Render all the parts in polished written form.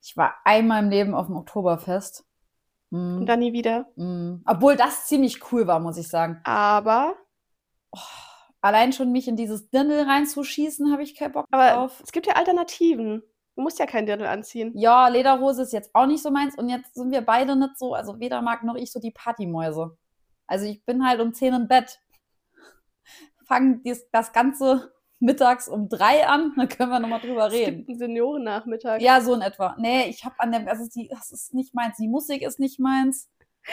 Ich war einmal im Leben auf dem Oktoberfest. Und dann nie wieder. Obwohl das ziemlich cool war, muss ich sagen. Aber Allein schon mich in dieses Dirndl reinzuschießen, habe ich keinen Bock Aber drauf. es gibt ja Alternativen. Du musst ja kein Dirndl anziehen. Ja, Lederhose ist jetzt auch nicht so meins. Und jetzt sind wir beide nicht so, also weder mag noch ich so die Partymäuse. Also ich bin halt um 10 im Bett. Fangen das Ganze mittags um 3 an, dann können wir nochmal drüber Es reden. gibt einen Seniorennachmittag. Ja, so in etwa. Nee, ich habe das ist nicht meins. Die Musik ist nicht meins.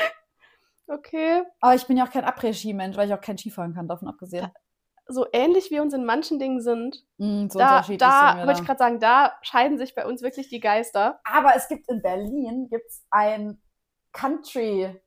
Okay. Aber ich bin ja auch kein Après-Ski-Mensch, weil ich auch kein Skifahren kann, davon abgesehen. So ähnlich wie uns in manchen Dingen sind. So Da unterschiedlich sind wir wollte ich gerade sagen, da scheiden sich bei uns wirklich die Geister. Aber es gibt in Berlin ein Country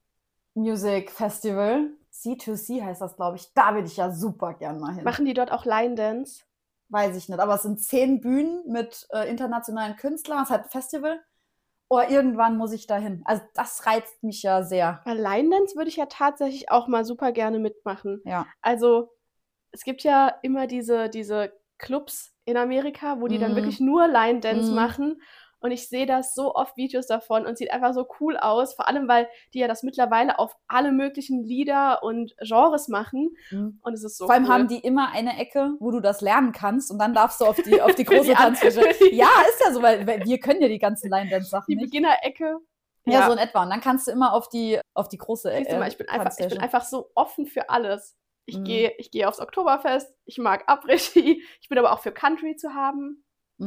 Music Festival. C2C heißt das, glaube ich. Da will ich ja super gern mal hin. Machen die dort auch Line Dance? Weiß ich nicht. Aber es sind 10 Bühnen mit internationalen Künstlern. Es ist halt ein Festival. Oder irgendwann muss ich da hin. Also das reizt mich ja sehr. Bei Line Dance würde ich ja tatsächlich auch mal super gerne mitmachen. Ja. Also es gibt ja immer diese Clubs in Amerika, wo die dann wirklich nur Line Dance machen. Und ich sehe das so oft Videos davon und sieht einfach so cool aus. Vor allem, weil die ja das mittlerweile auf alle möglichen Lieder und Genres machen. Und es ist so Vor allem cool. haben die immer eine Ecke, wo du das lernen kannst und dann darfst du auf die große Tanzfläche. Ja, ist ja so, weil wir können ja die ganzen Line-Dance-Sachen Die nicht. Beginner-Ecke. Ja, so in etwa. Und dann kannst du immer auf die große Siehst du mal, ich bin Tanzfläche. einfach so offen für alles. Ich gehe aufs Oktoberfest, ich mag Après-Ski, ich bin aber auch für Country zu haben.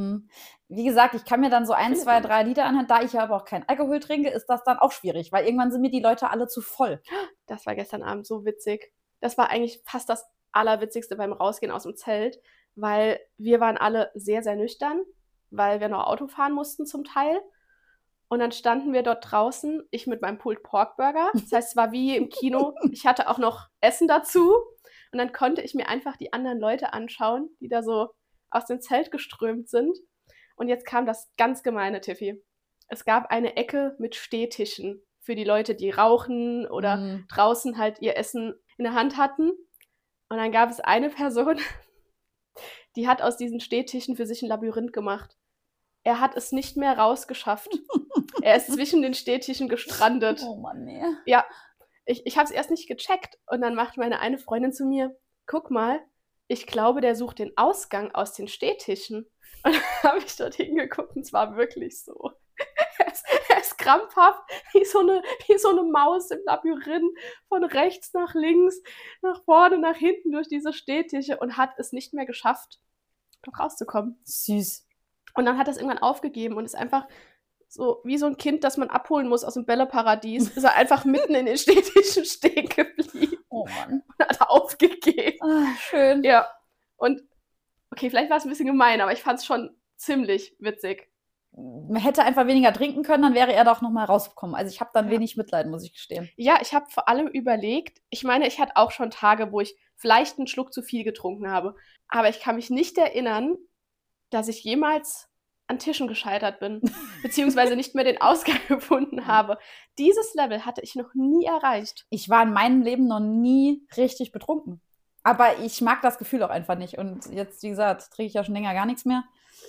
Wie gesagt, ich kann mir dann so 1, 2, 3 Lieder anhören. Da ich ja aber auch keinen Alkohol trinke, ist das dann auch schwierig, weil irgendwann sind mir die Leute alle zu voll. Das war gestern Abend so witzig. Das war eigentlich fast das Allerwitzigste beim Rausgehen aus dem Zelt, weil wir waren alle sehr, sehr nüchtern, weil wir noch Auto fahren mussten zum Teil. Und dann standen wir dort draußen, ich mit meinem Pulled Pork Burger. Das heißt, es war wie im Kino. Ich hatte auch noch Essen dazu. Und dann konnte ich mir einfach die anderen Leute anschauen, die da so aus dem Zelt geströmt sind. Und jetzt kam das ganz Gemeine, Tiffy. Es gab eine Ecke mit Stehtischen für die Leute, die rauchen oder draußen halt ihr Essen in der Hand hatten. Und dann gab es eine Person, die hat aus diesen Stehtischen für sich ein Labyrinth gemacht. Er hat es nicht mehr rausgeschafft. Er ist zwischen den Stehtischen gestrandet. Oh Mann, nee. Ja, ich habe es erst nicht gecheckt. Und dann macht meine eine Freundin zu mir, guck mal, ich glaube, der sucht den Ausgang aus den Stehtischen. Und dann habe ich dort hingeguckt und es war wirklich so. Er ist krampfhaft wie so eine Maus im Labyrinth, von rechts nach links, nach vorne, nach hinten durch diese Stehtische und hat es nicht mehr geschafft, dort rauszukommen. Süß. Und dann hat er es irgendwann aufgegeben und ist einfach so wie so ein Kind, das man abholen muss aus dem Bälleparadies, ist er einfach mitten in den Stehtischen stehen geblieben. Oh Mann. Und hat aufgegeben. Schön. Ja. Und okay, vielleicht war es ein bisschen gemein, aber ich fand es schon ziemlich witzig. Man hätte einfach weniger trinken können, dann wäre er doch nochmal rausgekommen. Also ich habe dann wenig Mitleid, muss ich gestehen. Ja, ich habe vor allem überlegt, ich meine, ich hatte auch schon Tage, wo ich vielleicht einen Schluck zu viel getrunken habe. Aber ich kann mich nicht erinnern, dass ich jemals an Tischen gescheitert bin, beziehungsweise nicht mehr den Ausgang gefunden habe. Dieses Level hatte ich noch nie erreicht. Ich war in meinem Leben noch nie richtig betrunken. Aber ich mag das Gefühl auch einfach nicht. Und jetzt, wie gesagt, trinke ich ja schon länger gar nichts mehr.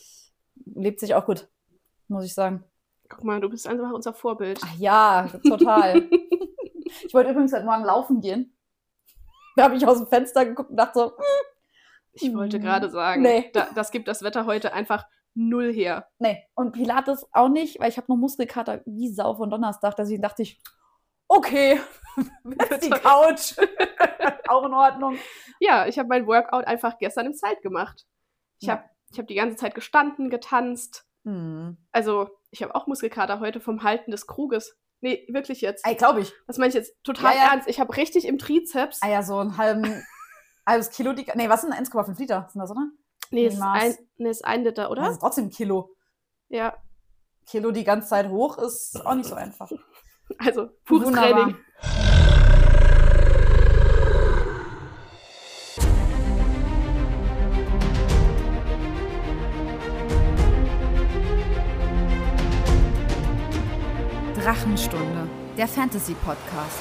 Lebt sich auch gut, muss ich sagen. Guck mal, du bist einfach unser Vorbild. Ach ja, total. Ich wollte übrigens heute Morgen laufen gehen. Da habe ich aus dem Fenster geguckt und dachte so, ich wollte gerade sagen, nee. Das gibt das Wetter heute einfach null her. Nee, und Pilates auch nicht, weil ich habe noch Muskelkater wie Sau von Donnerstag. Deswegen dachte ich, okay, die Couch. Auch in Ordnung. Ja, ich habe mein Workout einfach gestern im Zelt gemacht. Ich habe die ganze Zeit gestanden, getanzt. Also, ich habe auch Muskelkater heute vom Halten des Kruges. Nee, wirklich jetzt. Ey, glaube ich. Das meine ich jetzt total ernst. Ich habe richtig im Trizeps. Ah ja, so ein halbes Kilo. Nee, was sind 1,5 Liter? Sind das, oder? Nee, ist 1 Liter, oder? Das ist trotzdem ein Kilo. Ja. Kilo die ganze Zeit hoch ist auch nicht so einfach. Also, pures Training. Drachenstunde, der Fantasy-Podcast.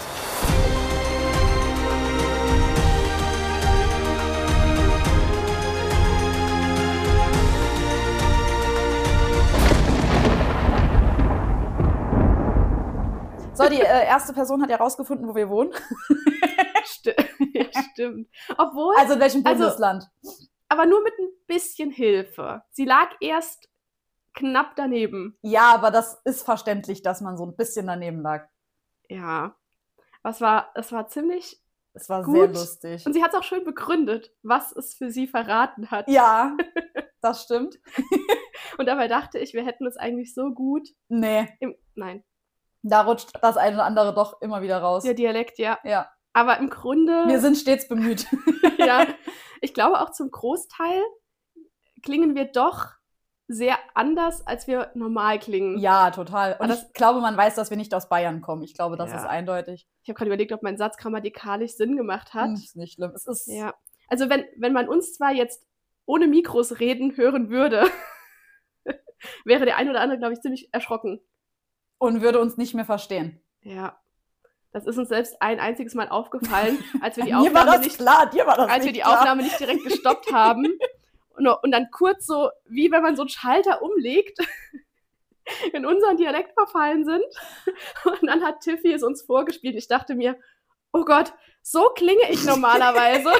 So, die erste Person hat ja rausgefunden, wo wir wohnen. Ja, stimmt. Obwohl, Also in welchem Bundesland? aber nur mit ein bisschen Hilfe. Sie lag erst knapp daneben. Ja, aber das ist verständlich, dass man so ein bisschen daneben lag. Ja. Es war ziemlich Es war gut. sehr lustig. Und sie hat es auch schön begründet, was es für sie verraten hat. Ja, das stimmt. Und dabei dachte ich, wir hätten es eigentlich so gut Nee, Nein, da rutscht das eine oder andere doch immer wieder raus. der Dialekt, ja. Ja, Aber im Grunde, wir sind stets bemüht. ja, ich glaube auch zum Großteil klingen wir doch sehr anders, als wir normal klingen. Ja, total. Und Aber ich glaube, man weiß, dass wir nicht aus Bayern kommen. Ich glaube, das Ja. ist eindeutig. Ich habe gerade überlegt, ob mein Satz grammatikalisch Sinn gemacht hat. Ist nicht schlimm. Es ist Ja. Also wenn man uns zwar jetzt ohne Mikros reden hören würde, wäre der ein oder andere, glaube ich, ziemlich erschrocken. und würde uns nicht mehr verstehen. Ja. Das ist uns selbst ein einziges Mal aufgefallen, als wir die Mir war Aufnahme das nicht klar, dir war das als wir nicht die klar. Aufnahme nicht direkt gestoppt haben und dann kurz so, wie wenn man so einen Schalter umlegt, in unseren Dialekt verfallen sind. Und dann hat Tiffy es uns vorgespielt. Ich dachte mir, oh Gott, so klinge ich normalerweise.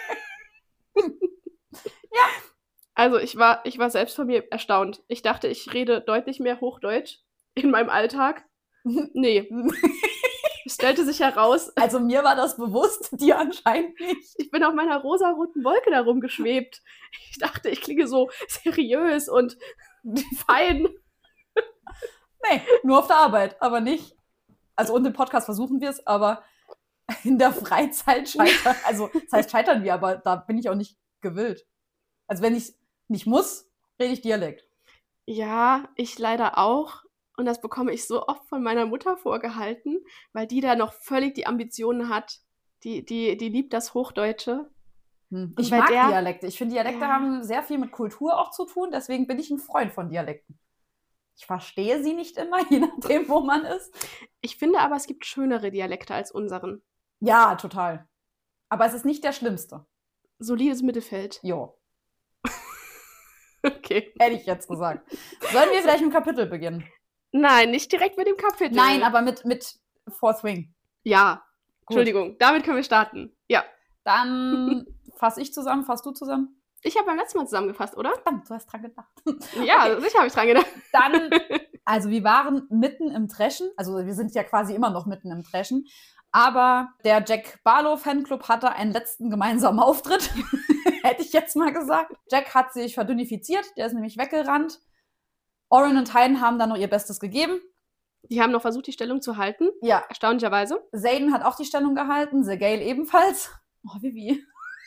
Ja. Also ich war selbst von mir erstaunt. Ich dachte, ich rede deutlich mehr Hochdeutsch in meinem Alltag. Nee. Es stellte sich heraus, Also mir war das bewusst, dir anscheinend nicht. ich bin auf meiner rosaroten Wolke da rumgeschwebt. Ich dachte, ich klinge so seriös und fein. Nee, nur auf der Arbeit, aber nicht. Also und im Podcast versuchen wir es, aber in der Freizeit scheitern. Also das heißt scheitern wir, aber da bin ich auch nicht gewillt. Also wenn ich nicht muss, rede ich Dialekt. Ja, ich leider auch. Und das bekomme ich so oft von meiner Mutter vorgehalten, weil die da noch völlig die Ambitionen hat. Die liebt das Hochdeutsche. Ich bei mag der- Dialekte. Ich finde, Dialekte Ja. haben sehr viel mit Kultur auch zu tun, deswegen bin ich ein Freund von Dialekten. Ich verstehe sie nicht immer, je nachdem, wo man ist. Ich finde aber, es gibt schönere Dialekte als unseren. Ja, total. Aber es ist nicht der schlimmste. Solides Mittelfeld. Jo, Okay. hätte ich jetzt gesagt. Sollen wir vielleicht mit dem Kapitel beginnen? Nein, nicht direkt mit dem Kapitel. Nein, aber mit Fourth Wing. Ja, Gut. Entschuldigung, damit können wir starten. Ja. Dann fasse ich zusammen, fasst du zusammen? Ich habe beim letzten Mal zusammengefasst, oder? Verdammt, du hast dran gedacht. Ja, Okay. sicher habe ich dran gedacht. Dann, also wir waren mitten im Dreschen, also wir sind ja quasi immer noch mitten im Dreschen, aber der Jack Barlow Fanclub hatte einen letzten gemeinsamen Auftritt, hätte ich jetzt mal gesagt. Jack hat sich verdünifiziert, der ist nämlich weggerannt. Oren und Tyne haben dann noch ihr Bestes gegeben. Die haben noch versucht, die Stellung zu halten, Ja, erstaunlicherweise. Zayden hat auch die Stellung gehalten, Segale ebenfalls. Oh, Vivi.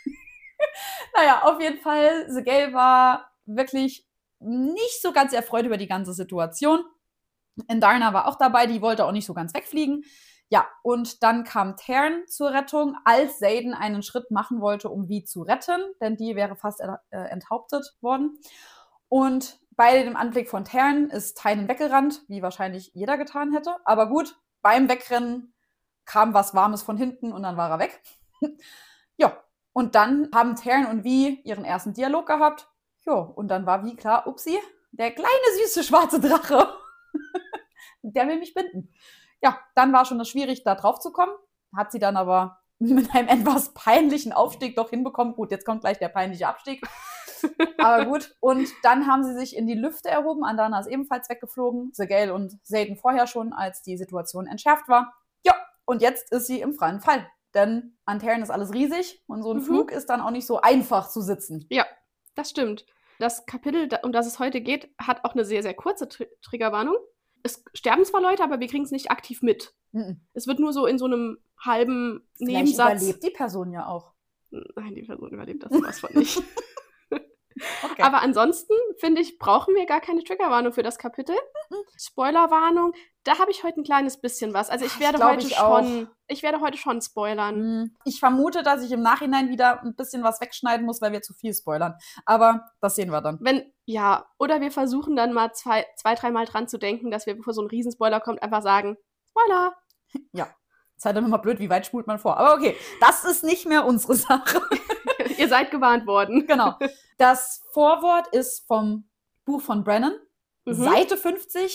Naja, auf jeden Fall, Segale war wirklich nicht so ganz erfreut über die ganze Situation. Indarna war auch dabei, die wollte auch nicht so ganz wegfliegen. Ja, und dann kam Tern zur Rettung, als Zayden einen Schritt machen wollte, um Vi zu retten, denn die wäre fast enthauptet worden. Und bei dem Anblick von Tern ist Tynan weggerannt, wie wahrscheinlich jeder getan hätte. Aber gut, beim Wegrennen kam was Warmes von hinten und dann war er weg. Ja, und dann haben Tern und Vi ihren ersten Dialog gehabt. Ja, und dann war Vi klar, upsi, der kleine, süße, schwarze Drache, der will mich binden. Ja, dann war schon das schwierig, da drauf zu kommen. Hat sie dann aber mit einem etwas peinlichen Aufstieg doch hinbekommen. Gut, jetzt kommt gleich der peinliche Abstieg. Aber gut, und dann haben sie sich in die Lüfte erhoben. Andana ist ebenfalls weggeflogen. Segale und Zayden vorher schon, als die Situation entschärft war. Ja, und jetzt ist sie im freien Fall. Denn an Tern ist alles riesig und so ein Flug ist dann auch nicht so einfach zu sitzen. Ja, das stimmt. Das Kapitel, um das es heute geht, hat auch eine sehr, sehr kurze Triggerwarnung. Es sterben zwar Leute, aber wir kriegen es nicht aktiv mit. Mhm. Es wird nur so in so einem halben Vielleicht Nebensatz. überlebt die Person ja auch. Nein, die Person überlebt das sowas von nicht. Okay. Aber ansonsten, finde ich, brauchen wir gar keine Triggerwarnung für das Kapitel. Spoilerwarnung, da habe ich heute ein kleines bisschen was. Also ich werde glaub, heute ich auch. schon spoilern. Ich vermute, dass ich im Nachhinein wieder ein bisschen was wegschneiden muss, weil wir zu viel spoilern. Aber das sehen wir dann. Oder wir versuchen dann mal zwei, dreimal dran zu denken, dass wir, bevor so ein Riesenspoiler kommt, einfach sagen, Spoiler. Ja. Ist halt dann immer blöd, wie weit spult man vor. Aber okay, das ist nicht mehr unsere Sache. Ihr seid gewarnt worden. Genau. Das Vorwort ist vom Buch von Brennan, Mhm. Seite 50.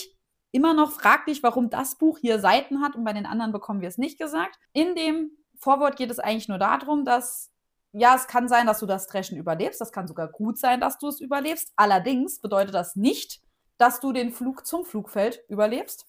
immer noch fraglich, warum das Buch hier Seiten hat und bei den anderen bekommen wir es nicht gesagt. In dem Vorwort geht es eigentlich nur darum, dass, ja, es kann sein, dass du das Dreschen überlebst. Das kann sogar gut sein, dass du es überlebst. Allerdings bedeutet das nicht, dass du den Flug zum Flugfeld überlebst.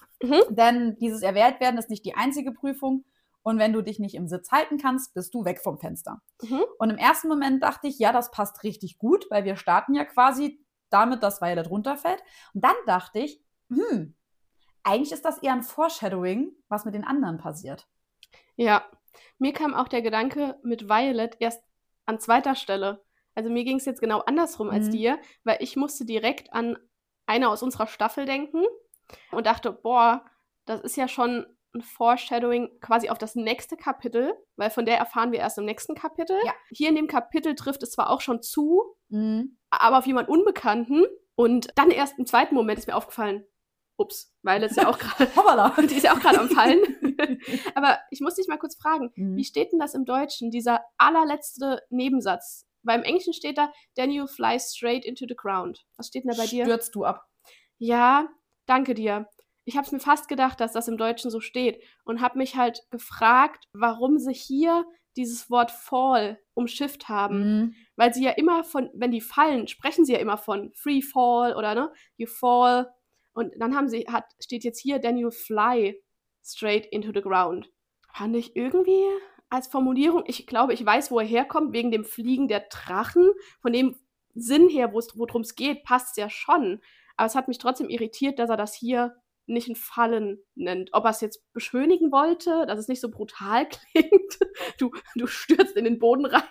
Denn dieses Erwehrtwerden ist nicht die einzige Prüfung. Und wenn du dich nicht im Sitz halten kannst, bist du weg vom Fenster. Und im ersten Moment dachte ich, ja, das passt richtig gut, weil wir starten ja quasi damit, dass Violet runterfällt. Und dann dachte ich, eigentlich ist das eher ein Foreshadowing, was mit den anderen passiert. Ja, mir kam auch der Gedanke mit Violet erst an zweiter Stelle. Also mir ging es jetzt genau andersrum als dir, weil ich musste direkt an eine aus unserer Staffel denken und dachte, boah, das ist ja schon ein Foreshadowing quasi auf das nächste Kapitel, weil von der erfahren wir erst im nächsten Kapitel. Ja. Hier in dem Kapitel trifft es zwar auch schon zu, aber auf jemanden Unbekannten. Und dann erst im zweiten Moment ist mir aufgefallen, ups, Violet ist ja auch gerade, die ist ja auch gerade am Fallen. Aber ich muss dich mal kurz fragen, wie steht denn das im Deutschen, dieser allerletzte Nebensatz? Beim Englischen steht da, then you fly straight into the ground. Was steht denn da bei dir? Stürzt du ab. Ja, danke dir. Ich habe es mir fast gedacht, dass das im Deutschen so steht und habe mich halt gefragt, warum sie hier dieses Wort fall umschifft haben. Weil sie ja immer wenn die fallen, sprechen sie ja immer von free fall oder ne, you fall. Und dann steht jetzt hier, then you fly straight into the ground. Fand ich irgendwie als Formulierung, ich glaube, ich weiß, wo er herkommt, wegen dem Fliegen der Drachen. Von dem Sinn her, worum es geht, passt es ja schon. Aber es hat mich trotzdem irritiert, dass er das hier nicht ein Fallen nennt. Ob er es jetzt beschönigen wollte, dass es nicht so brutal klingt. Du stürzt in den Boden rein.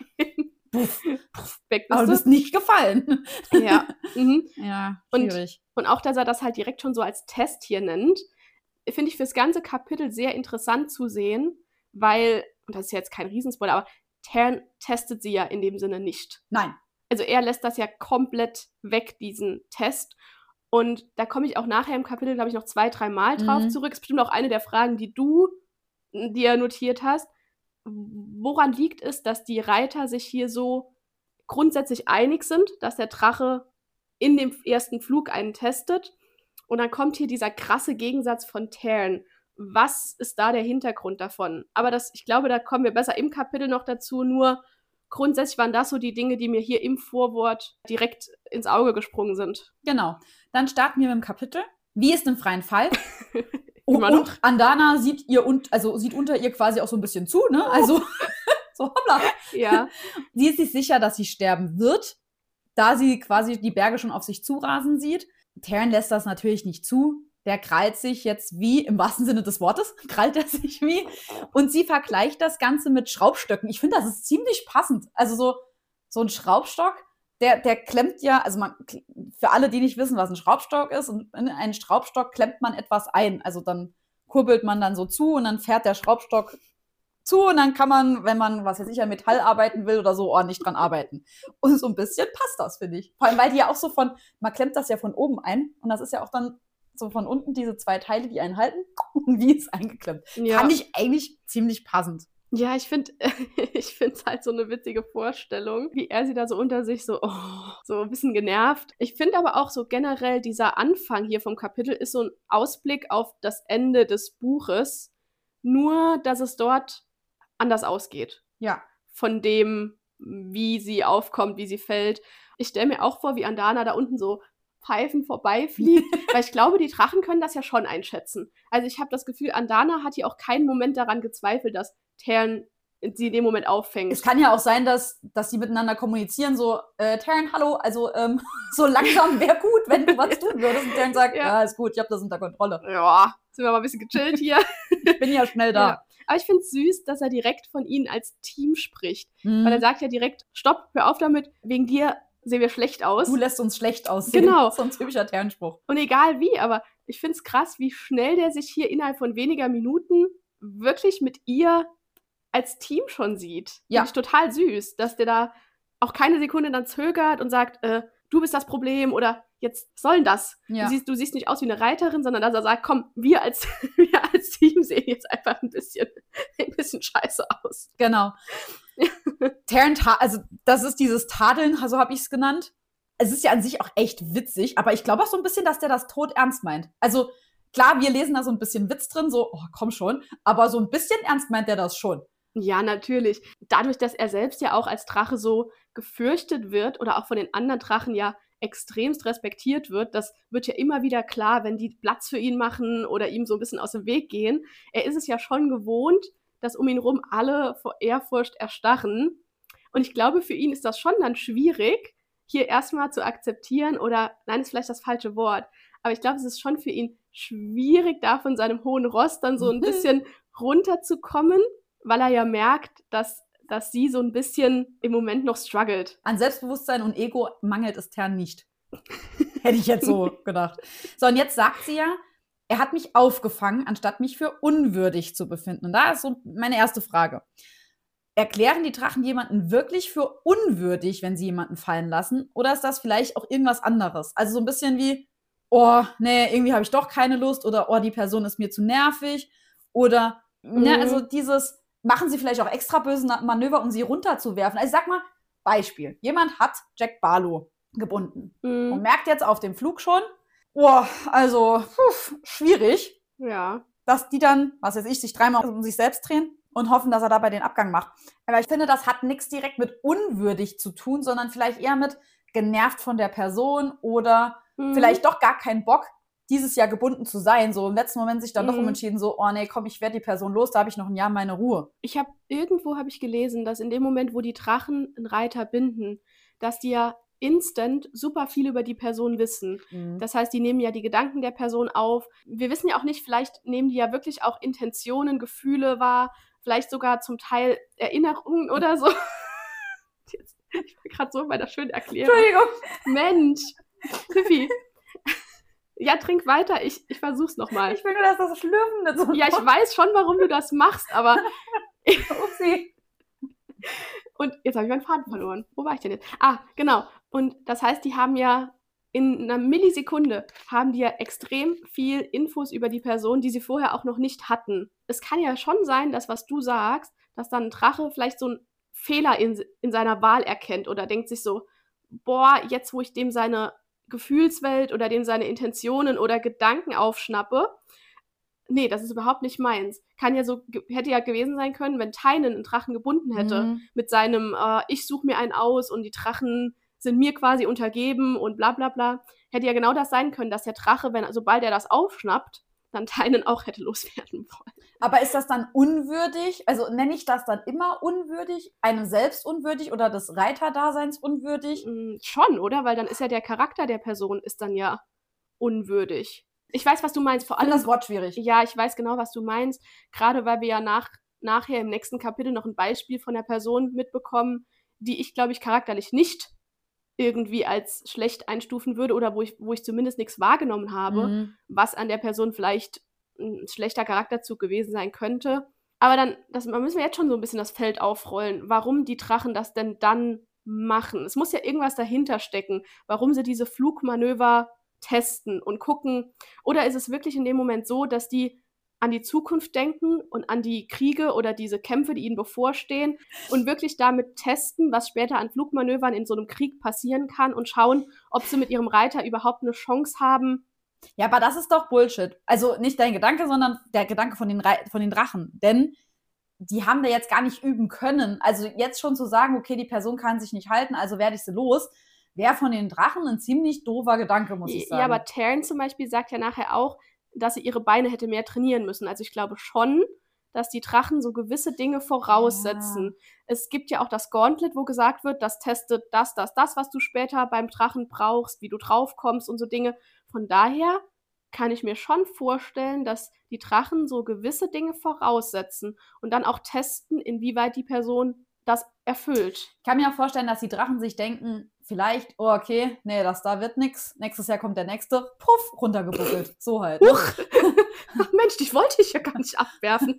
Weg bist Aber du bist nicht gefallen. Ja. Ja, schwierig. Und auch, dass er das halt direkt schon so als Test hier nennt, finde ich fürs ganze Kapitel sehr interessant zu sehen, weil, und das ist jetzt kein Riesenspoiler, aber Tairn testet sie ja in dem Sinne nicht. Nein. Also er lässt das ja komplett weg, diesen Test. Und da komme ich auch nachher im Kapitel, glaube ich, noch 2-3 Mal drauf zurück. Das ist bestimmt auch eine der Fragen, die du dir notiert hast. Woran liegt es, dass die Reiter sich hier so grundsätzlich einig sind, dass der Drache in dem ersten Flug einen testet? Und dann kommt hier dieser krasse Gegensatz von Tairn. Was ist da der Hintergrund davon? Aber ich glaube, da kommen wir besser im Kapitel noch dazu. Nur grundsätzlich waren das so die Dinge, die mir hier im Vorwort direkt ins Auge gesprungen sind. Genau. Dann starten wir mit dem Kapitel. Wie ist im freien Fall? Und Andana sieht unter ihr quasi auch so ein bisschen zu, ne? Also, so hoppla. Ja. Sie ist sich sicher, dass sie sterben wird, da sie quasi die Berge schon auf sich zurasen sieht. Tairn lässt das natürlich nicht zu. Der krallt sich jetzt wie, im wahrsten Sinne des Wortes, krallt er sich wie. Und sie vergleicht das Ganze mit Schraubstöcken. Ich finde, das ist ziemlich passend. Also so ein Schraubstock, der klemmt ja, also für alle, die nicht wissen, was ein Schraubstock ist, und in einen Schraubstock klemmt man etwas ein. Also dann kurbelt man dann so zu und dann fährt der Schraubstock zu und dann kann man, wenn man, was weiß ich, an Metall arbeiten will oder so, ordentlich dran arbeiten. Und so ein bisschen passt das, finde ich. Vor allem, weil die ja auch so man klemmt das ja von oben ein und das ist ja auch dann so von unten diese 2 Teile, die einen halten und wie ist eingeklemmt. Ja. Fand ich eigentlich ziemlich passend. Ja, ich finde es halt so eine witzige Vorstellung, wie er sie da so unter sich so ein bisschen genervt. Ich finde aber auch so generell dieser Anfang hier vom Kapitel ist so ein Ausblick auf das Ende des Buches, nur dass es dort anders ausgeht. Ja. Von dem, wie sie aufkommt, wie sie fällt. Ich stelle mir auch vor, wie Andana da unten so pfeifend vorbeifliegt, weil ich glaube, die Drachen können das ja schon einschätzen. Also ich habe das Gefühl, Andana hat hier auch keinen Moment daran gezweifelt, dass Tairn sie in dem Moment auffängt. Es kann ja auch sein, dass sie miteinander kommunizieren, so, Tairn, hallo, also so langsam wäre gut, wenn du was tun würdest. Und Tairn sagt, ja, ist gut, ich habe das unter Kontrolle. Ja, sind wir mal ein bisschen gechillt hier. Ich bin ja schnell da. Ja. Aber ich finde es süß, dass er direkt von ihnen als Team spricht. Weil er sagt ja direkt, stopp, hör auf damit, wegen dir sehen wir schlecht aus. Du lässt uns schlecht aussehen. Genau. So ein typischer Tairn-Spruch. Und egal wie, aber ich finde es krass, wie schnell der sich hier innerhalb von weniger Minuten wirklich mit ihr als Team schon sieht. Ja. Finde ich total süß, dass der da auch keine Sekunde dann zögert und sagt, du bist das Problem oder jetzt, was soll denn das? Ja. Du siehst nicht aus wie eine Reiterin, sondern dass er sagt, komm, wir als Team sehen jetzt einfach ein bisschen scheiße aus. Genau. Tairn, also das ist dieses Tadeln, so habe ich es genannt. es ist ja an sich auch echt witzig, aber ich glaube auch so ein bisschen, dass der das tot ernst meint. Also klar, wir lesen da so ein bisschen Witz drin, so, oh, komm schon, aber so ein bisschen ernst meint der das schon. Ja, natürlich. Dadurch, dass er selbst ja auch als Drache so gefürchtet wird oder auch von den anderen Drachen ja extremst respektiert wird, das wird ja immer wieder klar, wenn die Platz für ihn machen oder ihm so ein bisschen aus dem Weg gehen. Er ist es ja schon gewohnt, dass um ihn rum alle vor Ehrfurcht erstarren. Und ich glaube, für ihn ist das schon dann schwierig, hier erstmal zu akzeptieren oder, nein, ist vielleicht das falsche Wort, aber ich glaube, es ist schon für ihn schwierig, da von seinem hohen Ross dann so ein bisschen runterzukommen, weil er ja merkt, dass sie so ein bisschen im Moment noch struggelt. An Selbstbewusstsein und Ego mangelt es Tern nicht. Hätte ich jetzt so gedacht. So, und jetzt sagt sie ja, er hat mich aufgefangen, anstatt mich für unwürdig zu befinden. Und da ist so meine erste Frage. Erklären die Drachen jemanden wirklich für unwürdig, wenn sie jemanden fallen lassen? Oder ist das vielleicht auch irgendwas anderes? Also so ein bisschen wie, oh, nee, irgendwie habe ich doch keine Lust. Oder, oh, die Person ist mir zu nervig. Oder, ne, also dieses, machen sie vielleicht auch extra böse Manöver, um sie runterzuwerfen. Also sag mal, Beispiel. Jemand hat Jack Barlow gebunden und merkt jetzt auf dem Flug schon, oh, also schwierig, Ja. dass die dann, was weiß ich, sich dreimal um sich selbst drehen und hoffen, dass er dabei den Abgang macht. Aber ich finde, das hat nichts direkt mit unwürdig zu tun, sondern vielleicht eher mit genervt von der Person oder vielleicht doch gar keinen Bock, dieses Jahr gebunden zu sein. So im letzten Moment sich dann doch umentschieden, so, oh nee, komm, ich werde die Person los, da habe ich noch ein Jahr meine Ruhe. Irgendwo habe ich gelesen, dass in dem Moment, wo die Drachen einen Reiter binden, dass die ja instant super viel über die Person wissen. Das heißt, die nehmen ja die Gedanken der Person auf. Wir wissen ja auch nicht, vielleicht nehmen die ja wirklich auch Intentionen, Gefühle wahr, vielleicht sogar zum Teil Erinnerungen oder so. Ich war gerade so bei der schönen Erklärung. Entschuldigung. Mensch, Pfiffi. Ja, trink weiter, ich versuch's nochmal. Ich will nur, dass das Schlürfen nicht so Ja, ich weiß schon, warum du das machst, aber... Upsi. Und jetzt habe ich meinen Faden verloren. Wo war ich denn jetzt? Ah, genau. Und das heißt, die haben ja in einer Millisekunde haben die ja extrem viel Infos über die Person, die sie vorher auch noch nicht hatten. Es kann ja schon sein, dass, was du sagst, dass dann ein Drache vielleicht so einen Fehler in seiner Wahl erkennt oder denkt sich so, boah, jetzt wo ich dem seine Gefühlswelt oder dem seine Intentionen oder Gedanken aufschnappe, nee, das ist überhaupt nicht meins. Hätte ja gewesen sein können, wenn Tynan einen Drachen gebunden hätte, mit seinem ich suche mir einen aus und die Drachen sind mir quasi untergeben und bla bla bla. Hätte ja genau das sein können, dass der Drache, sobald er das aufschnappt, dann Tynan auch hätte loswerden wollen. Aber ist das dann unwürdig? Also nenne ich das dann immer unwürdig? Einem selbst unwürdig oder des Reiterdaseins unwürdig? Schon, oder? Weil dann ist ja der Charakter der Person ist dann ja unwürdig. Ich weiß, was du meinst. Vor allem das Wort schwierig. Ja, ich weiß genau, was du meinst. Gerade weil wir ja nachher im nächsten Kapitel noch ein Beispiel von der Person mitbekommen, die ich, glaube ich, charakterlich nicht irgendwie als schlecht einstufen würde oder wo ich zumindest nichts wahrgenommen habe, was an der Person vielleicht ein schlechter Charakterzug gewesen sein könnte. Aber dann müssen wir jetzt schon so ein bisschen das Feld aufrollen, warum die Drachen das denn dann machen. Es muss ja irgendwas dahinter stecken, warum sie diese Flugmanöver testen und gucken. Oder ist es wirklich in dem Moment so, dass die an die Zukunft denken und an die Kriege oder diese Kämpfe, die ihnen bevorstehen und wirklich damit testen, was später an Flugmanövern in so einem Krieg passieren kann und schauen, ob sie mit ihrem Reiter überhaupt eine Chance haben. Ja, aber das ist doch Bullshit. Also nicht dein Gedanke, sondern der Gedanke von den Drachen. Denn die haben da jetzt gar nicht üben können. Also jetzt schon zu sagen, okay, die Person kann sich nicht halten, also werde ich sie los, wäre von den Drachen ein ziemlich doofer Gedanke, muss ich sagen. Ja, aber Tern zum Beispiel sagt ja nachher auch, dass sie ihre Beine hätte mehr trainieren müssen. Also ich glaube schon, dass die Drachen so gewisse Dinge voraussetzen. Ja. Es gibt ja auch das Gauntlet, wo gesagt wird, das testet das, was du später beim Drachen brauchst, wie du draufkommst und so Dinge. Von daher kann ich mir schon vorstellen, dass die Drachen so gewisse Dinge voraussetzen und dann auch testen, inwieweit die Person das erfüllt. Ich kann mir auch vorstellen, dass die Drachen sich denken, vielleicht, oh okay, nee, da wird nix. Nächstes Jahr kommt der nächste, puff, runtergebuckelt. So halt. Ne? Ach Mensch, dich wollte ich ja gar nicht abwerfen.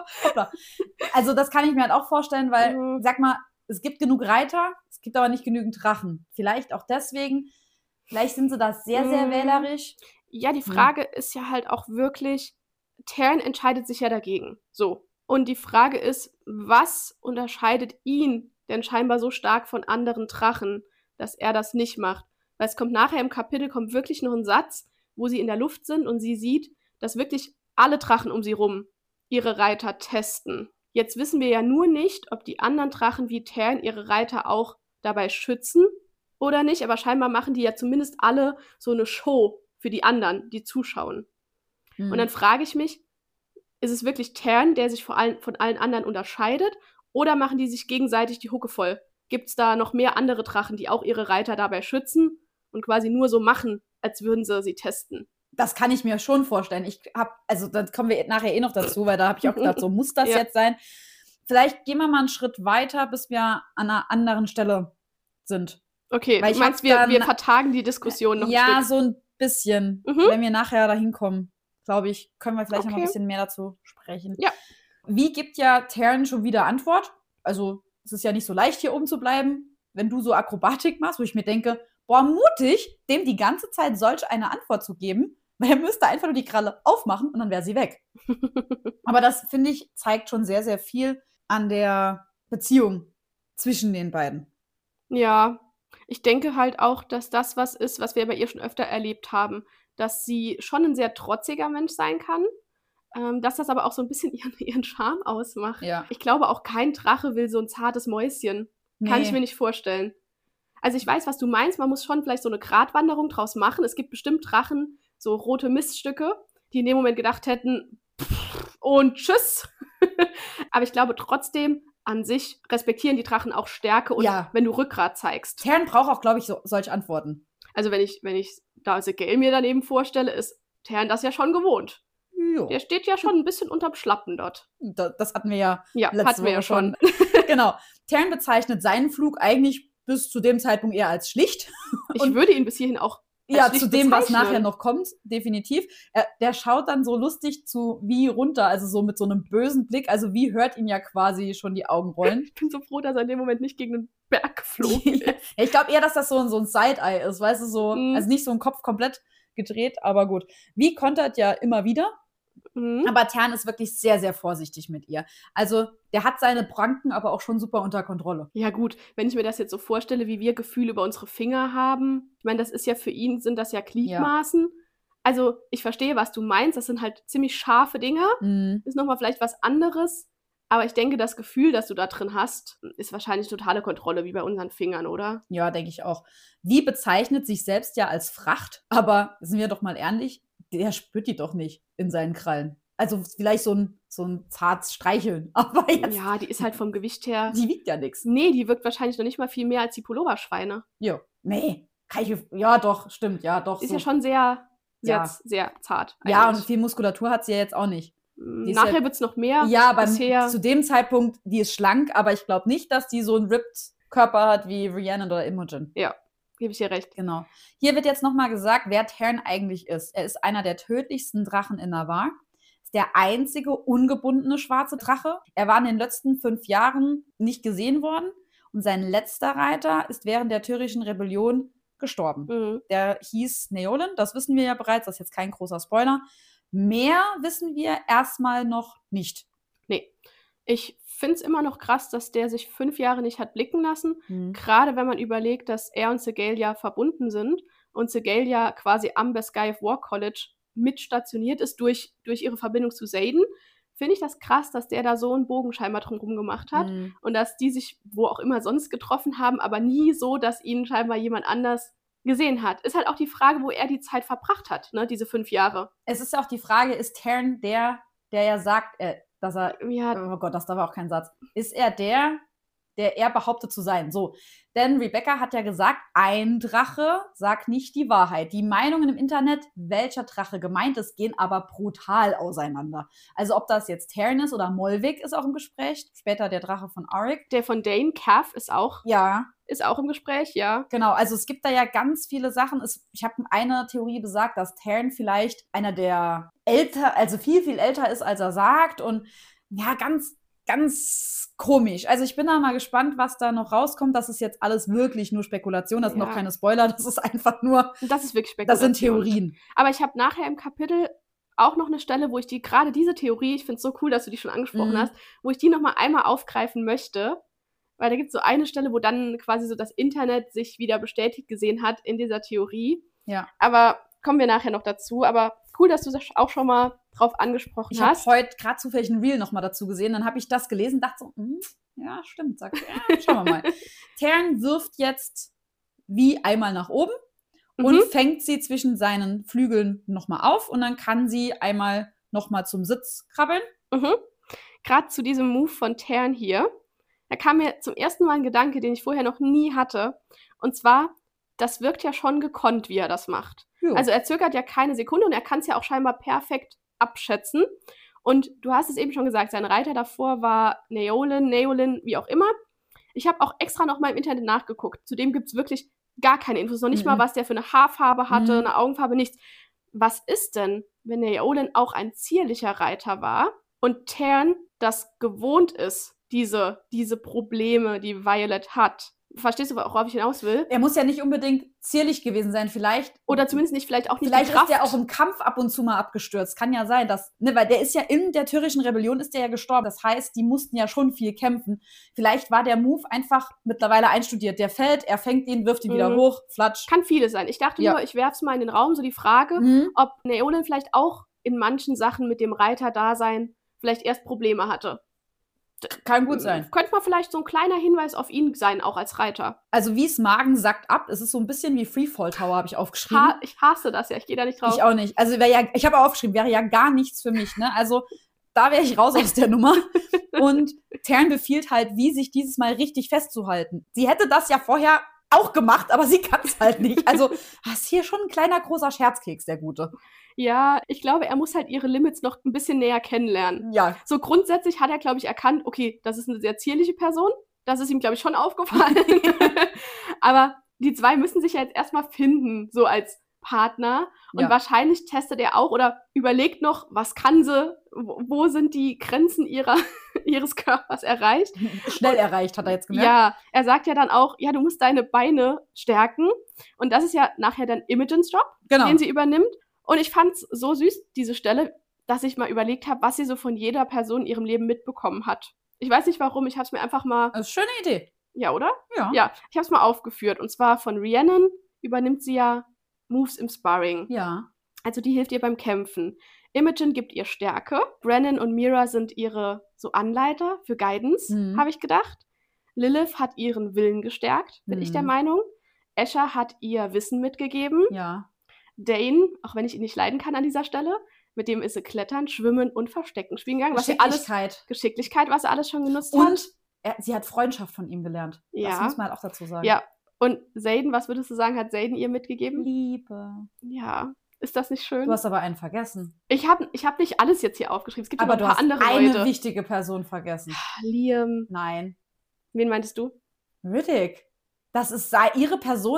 Also das kann ich mir halt auch vorstellen, weil, sag mal, es gibt genug Reiter, es gibt aber nicht genügend Drachen. Vielleicht auch deswegen, vielleicht sind sie da sehr, sehr wählerisch. Ja, die Frage ist ja halt auch wirklich, Tern entscheidet sich ja dagegen. So. Und die Frage ist, was unterscheidet ihn denn scheinbar so stark von anderen Drachen, dass er das nicht macht? weil es kommt nachher im Kapitel, kommt wirklich noch ein Satz, wo sie in der Luft sind und sie sieht, dass wirklich alle Drachen um sie rum ihre Reiter testen. Jetzt wissen wir ja nur nicht, ob die anderen Drachen wie Tern ihre Reiter auch dabei schützen oder nicht, aber scheinbar machen die ja zumindest alle so eine Show für die anderen, die zuschauen. Und dann frage ich mich, ist es wirklich Tern, der sich von allen anderen unterscheidet, oder machen die sich gegenseitig die Hucke voll? Gibt es da noch mehr andere Drachen, die auch ihre Reiter dabei schützen und quasi nur so machen, als würden sie testen? Das kann ich mir schon vorstellen. Also da kommen wir nachher noch dazu, weil da habe ich auch gedacht, so muss das jetzt sein. Vielleicht gehen wir mal einen Schritt weiter, bis wir an einer anderen Stelle sind. Okay, weil du meinst, wir vertagen die Diskussion noch ein Stück? Ja, so ein bisschen. Wenn wir nachher dahin kommen, glaube ich, können wir vielleicht noch ein bisschen mehr dazu sprechen. Ja. Wie gibt ja Tern schon wieder Antwort? Also es ist ja nicht so leicht, hier oben zu bleiben, wenn du so Akrobatik machst, wo ich mir denke, boah, mutig, dem die ganze Zeit solch eine Antwort zu geben, weil er müsste einfach nur die Kralle aufmachen und dann wäre sie weg. Aber das, finde ich, zeigt schon sehr, sehr viel an der Beziehung zwischen den beiden. Ja, ich denke halt auch, dass das was ist, was wir bei ihr schon öfter erlebt haben, dass sie schon ein sehr trotziger Mensch sein kann, dass das aber auch so ein bisschen ihren Charme ausmacht. Ja. Ich glaube, auch kein Drache will so ein zartes Mäuschen. Nee. Kann ich mir nicht vorstellen. Also ich weiß, was du meinst, man muss schon vielleicht so eine Gratwanderung draus machen. Es gibt bestimmt Drachen, so rote Miststücke, die in dem Moment gedacht hätten, und tschüss. Aber ich glaube trotzdem, an sich respektieren die Drachen auch Stärke und wenn du Rückgrat zeigst. Tern braucht auch, glaube ich, solche Antworten. Also wenn ich da Sigel mir daneben vorstelle, ist Tern das ja schon gewohnt. Jo. Der steht ja schon ein bisschen unterm Schlappen dort. Das hatten wir ja letzte Woche schon. Genau. Tern bezeichnet seinen Flug eigentlich bis zu dem Zeitpunkt eher als schlicht. Ich würde ihn bis hierhin auch als zu dem, was nachher noch kommt, definitiv. Der schaut dann so lustig zu wie runter, also so mit so einem bösen Blick, also wie hört ihn ja quasi schon die Augen rollen. Ich bin so froh, dass er in dem Moment nicht gegen den Berg geflogen ist. Ich glaube eher, dass das so ein Side-Eye ist, weißt du, so, also nicht so ein Kopf komplett gedreht, aber gut. Wie kontert ja immer wieder. Aber Tern ist wirklich sehr, sehr vorsichtig mit ihr. Also der hat seine Pranken aber auch schon super unter Kontrolle. Ja gut, wenn ich mir das jetzt so vorstelle, wie wir Gefühle über unsere Finger haben, ich meine, das ist ja für ihn, sind das ja Gliedmaßen. Ja. Also ich verstehe, was du meinst, das sind halt ziemlich scharfe Dinger. Ist nochmal vielleicht was anderes. Aber ich denke, das Gefühl, das du da drin hast, ist wahrscheinlich totale Kontrolle, wie bei unseren Fingern, oder? Ja, denke ich auch. Wie bezeichnet sich selbst ja als Fracht, aber sind wir doch mal ehrlich, der spürt die doch nicht in seinen Krallen. Also vielleicht so ein zartes Streicheln. Aber jetzt, ja, die ist halt vom Gewicht her... Die wiegt ja nichts. Nee, die wirkt wahrscheinlich noch nicht mal viel mehr als die Pulloverschweine. Jo, nee. Ja, doch, stimmt, ja, doch. Ist so. Ja schon sehr zart. Eigentlich. Ja, und viel Muskulatur hat sie ja jetzt auch nicht. Nachher wird es noch mehr. Ja, zu dem Zeitpunkt, die ist schlank, aber ich glaube nicht, dass die so einen ripped Körper hat wie Rhiannon oder Imogen. Ja. Gebe ich dir recht. Genau. Hier wird jetzt nochmal gesagt, wer Tern eigentlich ist. Er ist einer der tödlichsten Drachen in Navarre. Ist der einzige ungebundene schwarze Drache. Er war in den letzten 5 Jahren nicht gesehen worden. Und sein letzter Reiter ist während der Tyrischen Rebellion gestorben. Der hieß Neolin. Das wissen wir ja bereits. Das ist jetzt kein großer Spoiler. Mehr wissen wir erstmal noch nicht. Nee. Ich finde es immer noch krass, dass der sich 5 Jahre nicht hat blicken lassen. Gerade wenn man überlegt, dass er und Sigel ja verbunden sind und Sigel ja quasi am Basgiath War College mit stationiert ist durch ihre Verbindung zu Xaden, finde ich das krass, dass der da so einen Bogen scheinbar drumherum gemacht hat und dass die sich wo auch immer sonst getroffen haben, aber nie so, dass ihn scheinbar jemand anders gesehen hat. Ist halt auch die Frage, wo er die Zeit verbracht hat, ne, diese 5 Jahre. Es ist ja auch die Frage, ist Tern der ja sagt, dass er, oh Gott, das war auch kein Satz. Ist er der er behauptet zu sein? So, denn Rebecca hat ja gesagt, ein Drache sagt nicht die Wahrheit. Die Meinungen im Internet, welcher Drache gemeint ist, gehen aber brutal auseinander. Also ob das jetzt Tern ist oder Molvig ist auch im Gespräch. Später der Drache von Auric. Der von Dane, Cav, ist auch im Gespräch, ja. Genau, also es gibt da ja ganz viele Sachen. Ich habe eine Theorie besagt, dass Tern vielleicht einer der viel, viel älter ist, als er sagt. Und ja, ganz, ganz komisch. Also ich bin da mal gespannt, was da noch rauskommt. Das ist jetzt alles wirklich nur Spekulation. Das sind noch keine Spoiler. Das ist einfach nur... Das ist wirklich Spekulation. Das sind Theorien. Aber ich habe nachher im Kapitel auch noch eine Stelle, wo ich gerade diese Theorie, ich finde es so cool, dass du die schon angesprochen hast, wo ich die noch mal einmal aufgreifen möchte. weil da gibt es so eine Stelle, wo dann quasi so das Internet sich wieder bestätigt gesehen hat in dieser Theorie. Ja. Aber kommen wir nachher noch dazu. Aber cool, dass du das auch schon mal drauf angesprochen Ich habe hast. heute gerade zufällig ein Reel nochmal dazu gesehen. Dann habe ich das gelesen und dachte so, ja, stimmt. Schauen wir mal. Taryn wirft jetzt wie einmal nach oben und fängt sie zwischen seinen Flügeln nochmal auf und dann kann sie einmal nochmal zum Sitz krabbeln. Gerade zu diesem Move von Taryn hier, da kam mir zum ersten Mal ein Gedanke, den ich vorher noch nie hatte. Und zwar, das wirkt ja schon gekonnt, wie er das macht. Jo. Also er zögert ja keine Sekunde und er kann es ja auch scheinbar perfekt abschätzen. Und du hast es eben schon gesagt, sein Reiter davor war Neolin, wie auch immer. Ich habe auch extra noch mal im Internet nachgeguckt. Zudem gibt es wirklich gar keine Infos. Noch nicht mal, was der für eine Haarfarbe hatte, eine Augenfarbe, nichts. Was ist denn, wenn Neolin auch ein zierlicher Reiter war und Taryn das gewohnt ist, diese Probleme, die Violet hat? Verstehst du, worauf ich hinaus will? Er muss ja nicht unbedingt zierlich gewesen sein, vielleicht. Oder zumindest nicht, vielleicht auch nicht Vielleicht die Kraft. ist der auch im Kampf ab und zu mal abgestürzt. Kann ja sein, dass, weil der ist ja in der Tyrischen Rebellion ist der ja gestorben. Das heißt, die mussten ja schon viel kämpfen. Vielleicht war der Move einfach mittlerweile einstudiert. Der fällt, er fängt ihn, wirft ihn wieder hoch, flatsch. Kann vieles sein. Ich dachte nur, ich werf's mal in den Raum, so die Frage, ob Neolin vielleicht auch in manchen Sachen mit dem Reiterdasein vielleicht erst Probleme hatte. Kann gut sein. Könnte mal vielleicht so ein kleiner Hinweis auf ihn sein, auch als Reiter. Also Wies Magen sackt ab. Es ist so ein bisschen wie Freefall Tower, habe ich aufgeschrieben. Ich hasse das ja, ich gehe da nicht drauf. Ich auch nicht. Also ich habe auch aufgeschrieben, wäre ja gar nichts für mich. Ne? Also da wäre ich raus aus der Nummer. Und Taryn befiehlt halt, wie sich dieses Mal richtig festzuhalten. Sie hätte das ja vorher auch gemacht, aber sie kann es halt nicht. Also das ist hier schon ein kleiner, großer Scherzkeks, der Gute. Ja, ich glaube, er muss halt ihre Limits noch ein bisschen näher kennenlernen. Ja. So grundsätzlich hat er, glaube ich, erkannt, okay, das ist eine sehr zierliche Person. Das ist ihm, glaube ich, schon aufgefallen. Aber die zwei müssen sich ja jetzt erstmal finden, so als Partner. Und wahrscheinlich testet er auch oder überlegt noch, was kann sie, wo sind die Grenzen ihres Körpers erreicht. Schnell erreicht, hat er jetzt gemerkt. Ja, er sagt ja dann auch, ja, du musst deine Beine stärken. Und das ist ja nachher dann Imogens Job, den sie übernimmt. Und ich fand's so süß, diese Stelle, dass ich mal überlegt habe, was sie so von jeder Person in ihrem Leben mitbekommen hat. Ich weiß nicht warum, ich habe es mir einfach mal... Das ist eine schöne Idee. Ja, oder? Ja. Ja, ich habe es mal aufgeführt. Und zwar von Rhiannon übernimmt sie ja Moves im Sparring. Ja. Also die hilft ihr beim Kämpfen. Imogen gibt ihr Stärke. Brennan und Mira sind ihre so Anleiter für Guidance, habe ich gedacht. Lilith hat ihren Willen gestärkt, bin ich der Meinung. Escher hat ihr Wissen mitgegeben. Ja. Dane, auch wenn ich ihn nicht leiden kann an dieser Stelle, mit dem ist sie Klettern, Schwimmen und Verstecken spielen gegangen. Geschicklichkeit, was er alles schon genutzt hat. Und sie hat Freundschaft von ihm gelernt. Ja. Das muss man halt auch dazu sagen. Ja. Und Xaden, was würdest du sagen, hat Xaden ihr mitgegeben? Liebe. Ja. Ist das nicht schön? Du hast aber einen vergessen. Ich hab nicht alles jetzt hier aufgeschrieben. Es gibt aber noch ein paar andere eine Leute. Wichtige Person vergessen. Liam. Nein. Wen meintest du? Riddick. Das ist ihre Person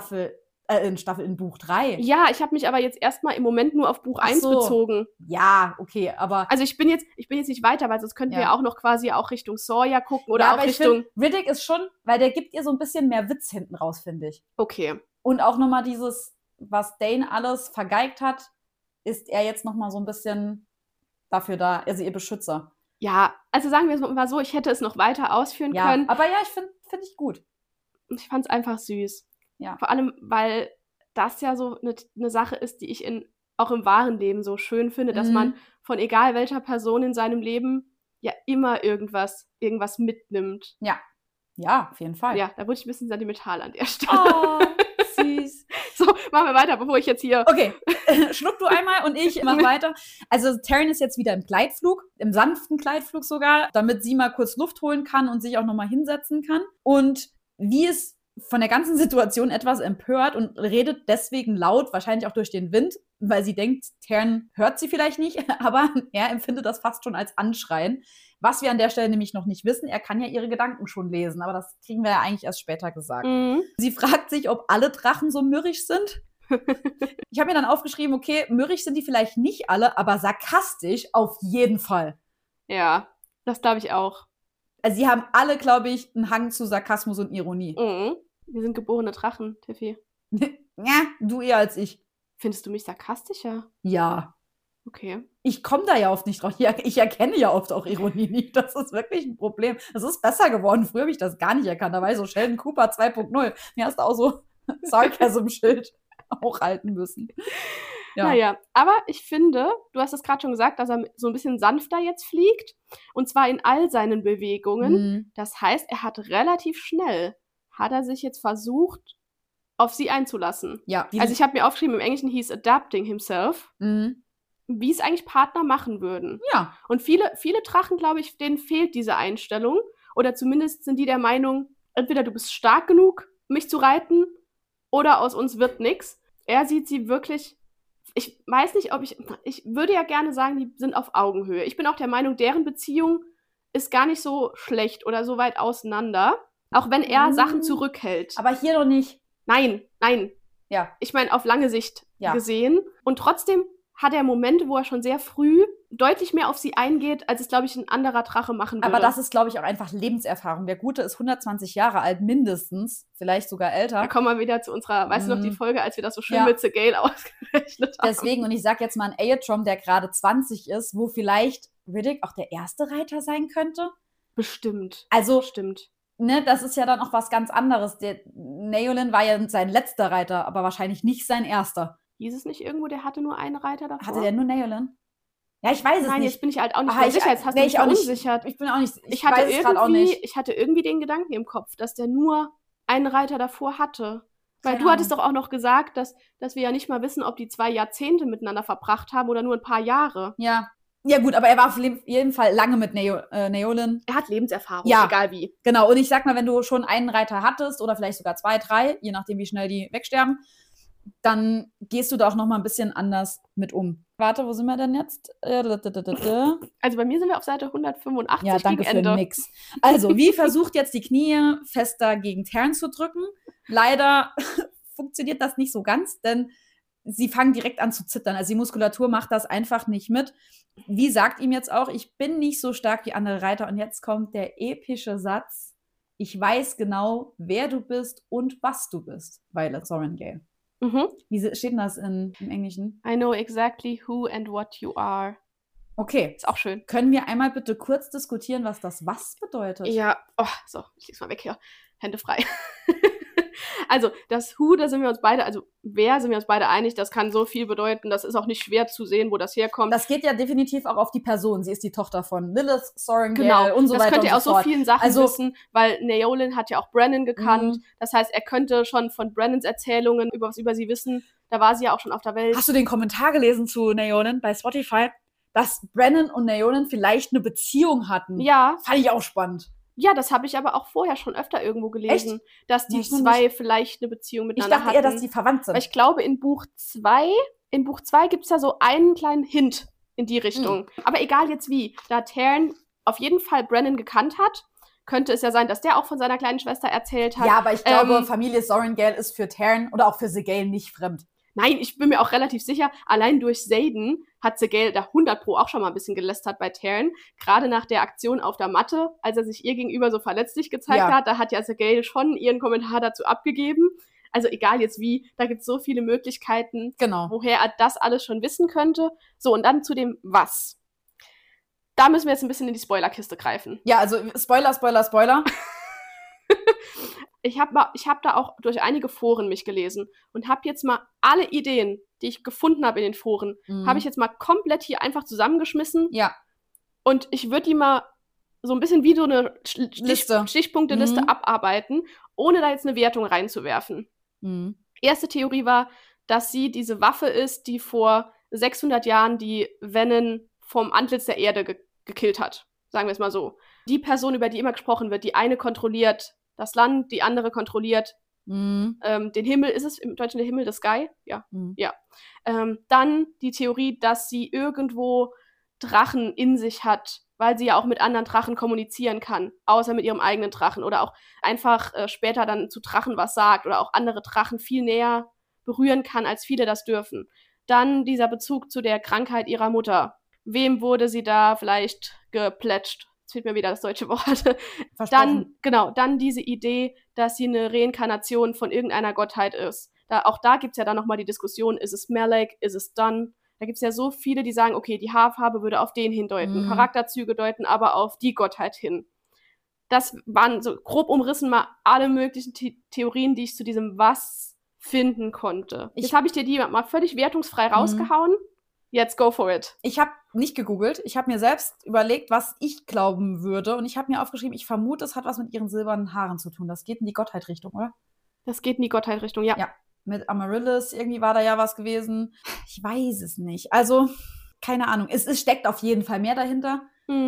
in Buch 3. Ja, ich habe mich aber jetzt erstmal im Moment nur auf Buch 1 bezogen. Ja, okay, aber... Also ich bin jetzt nicht weiter, weil sonst könnten wir ja auch noch quasi auch Richtung Sawyer gucken oder auch Richtung... Riddick ist schon, weil der gibt ihr so ein bisschen mehr Witz hinten raus, finde ich. Okay. Und auch nochmal dieses, was Dane alles vergeigt hat, ist er jetzt nochmal so ein bisschen dafür da, also ihr Beschützer. Ja, also sagen wir es mal so, ich hätte es noch weiter ausführen können. Aber ja, ich finde ich gut. Ich fand es einfach süß. Ja. Vor allem, weil das ja so eine Sache ist, die ich auch im wahren Leben so schön finde, dass man von egal welcher Person in seinem Leben ja immer irgendwas mitnimmt. Ja, auf jeden Fall. Ja, da wurde ich ein bisschen sentimental an der Stelle. Oh, süß. So, machen wir weiter, bevor ich jetzt hier... Okay, schluck du einmal und ich mach weiter. Also Taryn ist jetzt wieder im Gleitflug, im sanften Gleitflug sogar, damit sie mal kurz Luft holen kann und sich auch nochmal hinsetzen kann. Und wie es von der ganzen Situation etwas empört und redet deswegen laut, wahrscheinlich auch durch den Wind, weil sie denkt, Taryn hört sie vielleicht nicht, aber er empfindet das fast schon als Anschreien. Was wir an der Stelle nämlich noch nicht wissen, er kann ja ihre Gedanken schon lesen, aber das kriegen wir ja eigentlich erst später gesagt. Sie fragt sich, ob alle Drachen so mürrisch sind. Ich habe mir dann aufgeschrieben, okay, mürrisch sind die vielleicht nicht alle, aber sarkastisch auf jeden Fall. Ja, das glaube ich auch. Also sie haben alle, glaube ich, einen Hang zu Sarkasmus und Ironie. Wir sind geborene Drachen, Tiffy. Ja, du eher als ich. Findest du mich sarkastischer? Ja. Okay. Ich komme da ja oft nicht drauf. Ich erkenne ja oft auch Ironie nicht. Das ist wirklich ein Problem. Das ist besser geworden. Früher habe ich das gar nicht erkannt. Da war ich so Sheldon Cooper 2.0. Mir hast du auch so Sarcasm-Schild hochhalten müssen. Ja. Naja, aber ich finde, du hast es gerade schon gesagt, dass er so ein bisschen sanfter jetzt fliegt. Und zwar in all seinen Bewegungen. Mhm. Das heißt, er hat relativ schnell, hat er sich jetzt versucht, auf sie einzulassen. Ja. Also ich habe mir aufgeschrieben, im Englischen hieß adapting himself, wie es eigentlich Partner machen würden. Ja. Und viele Drachen, glaube ich, denen fehlt diese Einstellung. Oder zumindest sind die der Meinung, entweder du bist stark genug, mich zu reiten, oder aus uns wird nichts. Er sieht sie wirklich, ich weiß nicht, ich würde ja gerne sagen, die sind auf Augenhöhe. Ich bin auch der Meinung, deren Beziehung ist gar nicht so schlecht oder so weit auseinander. Auch wenn er Sachen zurückhält. Aber hier noch nicht. Nein. Ja. Ich meine, auf lange Sicht Ja. gesehen. Und trotzdem hat er Momente, wo er schon sehr früh deutlich mehr auf sie eingeht, als es, glaube ich, ein anderer Drache machen würde. Aber das ist, glaube ich, auch einfach Lebenserfahrung. Der Gute ist 120 Jahre alt, mindestens. Vielleicht sogar älter. Da kommen wir wieder zu unserer, weißt du noch, die Folge, als wir das so schön Ja. mit Segale ausgerechnet haben. Deswegen, und ich sage jetzt mal ein Aetrom, der gerade 20 ist, wo vielleicht Riddick auch der erste Reiter sein könnte. Bestimmt. Also, Bestimmt. ne, das ist ja dann auch was ganz anderes. Der Neolin war ja sein letzter Reiter, aber wahrscheinlich nicht sein erster. Hieß es nicht irgendwo, der hatte nur einen Reiter davor? Hatte der nur Neolin? Ja, ich weiß es Nein, nicht. jetzt bin ich halt auch nicht Ah, mehr sicher. Jetzt hast du mich verunsichert. Ich bin auch nicht. Ich hatte weiß es grad auch nicht. irgendwie den Gedanken im Kopf, dass der nur einen Reiter davor hatte. Weil Keine du hattest Ahnung. doch auch noch gesagt, dass wir ja nicht mal wissen, ob die 2 Jahrzehnte miteinander verbracht haben oder nur ein paar Jahre. Ja. Ja, gut, aber er war auf jeden Fall lange mit Neolin. Er hat Lebenserfahrung, Ja. egal wie. Genau, und ich sag mal, wenn du schon einen Reiter hattest oder vielleicht sogar 2, 3, je nachdem, wie schnell die wegsterben, dann gehst du da auch noch mal ein bisschen anders mit um. Warte, wo sind wir denn jetzt? Also bei mir sind wir auf Seite 185 Ja, danke gegen für Ende. nix. Also, wie versucht jetzt die Knie fester gegen Terran zu drücken? Leider funktioniert das nicht so ganz, denn sie fangen direkt an zu zittern. Also die Muskulatur macht das einfach nicht mit. Wie sagt ihm jetzt auch, ich bin nicht so stark wie andere Reiter. Und jetzt kommt der epische Satz, ich weiß genau, wer du bist und was du bist, Violet Sorrengale. Mhm. Wie steht denn das im Englischen? I know exactly who and what you are. Okay. Ist auch schön. Können wir einmal bitte kurz diskutieren, was das was bedeutet? Ja, so, ich leg's mal weg hier. Hände frei. Also, das Who, da sind wir uns beide, also wer sind wir uns beide einig, das kann so viel bedeuten, das ist auch nicht schwer zu sehen, wo das herkommt. Das geht ja definitiv auch auf die Person. Sie ist die Tochter von Lilith Sorrengale Genau, und so das weiter könnt und ihr aus so so fort. vielen Sachen Also- wissen, weil Neolin hat ja auch Brennan gekannt. Mhm. Das heißt, er könnte schon von Brennans Erzählungen über sie wissen. Da war sie ja auch schon auf der Welt. Hast du den Kommentar gelesen zu Neolin bei Spotify, dass Brennan und Neolin vielleicht eine Beziehung hatten? Ja, Fand ich auch spannend. ja, das habe ich aber auch vorher schon öfter irgendwo gelesen, dass die Ja, ich noch zwei vielleicht eine Beziehung Ich miteinander dachte hatten. eher, dass die verwandt sind. Weil ich glaube, in Buch 2 gibt es da so einen kleinen Hint in die Richtung. Aber egal jetzt wie, da Terran auf jeden Fall Brennan gekannt hat, könnte es ja sein, dass der auch von seiner kleinen Schwester erzählt hat. Ja, aber ich glaube, Familie Sorrengale ist für Terran oder auch für Segale nicht fremd. Nein, ich bin mir auch relativ sicher, allein durch Xaden hat Segale da 100 Pro auch schon mal ein bisschen gelästert bei Terran. Gerade nach der Aktion auf der Matte, als er sich ihr gegenüber so verletzlich gezeigt hat, da hat ja Segale schon ihren Kommentar dazu abgegeben. Also egal jetzt wie, da gibt es so viele Möglichkeiten, Genau. woher er das alles schon wissen könnte. So, und dann zu dem Was. Da müssen wir jetzt ein bisschen in die Spoilerkiste greifen. Ja, also Spoiler. Ich hab da auch durch einige Foren mich gelesen und habe jetzt mal alle Ideen, die ich gefunden habe in den Foren, habe ich jetzt mal komplett hier einfach zusammengeschmissen. Ja. Und ich würde die mal so ein bisschen wie so eine Liste. Stichpunkteliste abarbeiten, ohne da jetzt eine Wertung reinzuwerfen. Erste Theorie war, dass sie diese Waffe ist, die vor 600 Jahren die Vennen vom Antlitz der Erde gekillt hat. Sagen wir es mal so. Die Person, über die immer gesprochen wird, die eine kontrolliert das Land, die andere kontrolliert den Himmel. Ist es im Deutschen der Himmel, the Sky? Ja. Ja. Dann die Theorie, dass sie irgendwo Drachen in sich hat, weil sie ja auch mit anderen Drachen kommunizieren kann, außer mit ihrem eigenen Drachen oder auch einfach später dann zu Drachen was sagt oder auch andere Drachen viel näher berühren kann, als viele das dürfen. Dann dieser Bezug zu der Krankheit ihrer Mutter. Wem wurde sie da vielleicht geplätscht? Jetzt fehlt mir wieder das deutsche Wort. Dann diese Idee, dass sie eine Reinkarnation von irgendeiner Gottheit ist. Auch da gibt es ja dann nochmal die Diskussion, ist es Melek, ist es Dun? Da gibt es ja so viele, die sagen, okay, die Haarfarbe würde auf den hindeuten, Charakterzüge deuten aber auf die Gottheit hin. Das waren so grob umrissen mal alle möglichen Theorien, die ich zu diesem Was finden konnte. Jetzt habe ich dir die mal völlig wertungsfrei rausgehauen. Jetzt go for it. Ich habe nicht gegoogelt. Ich habe mir selbst überlegt, was ich glauben würde. Und ich habe mir aufgeschrieben, ich vermute, es hat was mit ihren silbernen Haaren zu tun. Das geht in die Gottheit-Richtung, oder? Das geht in die Gottheit-Richtung, ja. Ja, mit Amaryllis, irgendwie war da ja was gewesen. Ich weiß es nicht. Also, keine Ahnung. Es steckt auf jeden Fall mehr dahinter.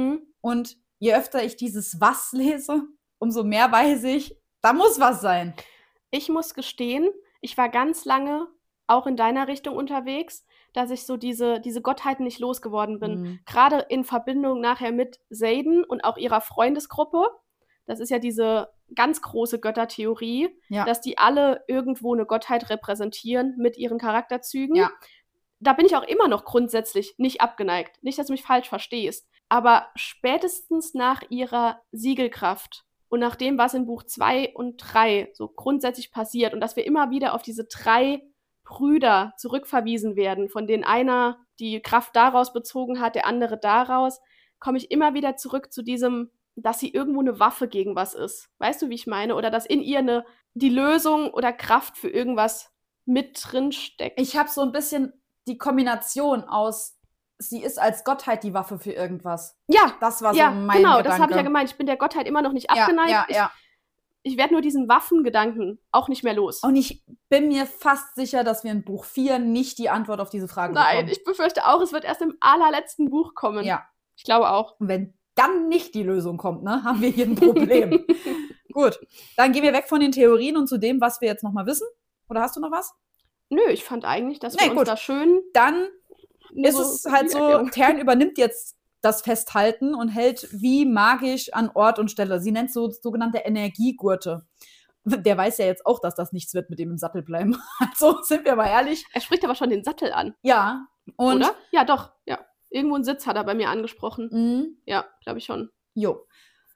Und je öfter ich dieses Was lese, umso mehr weiß ich, da muss was sein. Ich muss gestehen, ich war ganz lange auch in deiner Richtung unterwegs, dass ich so diese Gottheiten nicht losgeworden bin. Gerade in Verbindung nachher mit Xaden und auch ihrer Freundesgruppe. Das ist ja diese ganz große Göttertheorie, dass die alle irgendwo eine Gottheit repräsentieren mit ihren Charakterzügen. Ja. Da bin ich auch immer noch grundsätzlich nicht abgeneigt. Nicht, dass du mich falsch verstehst. Aber spätestens nach ihrer Siegelkraft und nach dem, was in Buch 2 und 3 so grundsätzlich passiert und dass wir immer wieder auf diese 3 Brüder zurückverwiesen werden, von denen einer die Kraft daraus bezogen hat, der andere daraus, komme ich immer wieder zurück zu diesem, dass sie irgendwo eine Waffe gegen was ist. Weißt du, wie ich meine? Oder dass in ihr die Lösung oder Kraft für irgendwas mit drin steckt. Ich habe so ein bisschen die Kombination aus, sie ist als Gottheit die Waffe für irgendwas. Ja, das war so mein genau, Gedanke. Das habe ich ja gemeint. Ich bin der Gottheit immer noch nicht abgeneigt. Ich werde nur diesen Waffengedanken auch nicht mehr los. Und ich bin mir fast sicher, dass wir in Buch 4 nicht die Antwort auf diese Frage bekommen. Nein, ich befürchte auch, es wird erst im allerletzten Buch kommen. Ja. Ich glaube auch. Und wenn dann nicht die Lösung kommt, ne, haben wir hier ein Problem. Gut, dann gehen wir weg von den Theorien und zu dem, was wir jetzt noch mal wissen. Oder hast du noch was? Nö, ich fand eigentlich, dass wir uns da schön... Dann ist es halt so, Tern übernimmt jetzt das Festhalten und hält wie magisch an Ort und Stelle. Sie nennt so sogenannte Energiegurte. Der weiß ja jetzt auch, dass das nichts wird mit dem im Sattel bleiben. Also sind wir mal ehrlich. Er spricht aber schon den Sattel an. Ja. Und oder? Ja, doch. Ja. Irgendwo einen Sitz hat er bei mir angesprochen. Ja, glaube ich schon. Jo.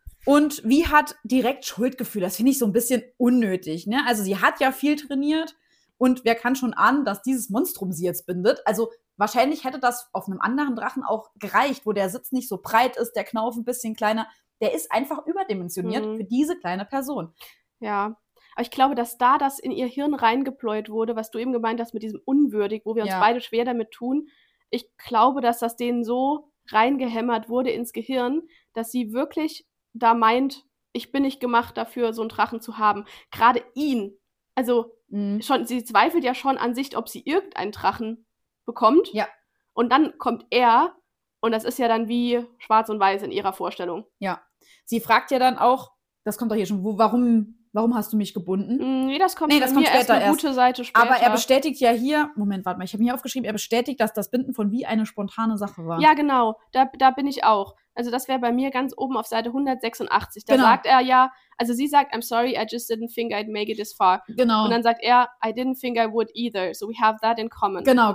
Und wie hat direkt Schuldgefühl? Das finde ich so ein bisschen unnötig. Ne? Also sie hat ja viel trainiert und wer kann schon ahnen, dass dieses Monstrum sie jetzt bindet? Also wahrscheinlich hätte das auf einem anderen Drachen auch gereicht, wo der Sitz nicht so breit ist, der Knauf ein bisschen kleiner. Der ist einfach überdimensioniert für diese kleine Person. Ja, aber ich glaube, dass da das in ihr Hirn reingepläut wurde, was du eben gemeint hast mit diesem unwürdig, wo wir uns beide schwer damit tun. Ich glaube, dass das denen so reingehämmert wurde ins Gehirn, dass sie wirklich da meint, ich bin nicht gemacht dafür, so einen Drachen zu haben. Gerade ihn. Also schon, sie zweifelt ja schon an sich, ob sie irgendeinen Drachen bekommt. Ja. Und dann kommt er und das ist ja dann wie schwarz und weiß in ihrer Vorstellung. Ja. Sie fragt ja dann auch, das kommt doch hier schon, warum hast du mich gebunden? Nee, das kommt bei mir erst eine gute Seite später. Aber er bestätigt ja hier, Moment, warte mal, ich habe mir hier aufgeschrieben, er bestätigt, dass das Binden von wie eine spontane Sache war. Ja, genau, da bin ich auch. Also das wäre bei mir ganz oben auf Seite 186. Da sagt er ja, also sie sagt, I'm sorry, I just didn't think I'd make it this far. Genau. Und dann sagt er, I didn't think I would either. So we have that in common. Genau.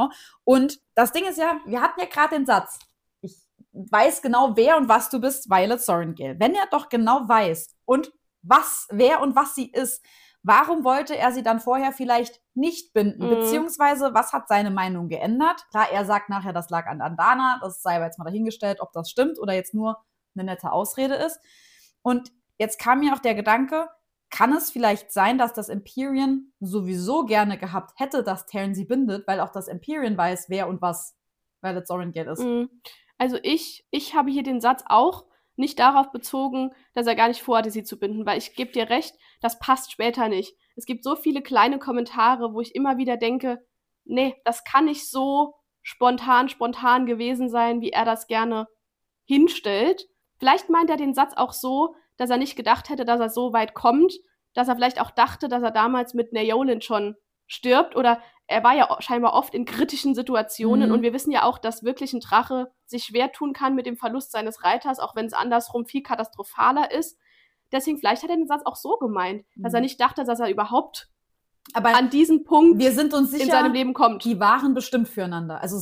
Und das Ding ist ja, wir hatten ja gerade den Satz, ich weiß genau, wer und was du bist, Violet Sorrengail. Wenn er doch genau weiß und wer und was sie ist, warum wollte er sie dann vorher vielleicht nicht binden? Beziehungsweise, was hat seine Meinung geändert? Klar, er sagt nachher, das lag an Dana, das sei aber jetzt mal dahingestellt, ob das stimmt oder jetzt nur eine nette Ausrede ist. Und jetzt kam mir auch der Gedanke, kann es vielleicht sein, dass das Empyrean sowieso gerne gehabt hätte, dass Tern sie bindet, weil auch das Empyrean weiß, wer und was Violet Sorrengail ist? Also ich habe hier den Satz auch nicht darauf bezogen, dass er gar nicht vorhatte, sie zu binden, weil ich gebe dir recht, das passt später nicht. Es gibt so viele kleine Kommentare, wo ich immer wieder denke, nee, das kann nicht so spontan gewesen sein, wie er das gerne hinstellt. Vielleicht meint er den Satz auch so, dass er nicht gedacht hätte, dass er so weit kommt, dass er vielleicht auch dachte, dass er damals mit Naeolin schon stirbt oder er war ja scheinbar oft in kritischen Situationen und wir wissen ja auch, dass wirklich ein Drache sich schwer tun kann mit dem Verlust seines Reiters, auch wenn es andersrum viel katastrophaler ist. Deswegen vielleicht hat er den Satz auch so gemeint, dass er nicht dachte, dass er überhaupt an diesen Punkt wir sind uns sicher, in seinem Leben kommt. Die waren bestimmt füreinander. Also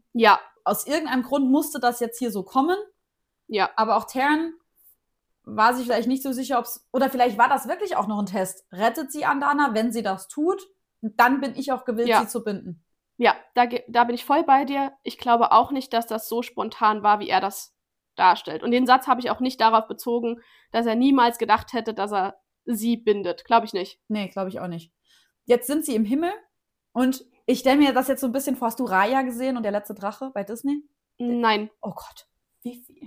aus irgendeinem Grund musste das jetzt hier so kommen. Ja. Aber auch Tern war sich vielleicht nicht so sicher, oder vielleicht war das wirklich auch noch ein Test. Rettet sie Andana, wenn sie das tut? Und dann bin ich auch gewillt, sie zu binden. Ja, da bin ich voll bei dir. Ich glaube auch nicht, dass das so spontan war, wie er das darstellt. Und den Satz habe ich auch nicht darauf bezogen, dass er niemals gedacht hätte, dass er sie bindet. Glaube ich nicht. Nee, glaube ich auch nicht. Jetzt sind sie im Himmel und ich stelle mir das jetzt so ein bisschen vor. Hast du Raya gesehen und der letzte Drache bei Disney? Nein. Oh Gott, wie viel?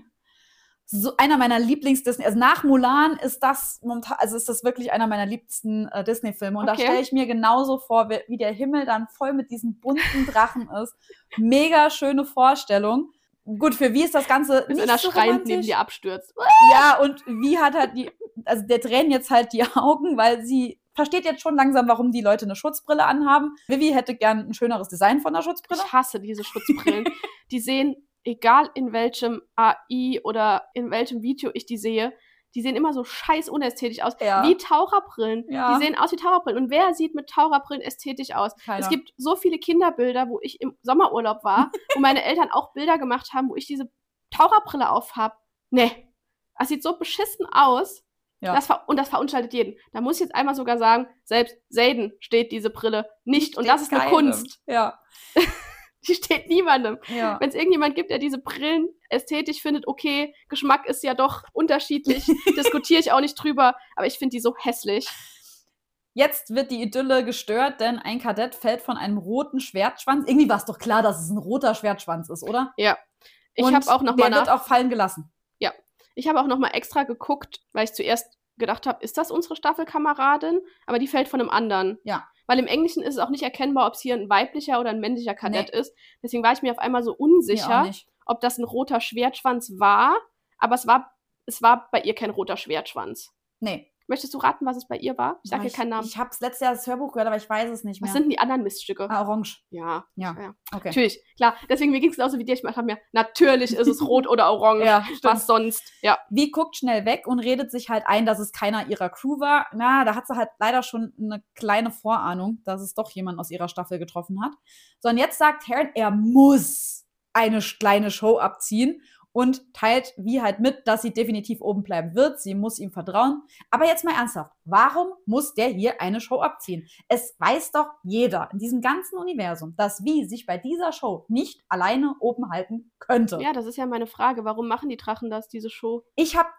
So einer meiner Lieblings-Disney, also nach Mulan ist das momentan, also ist das wirklich einer meiner liebsten Disney-Filme. Und da Okay. stelle ich mir genauso vor, wie der Himmel dann voll mit diesen bunten Drachen ist. Mega schöne Vorstellung. Gut, für wie ist das Ganze Bis nicht einer so schreiend romantisch? neben dir abstürzt. Ja, und wie hat halt also der tränen jetzt halt die Augen, weil sie versteht jetzt schon langsam, warum die Leute eine Schutzbrille anhaben. Vivi hätte gern ein schöneres Design von der Schutzbrille. Ich hasse diese Schutzbrillen. Die sehen, egal in welchem AI oder in welchem Video ich die sehe, die sehen immer so scheiß unästhetisch aus. Ja. Wie Taucherbrillen. Ja. Die sehen aus wie Taucherbrillen. Und wer sieht mit Taucherbrillen ästhetisch aus? Keiner. Es gibt so viele Kinderbilder, wo ich im Sommerurlaub war, wo meine Eltern auch Bilder gemacht haben, wo ich diese Taucherbrille aufhab. Nee. Das sieht so beschissen aus. Ja. Und das verunstaltet jeden. Da muss ich jetzt einmal sogar sagen, selbst Zayden steht diese Brille nicht. Und das ist eine Kunst. Ja. Die steht niemandem. Ja. Wenn es irgendjemand gibt, der diese Brillen ästhetisch findet, okay, Geschmack ist ja doch unterschiedlich, diskutiere ich auch nicht drüber, aber ich finde die so hässlich. Jetzt wird die Idylle gestört, denn ein Kadett fällt von einem roten Schwertschwanz. Irgendwie war es doch klar, dass es ein roter Schwertschwanz ist, oder? Ja. Ich Und habe auch noch mal der wird auch fallen gelassen. Ja. Ich habe auch noch mal extra geguckt, weil ich zuerst gedacht habe, ist das unsere Staffelkameradin? Aber die fällt von einem anderen. Ja. Weil im Englischen ist es auch nicht erkennbar, ob es hier ein weiblicher oder ein männlicher Kadett ist. Deswegen war ich mir auf einmal so unsicher, ob das ein roter Schwertschwanz war. Aber es war bei ihr kein roter Schwertschwanz. Nee. Möchtest du raten, was es bei ihr war? Ich sage hier keinen Namen. Ich habe letztes Jahr das Hörbuch gehört, aber ich weiß es nicht mehr. Was sind denn die anderen Miststücke? Orange. Ja. Ja. Okay. Natürlich, klar. Deswegen, mir ging es genauso wie dir. Ich habe mir, natürlich ist es rot oder orange. Ja, stimmt. Was sonst? Ja. Wie guckt schnell weg und redet sich halt ein, dass es keiner ihrer Crew war. Na, da hat sie halt leider schon eine kleine Vorahnung, dass es doch jemand aus ihrer Staffel getroffen hat. So, und jetzt sagt Taran, er muss eine kleine Show abziehen und teilt wie halt mit, dass sie definitiv oben bleiben wird. Sie muss ihm vertrauen. Aber jetzt mal ernsthaft, warum muss der hier eine Show abziehen? Es weiß doch jeder in diesem ganzen Universum, dass Wie sich bei dieser Show nicht alleine oben halten könnte. Ja, das ist ja meine Frage. Warum machen die Drachen das, diese Show? Ich habe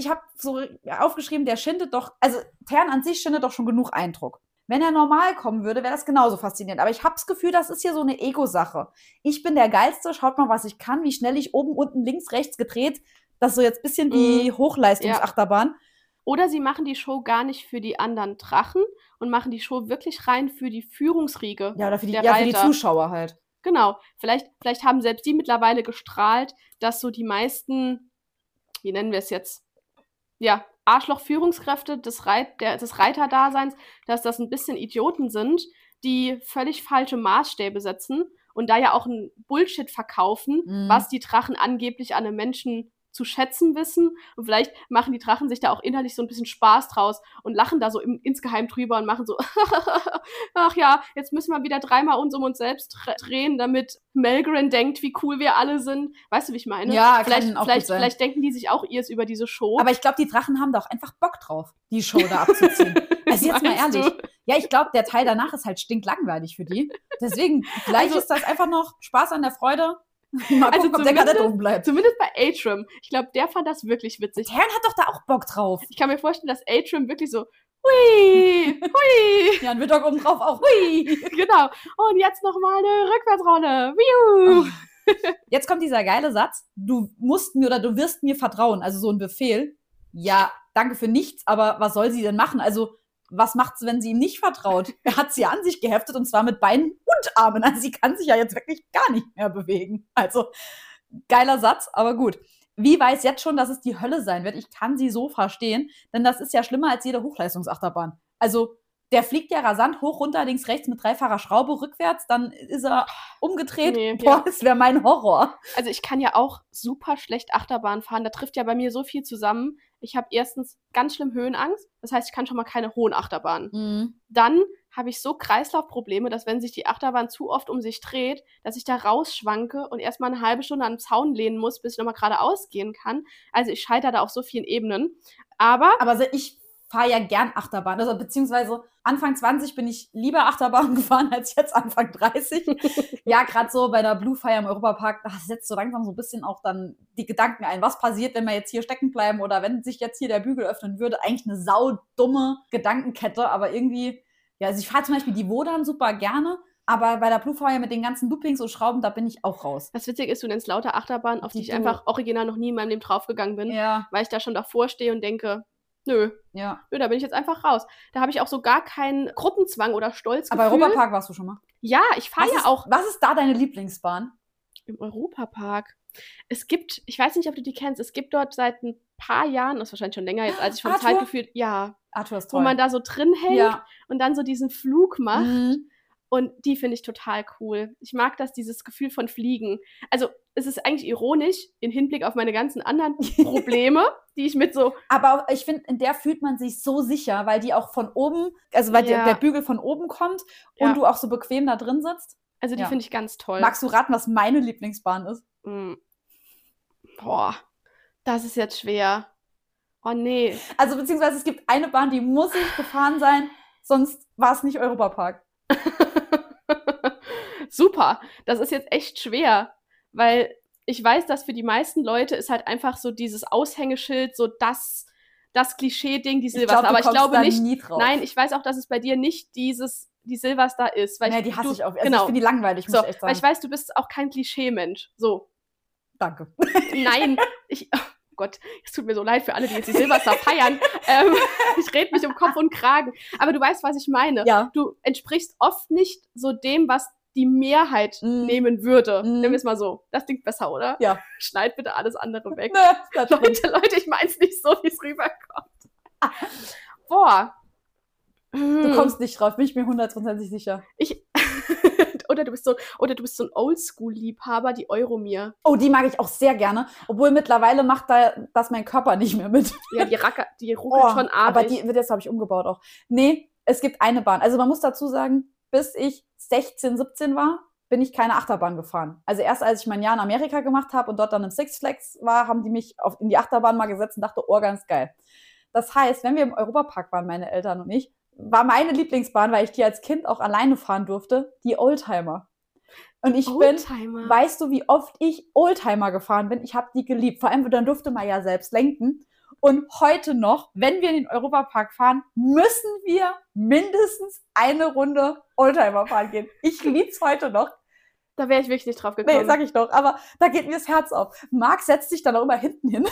so aufgeschrieben, der schindet doch, also Taran an sich schindet doch schon genug Eindruck. Wenn er normal kommen würde, wäre das genauso faszinierend. Aber ich habe das Gefühl, das ist hier so eine Ego-Sache. Ich bin der Geilste, schaut mal, was ich kann, wie schnell ich oben, unten, links, rechts gedreht. Das ist so jetzt ein bisschen wie Hochleistungsachterbahn. Oder sie machen die Show gar nicht für die anderen Drachen und machen die Show wirklich rein für die Führungsriege. Ja, oder für die, der für die Reiter. Zuschauer halt. Genau. Vielleicht haben selbst die mittlerweile gestrahlt, dass so die meisten, wie nennen wir es jetzt, ja, Arschloch-Führungskräfte des Reiterdaseins, dass das ein bisschen Idioten sind, die völlig falsche Maßstäbe setzen und da ja auch ein Bullshit verkaufen, was die Drachen angeblich an einem Menschen zu schätzen wissen. Und vielleicht machen die Drachen sich da auch innerlich so ein bisschen Spaß draus und lachen da so insgeheim drüber und machen so, ach ja, jetzt müssen wir wieder 3-mal uns um uns selbst drehen, damit Melgren denkt, wie cool wir alle sind. Weißt du, wie ich meine? Ja, kann auch gut sein. Vielleicht denken die sich auch ihrs über diese Show. Aber ich glaube, die Drachen haben da auch einfach Bock drauf, die Show da abzuziehen. Also jetzt mal ehrlich. Du? Ja, ich glaube, der Teil danach ist halt stinklangweilig für die. Deswegen, vielleicht ist das einfach noch Spaß an der Freude. Mal gucken, ob der Kadett oben bleibt. Zumindest bei Atrim. Ich glaube, der fand das wirklich witzig. Taran hat doch da auch Bock drauf. Ich kann mir vorstellen, dass Atrim wirklich so, hui, hui. Ja, und wird doch oben drauf auch, hui. Genau. Und jetzt nochmal eine Rückwärtsrolle. Wiu. Jetzt kommt dieser geile Satz, du musst mir oder du wirst mir vertrauen. Also so ein Befehl. Ja, danke für nichts, aber was soll sie denn machen? Also, was macht sie, wenn sie ihm nicht vertraut? Er hat sie an sich geheftet und zwar mit Beinen und Armen. Also sie kann sich ja jetzt wirklich gar nicht mehr bewegen. Also, geiler Satz, aber gut. Wie weiß jetzt schon, dass es die Hölle sein wird? Ich kann sie so verstehen, denn das ist ja schlimmer als jede Hochleistungsachterbahn. Also, der fliegt ja rasant hoch, runter, links, rechts mit dreifacher Schraube rückwärts, dann ist er umgedreht. Nee, Boah, ja. das wäre mein Horror. Also ich kann ja auch super schlecht Achterbahn fahren. Da trifft ja bei mir so viel zusammen. Ich habe erstens ganz schlimm Höhenangst. Das heißt, ich kann schon mal keine hohen Achterbahnen. Dann habe ich so Kreislaufprobleme, dass wenn sich die Achterbahn zu oft um sich dreht, dass ich da rausschwanke und erstmal eine halbe Stunde an den Zaun lehnen muss, bis ich nochmal geradeaus gehen kann. Also ich scheitere da auf so vielen Ebenen. Aber ich fahre ja gern Achterbahn. Also beziehungsweise Anfang 20 bin ich lieber Achterbahn gefahren als jetzt Anfang 30. Ja, gerade so bei der Blue Fire im Europapark, da setzt so langsam so ein bisschen auch dann die Gedanken ein. Was passiert, wenn wir jetzt hier stecken bleiben oder wenn sich jetzt hier der Bügel öffnen würde? Eigentlich eine saudumme Gedankenkette, aber irgendwie, ja, also ich fahre zum Beispiel die Wodan super gerne, aber bei der Blue Fire mit den ganzen Loopings und Schrauben, da bin ich auch raus. Was witzig ist, du nennst lauter Achterbahnen, auf die ich einfach original noch nie in meinem Leben draufgegangen bin, weil ich da schon davor stehe und denke, nö, da bin ich jetzt einfach raus. Da habe ich auch so gar keinen Gruppenzwang oder Stolzgefühl. Aber Europapark warst du schon mal? Ja, ich fahre ja auch. Was ist da deine Lieblingsbahn? Im Europapark. Es gibt, ich weiß nicht, ob du die kennst, es gibt dort seit ein paar Jahren, das ist wahrscheinlich schon länger jetzt, als ich vom Zeitgefühl, Arthur ist toll. Wo man da so drin hängt und dann so diesen Flug macht. Und die finde ich total cool. Ich mag das, dieses Gefühl von Fliegen. Also es ist eigentlich ironisch im Hinblick auf meine ganzen anderen Probleme, die ich mit so... Aber ich finde, in der fühlt man sich so sicher, weil die auch von oben, also weil der Bügel von oben kommt und du auch so bequem da drin sitzt. Also die finde ich ganz toll. Magst du raten, was meine Lieblingsbahn ist? Boah, das ist jetzt schwer. Oh nee. Also beziehungsweise es gibt eine Bahn, die muss ich gefahren sein, sonst war es nicht Europapark. Super, das ist jetzt echt schwer, weil ich weiß, dass für die meisten Leute ist halt einfach so dieses Aushängeschild, so das Klischee-Ding, die Silverstar. Aber ich glaube nicht, nein, ich weiß auch, dass es bei dir nicht die Silverstar ist. Weil die hasse ich auch. Also genau. Ich finde die langweilig, muss ich echt sagen. Weil ich weiß, du bist auch kein Klischee-Mensch. So. Danke. Nein, oh Gott, es tut mir so leid für alle, die jetzt die Silverstar feiern. Ich rede mich um Kopf und Kragen. Aber du weißt, was ich meine. Ja. Du entsprichst oft nicht so dem, was die Mehrheit nehmen würde. Nehmen wir es mal so. Das klingt besser, oder? Ja. Schneid bitte alles andere weg. Nee, Leute, ich mein's nicht so, wie es rüberkommt. Boah. Du kommst nicht drauf, bin ich mir 100% sicher. Oder du bist so ein Oldschool-Liebhaber, die Euromir. Oh, die mag ich auch sehr gerne. Obwohl mittlerweile macht das mein Körper nicht mehr mit. Ja, die ruckelt schon arg. Aber das habe ich umgebaut auch. Nee, es gibt eine Bahn. Also man muss dazu sagen, bis ich 16, 17 war, bin ich keine Achterbahn gefahren. Also erst als ich mein Jahr in Amerika gemacht habe und dort dann im Six Flags war, haben die mich in die Achterbahn mal gesetzt und dachte, oh, ganz geil. Das heißt, wenn wir im Europapark waren, meine Eltern und ich, war meine Lieblingsbahn, weil ich die als Kind auch alleine fahren durfte, die Oldtimer. Und weißt du, wie oft ich Oldtimer gefahren bin? Ich habe die geliebt. Vor allem, dann durfte man ja selbst lenken. Und heute noch, wenn wir in den Europapark fahren, müssen wir mindestens eine Runde Oldtimer fahren gehen. Ich lieb's heute noch. Da wäre ich wirklich nicht drauf gekommen. Nee, sag ich doch. Aber da geht mir das Herz auf. Marc setzt sich dann auch immer hinten hin.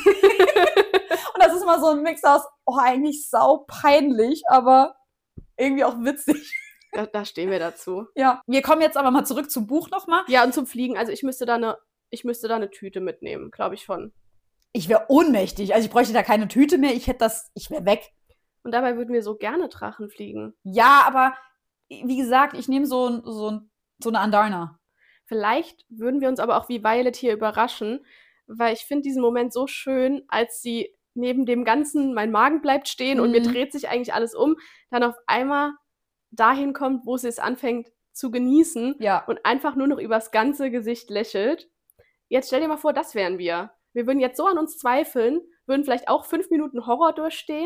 Und das ist immer so ein Mix aus, eigentlich sau peinlich, aber irgendwie auch witzig. Da stehen wir dazu. Ja, wir kommen jetzt aber mal zurück zum Buch nochmal. Ja, und zum Fliegen. Also ich müsste da eine Tüte mitnehmen, glaube ich schon. Ich wäre ohnmächtig. Also ich bräuchte da keine Tüte mehr. Ich wäre weg. Und dabei würden wir so gerne Drachen fliegen. Ja, aber wie gesagt, ich nehme so eine Andarna. Vielleicht würden wir uns aber auch wie Violet hier überraschen, weil ich finde diesen Moment so schön, als sie neben dem Ganzen, mein Magen bleibt stehen und mir dreht sich eigentlich alles um, dann auf einmal dahin kommt, wo sie es anfängt zu genießen und einfach nur noch übers ganze Gesicht lächelt. Jetzt stell dir mal vor, das wären wir. Wir würden jetzt so an uns zweifeln, würden vielleicht auch 5 Minuten Horror durchstehen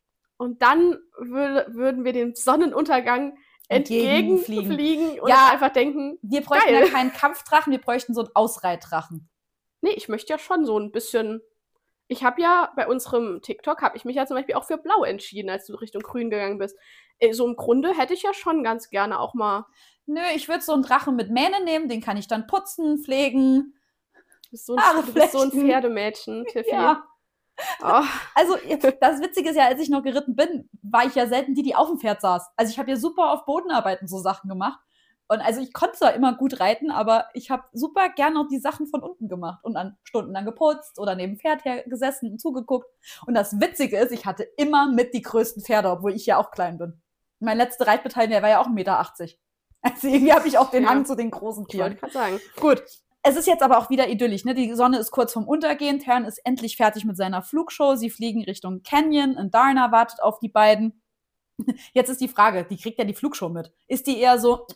und dann würden wir dem Sonnenuntergang entgegenfliegen und einfach denken, wir bräuchten ja keinen Kampfdrachen, wir bräuchten so einen Ausreitdrachen. Nee, ich möchte ja schon so ein bisschen. Ich habe ja bei unserem TikTok, habe ich mich ja zum Beispiel auch für Blau entschieden, als du Richtung Grün gegangen bist. So im Grunde hätte ich ja schon ganz gerne auch mal. Nö, ich würde so einen Drachen mit Mähne nehmen, den kann ich dann putzen, pflegen. Du bist so ein Pferdemädchen, Tiffy. Ja. Oh. Also das Witzige ist ja, als ich noch geritten bin, war ich ja selten die auf dem Pferd saß. Also ich habe ja super auf Bodenarbeiten so Sachen gemacht. Und also ich konnte zwar immer gut reiten, aber ich habe super gerne auch die Sachen von unten gemacht und dann stundenlang geputzt oder neben dem Pferd her gesessen und zugeguckt. Und das Witzige ist, ich hatte immer mit die größten Pferde, obwohl ich ja auch klein bin. Mein letzter Reitbeteiligung, der war ja auch 1,80 Meter. Also irgendwie habe ich auch den Hang zu den großen Tieren. Ich wollte gerade sagen. Gut. Es ist jetzt aber auch wieder idyllisch, ne? Die Sonne ist kurz vorm Untergehen. Tern ist endlich fertig mit seiner Flugshow. Sie fliegen Richtung Canyon. Andarna wartet auf die beiden. Jetzt ist die Frage, die kriegt ja die Flugshow mit. Ist die eher so,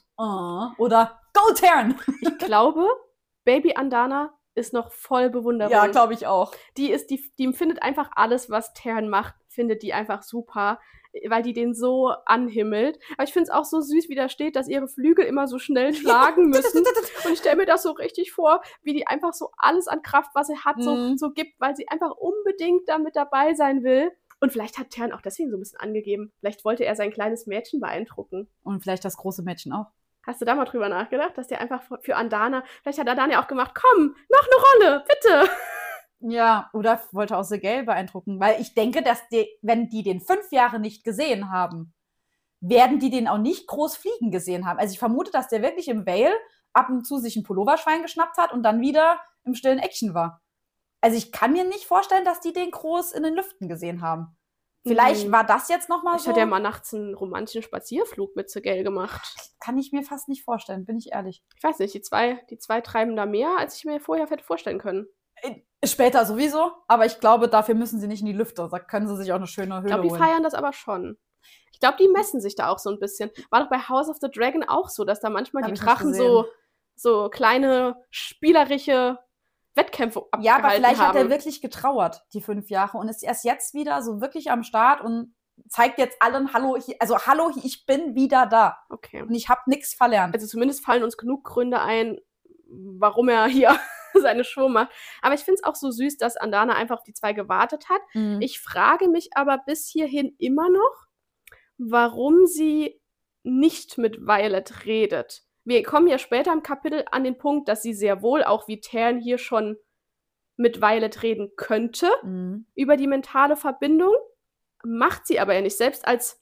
oder Go Tern? Ich glaube, Baby Andarna ist noch voll bewunderbar. Ja, glaube ich auch. Die empfindet einfach alles, was Tern macht, finde die einfach super, weil die den so anhimmelt. Aber ich finde es auch so süß, wie da steht, dass ihre Flügel immer so schnell schlagen müssen. Und ich stelle mir das so richtig vor, wie die einfach so alles an Kraft, was sie hat, so gibt, weil sie einfach unbedingt da mit dabei sein will. Und vielleicht hat Theron auch deswegen so ein bisschen angegeben. Vielleicht wollte er sein kleines Mädchen beeindrucken. Und vielleicht das große Mädchen auch. Hast du da mal drüber nachgedacht, dass der einfach für Andana, vielleicht hat Andana ja auch gemacht, komm, noch eine Rolle, bitte. Ja, oder wollte auch Sergei beeindrucken. Weil ich denke, dass wenn die den 5 Jahre nicht gesehen haben, werden die den auch nicht groß fliegen gesehen haben. Also ich vermute, dass der wirklich im Vale ab und zu sich ein Pulloverschwein geschnappt hat und dann wieder im stillen Action war. Also ich kann mir nicht vorstellen, dass die den groß in den Lüften gesehen haben. Vielleicht war das jetzt nochmal so. Ich hatte ja mal nachts einen romantischen Spazierflug mit Sergei gemacht. Kann ich mir fast nicht vorstellen, bin ich ehrlich. Ich weiß nicht, die zwei treiben da mehr, als ich mir vorher hätte vorstellen können. Später sowieso, aber ich glaube, dafür müssen sie nicht in die Lüfte. Da können sie sich auch eine schöne Höhle holen. Ich glaube, die feiern das aber schon. Ich glaube, die messen sich da auch so ein bisschen. War doch bei House of the Dragon auch so, dass da manchmal die Drachen so kleine, spielerische Wettkämpfe abgehalten Ja, aber vielleicht haben. hat er wirklich getrauert, die 5 Jahre, und ist erst jetzt wieder so wirklich am Start und zeigt jetzt allen, hallo, ich bin wieder da. Okay. Und ich habe nichts verlernt. Also zumindest fallen uns genug Gründe ein, warum er hier seine Show macht. Aber ich finde es auch so süß, dass Andana einfach auf die 2 gewartet hat. Ich frage mich aber bis hierhin immer noch, warum sie nicht mit Violet redet. Wir kommen ja später im Kapitel an den Punkt, dass sie sehr wohl, auch wie Theron hier schon mit Violet reden könnte, über die mentale Verbindung. Macht sie aber ja nicht. Selbst als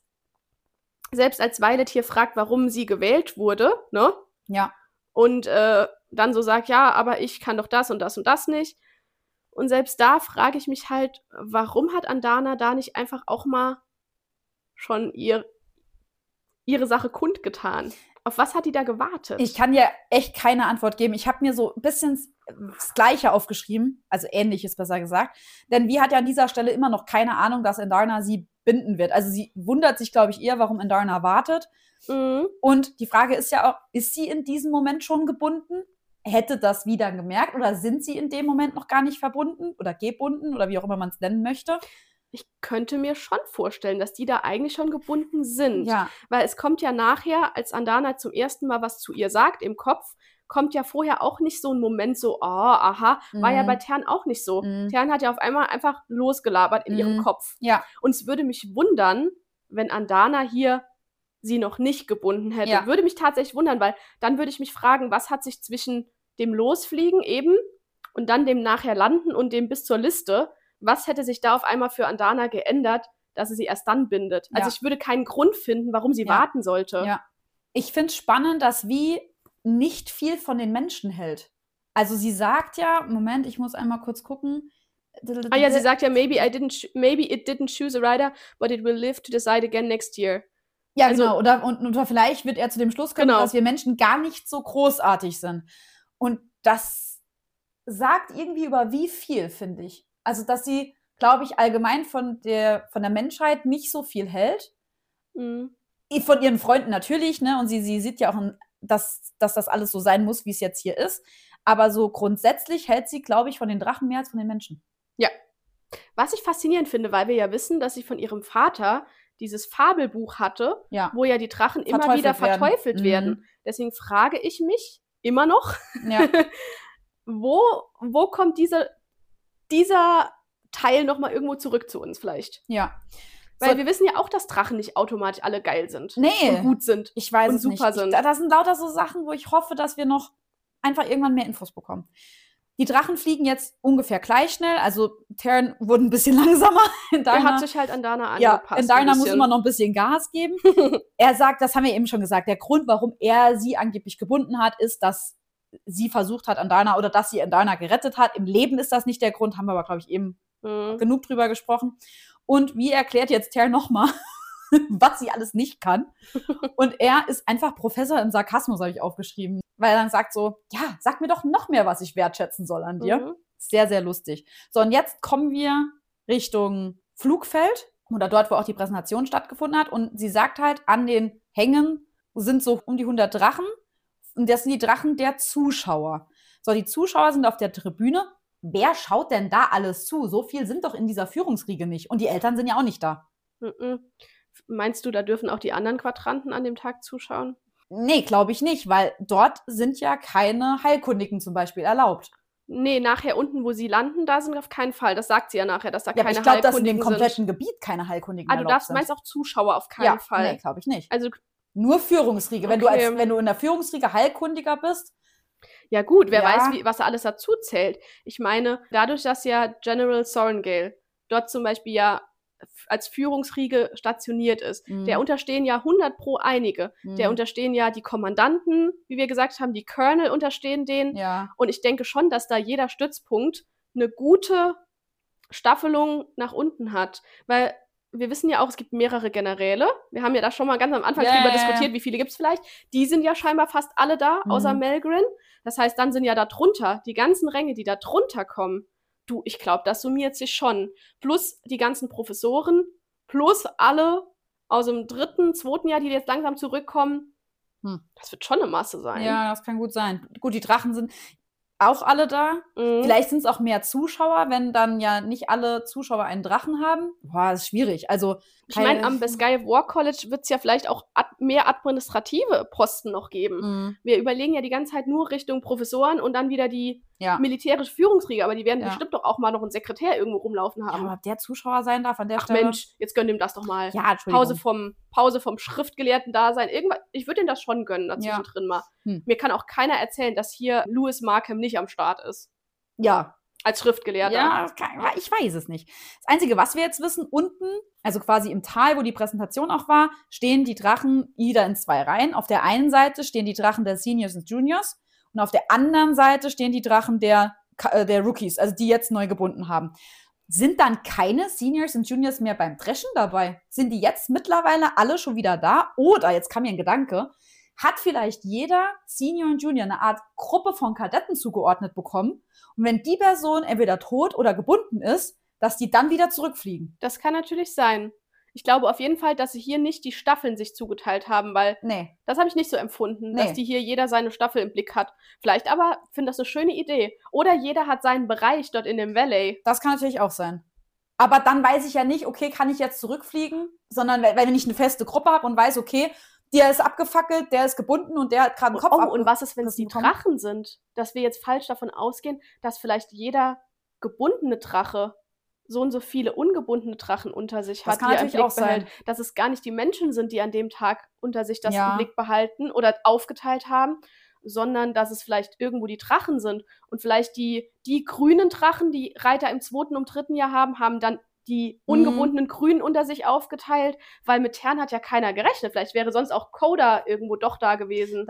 Violet hier fragt, warum sie gewählt wurde, ne? Ja. Und dann so sagt, ja, aber ich kann doch das und das und das nicht. Und selbst da frage ich mich halt, warum hat Andana da nicht einfach auch mal schon ihre Sache kundgetan? Auf was hat die da gewartet? Ich kann dir echt keine Antwort geben. Ich habe mir so ein bisschen das Gleiche aufgeschrieben, also Ähnliches besser gesagt. Denn wie hat ja an dieser Stelle immer noch keine Ahnung, dass Andarna sie binden wird. Also sie wundert sich, glaube ich, eher, warum Andarna wartet. Und die Frage ist ja auch, ist sie in diesem Moment schon gebunden? Hätte das wieder gemerkt oder sind sie in dem Moment noch gar nicht verbunden oder gebunden oder wie auch immer man es nennen möchte? Ich könnte mir schon vorstellen, dass die da eigentlich schon gebunden sind. Ja. Weil es kommt ja nachher, als Andana zum ersten Mal was zu ihr sagt im Kopf, kommt ja vorher auch nicht so ein Moment so, oh, aha, war ja bei Theron auch nicht so. Theron hat ja auf einmal einfach losgelabert in ihrem Kopf. Ja. Und es würde mich wundern, wenn Andana hier sie noch nicht gebunden hätte. Ja. Würde mich tatsächlich wundern, weil dann würde ich mich fragen, was hat sich zwischen dem Losfliegen eben und dann dem nachher Landen und dem bis zur Liste, was hätte sich da auf einmal für Andana geändert, dass sie erst dann bindet? Ja. Also ich würde keinen Grund finden, warum sie warten sollte. Ja. Ich finde es spannend, dass Vi nicht viel von den Menschen hält. Also sie sagt ja, Moment, ich muss einmal kurz gucken. Ah ja, sie sagt ja, maybe it didn't choose a rider, but it will live to decide again next year. Ja, also, genau. Oder vielleicht wird er zu dem Schluss kommen, Genau. dass wir Menschen gar nicht so großartig sind. Und das sagt irgendwie über wie viel, finde ich. Also, dass sie, glaube ich, allgemein von der Menschheit nicht so viel hält. Von ihren Freunden natürlich, ne? Und sie sieht ja auch, dass das alles so sein muss, wie es jetzt hier ist. Aber so grundsätzlich hält sie, glaube ich, von den Drachen mehr als von den Menschen. Ja. Was ich faszinierend finde, weil wir ja wissen, dass sie von ihrem Vater dieses Fabelbuch hatte, wo ja die Drachen immer wieder verteufelt werden. Deswegen frage ich mich immer noch, wo kommt dieser Teil nochmal irgendwo zurück zu uns vielleicht? Ja. Weil wir wissen ja auch, dass Drachen nicht automatisch alle geil sind. Nee. Und gut sind. Ich weiß und es super nicht. sind. Das sind lauter so Sachen, wo ich hoffe, dass wir noch einfach irgendwann mehr Infos bekommen. Die Drachen fliegen jetzt ungefähr gleich schnell. Also Theron wurde ein bisschen langsamer. Er hat sich halt Andana angepasst. Ja, Andana muss immer noch ein bisschen Gas geben. Er sagt, das haben wir eben schon gesagt, der Grund, warum er sie angeblich gebunden hat, ist, dass sie versucht hat, Andana, oder dass sie Andana gerettet hat. Im Leben ist das nicht der Grund, haben wir aber, glaube ich, eben genug drüber gesprochen. Und wie erklärt jetzt Theron nochmal, was sie alles nicht kann? Und er ist einfach Professor im Sarkasmus, habe ich aufgeschrieben. Weil er dann sagt so, ja, sag mir doch noch mehr, was ich wertschätzen soll an dir. Sehr, sehr lustig. So, und jetzt kommen wir Richtung Flugfeld oder dort, wo auch die Präsentation stattgefunden hat. Und sie sagt halt, an den Hängen sind so um die 100 Drachen. Und das sind die Drachen der Zuschauer. So, die Zuschauer sind auf der Tribüne. wer schaut denn da alles zu? So viel sind doch in dieser Führungsriege nicht. Und die Eltern sind ja auch nicht da. Meinst du, da dürfen auch die anderen Quadranten an dem Tag zuschauen? Nee, glaube ich nicht, weil dort sind ja keine Heilkundigen zum Beispiel erlaubt. Nee, nachher unten, wo sie landen, da sind auf keinen Fall. Das sagt sie ja nachher, dass da Ja, aber keine ich glaube, dass in dem Heilkundigen kompletten sind. Gebiet keine Heilkundigen Du erlaubt sind. meinst auch Zuschauer auf keinen Fall. Nee, glaube ich nicht. Also, Nur Führungsriege. Wenn Okay. wenn du in der Führungsriege Heilkundiger bist, ja gut, wer Ja. weiß, was da alles dazu zählt. Ich meine, dadurch, dass ja General Sorengale dort zum Beispiel ja als Führungsriege stationiert ist, der unterstehen ja 100% einige. Der unterstehen ja die Kommandanten, wie wir gesagt haben, die Colonel unterstehen denen. ja. Und ich denke schon, dass da jeder Stützpunkt eine gute Staffelung nach unten hat. Weil wir wissen ja auch, es gibt mehrere Generäle. Wir haben ja da schon mal ganz am Anfang Ja, drüber ja, ja. diskutiert, wie viele gibt es vielleicht. Die sind ja scheinbar fast alle da, außer Melgrin. Das heißt, dann sind ja da drunter, die ganzen Ränge, die da drunter kommen. Du, ich glaube, das summiert sich schon. Plus die ganzen Professoren, plus alle aus dem 3., 2. Jahr, die jetzt langsam zurückkommen. Das wird schon eine Masse sein. Ja, das kann gut sein. Gut, die Drachen sind auch alle da. Mhm. Vielleicht sind es auch mehr Zuschauer, wenn dann ja nicht alle Zuschauer einen Drachen haben. Boah, das ist schwierig. Also, Ich meine, am Beskaya War College wird es ja vielleicht auch mehr administrative Posten noch geben. Wir überlegen ja die ganze Zeit nur Richtung Professoren und dann wieder die ja. militärische Führungsriege, aber die werden Ja. bestimmt doch auch mal noch einen Sekretär irgendwo rumlaufen Ja, haben. aber ob der Zuschauer sein darf an der Ach Stelle. Mensch, jetzt gönn dem das doch mal. Ja, Entschuldigung. Pause vom Schriftgelehrten da sein. Ich würde ihm das schon gönnen, dazwischen drin mal. Mir kann auch keiner erzählen, dass hier Lewis Markham nicht am Start ist. Ja. Als Schriftgelehrter. Ja, ich weiß es nicht. Das Einzige, was wir jetzt wissen, unten, also quasi im Tal, wo die Präsentation auch war, stehen die Drachen wieder in 2 Reihen. Auf der einen Seite stehen die Drachen der Seniors und Juniors und auf der anderen Seite stehen die Drachen der Rookies, also die jetzt neu gebunden haben. Sind dann keine Seniors und Juniors mehr beim Dreschen dabei? Sind die jetzt mittlerweile alle schon wieder da? Oder, jetzt kam mir ein Gedanke, hat vielleicht jeder Senior und Junior eine Art Gruppe von Kadetten zugeordnet bekommen? Und wenn die Person entweder tot oder gebunden ist, dass die dann wieder zurückfliegen? Das kann natürlich sein. Ich glaube auf jeden Fall, dass sie hier nicht die Staffeln sich zugeteilt haben, weil Nee. das habe ich nicht so empfunden, Nee. dass die hier jeder seine Staffel im Blick hat. Vielleicht aber, finde das eine schöne Idee. Oder jeder hat seinen Bereich dort in dem Valley. Das kann natürlich auch sein. Aber dann weiß ich ja nicht, okay, kann ich jetzt zurückfliegen? Sondern wenn ich eine feste Gruppe habe und weiß, okay, der ist abgefackelt, der ist gebunden und der hat gerade einen Kopf Und was ist, wenn es die bekommen? Drachen sind? Dass wir jetzt falsch davon ausgehen, dass vielleicht jeder gebundene Drache so und so viele ungebundene Drachen unter sich Das hat, kann die er im natürlich Blick auch sein. behält. Dass es gar nicht die Menschen sind, die an dem Tag unter sich das Ja. im Blick behalten oder aufgeteilt haben, sondern dass es vielleicht irgendwo die Drachen sind. Und vielleicht die grünen Drachen, die Reiter im 2. und 3. Jahr haben dann die ungebundenen Grünen unter sich aufgeteilt, weil mit Tern hat ja keiner gerechnet. Vielleicht wäre sonst auch Coda irgendwo doch da gewesen.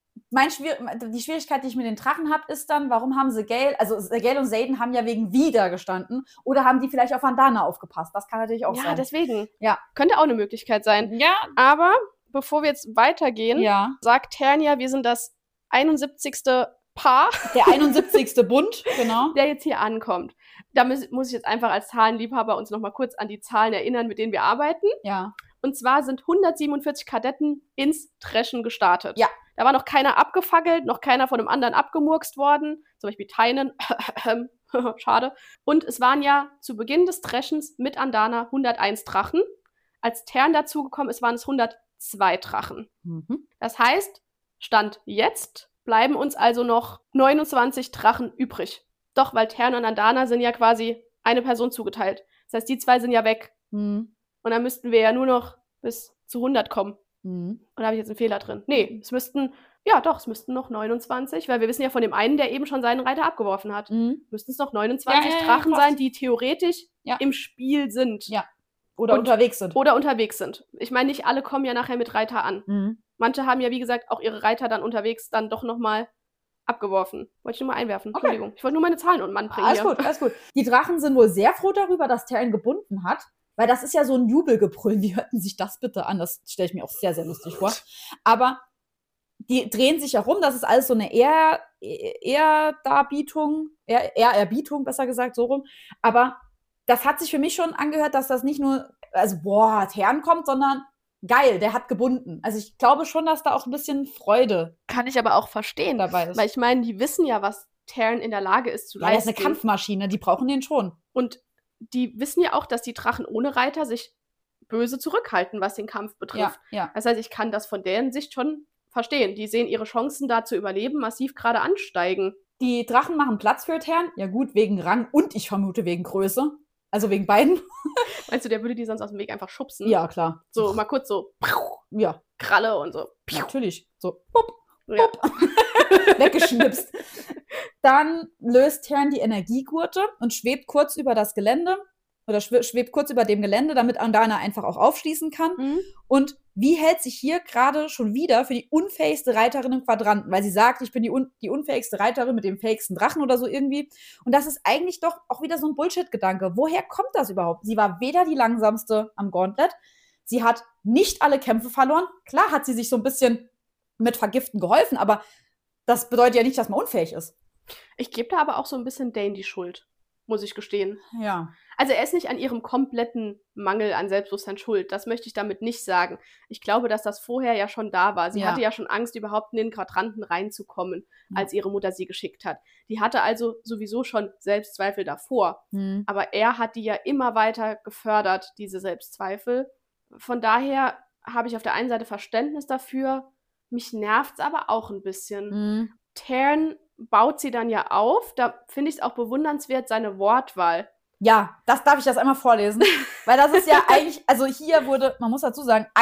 Die Schwierigkeit, die ich mit den Drachen habe, ist dann, warum haben sie Gale, also Gale und Xaden haben ja wegen Vida gestanden, oder haben die vielleicht auf Vandana aufgepasst? Das kann natürlich auch Ja, sein. deswegen. Ja. Könnte auch eine Möglichkeit sein. Ja, Aber bevor wir jetzt weitergehen, ja. sagt Ternia, wir sind das 71. Paar, Der 71. Bund, genau. der jetzt hier ankommt. Da muss ich jetzt einfach als Zahlenliebhaber uns nochmal kurz an die Zahlen erinnern, mit denen wir arbeiten. Ja. Und zwar sind 147 Kadetten ins Dreschen gestartet. Ja. Da war noch keiner abgefackelt, noch keiner von einem anderen abgemurkst worden. Zum Beispiel Tynan. Schade. Und es waren ja zu Beginn des Dreschens mit Andana 101 Drachen. Als Tern dazugekommen ist, waren es 102 Drachen. Das heißt, Stand jetzt bleiben uns also noch 29 Drachen übrig. Doch, weil Tern und Andana sind ja quasi eine Person zugeteilt. Das heißt, die 2 sind ja weg. Und dann müssten wir ja nur noch bis zu 100 kommen. Oder habe ich jetzt einen Fehler drin? Nee, es müssten noch 29, weil wir wissen ja von dem einen, der eben schon seinen Reiter abgeworfen hat. Müssten es noch 29 Drachen sein, die theoretisch im Spiel sind. Ja. Oder unterwegs sind. Oder unterwegs sind. Ich meine, nicht alle kommen ja nachher mit Reiter an. Manche haben ja, wie gesagt, auch ihre Reiter dann unterwegs dann doch nochmal abgeworfen. Wollte ich nur mal einwerfen. Okay. Entschuldigung. Ich wollte nur meine Zahlen unten anbringen. Alles gut, alles gut. Die Drachen sind wohl sehr froh darüber, dass Tern gebunden hat, weil das ist ja so ein Jubelgebrüll. Wie hörten sich das bitte an? Das stelle ich mir auch sehr, sehr lustig vor. Aber die drehen sich herum, das ist alles so eine Ehrerbietung, besser gesagt, so rum. Aber das hat sich für mich schon angehört, dass das nicht nur, also Tern kommt, sondern geil, der hat gebunden. Also ich glaube schon, dass da auch ein bisschen Freude Kann ich aber auch verstehen. dabei ist. Weil ich meine, die wissen ja, was Terran in der Lage ist zu Ja, das ist leisten. eine Kampfmaschine, die brauchen den schon. Und die wissen ja auch, dass die Drachen ohne Reiter sich böse zurückhalten, was den Kampf betrifft. Ja. Das heißt, ich kann das von deren Sicht schon verstehen. Die sehen ihre Chancen da zu überleben massiv gerade ansteigen. Die Drachen machen Platz für Terran. Ja gut, wegen Rang und ich vermute wegen Größe. Also wegen beiden. Meinst du, der würde die sonst aus dem Weg einfach schubsen? Ja, klar. So mal kurz so Ja, Kralle und so. natürlich. So, pup, Ja. weggeschnipst. Dann löst Terran die Energiegurte und schwebt kurz über das Gelände oder schwebt kurz über dem Gelände, damit Andana einfach auch aufschließen kann. Mhm. Und wie hält sich hier gerade schon wieder für die unfähigste Reiterin im Quadranten? Weil sie sagt, ich bin die unfähigste Reiterin mit dem fähigsten Drachen oder so irgendwie. Und das ist eigentlich doch auch wieder so ein Bullshit-Gedanke. Woher kommt das überhaupt? Sie war weder die langsamste am Gauntlet, sie hat nicht alle Kämpfe verloren. Klar hat sie sich so ein bisschen mit Vergiften geholfen, aber das bedeutet ja nicht, dass man unfähig ist. Ich gebe da aber auch so ein bisschen Dane die Schuld, muss ich gestehen. Ja. Also er ist nicht an ihrem kompletten Mangel an Selbstbewusstsein schuld. Das möchte ich damit nicht sagen. Ich glaube, dass das vorher ja schon da war. Sie Ja. hatte ja schon Angst, überhaupt in den Quadranten reinzukommen, Ja. als ihre Mutter sie geschickt hat. Die hatte also sowieso schon Selbstzweifel davor. Hm. Aber er hat die ja immer weiter gefördert, diese Selbstzweifel. Von daher habe ich auf der einen Seite Verständnis dafür, mich nervt es aber auch ein bisschen. Hm. Terran baut sie dann ja auf. Da finde ich es auch bewundernswert, seine Wortwahl. Ja, darf ich das einmal vorlesen? Weil das ist ja eigentlich, also hier wurde, man muss dazu sagen,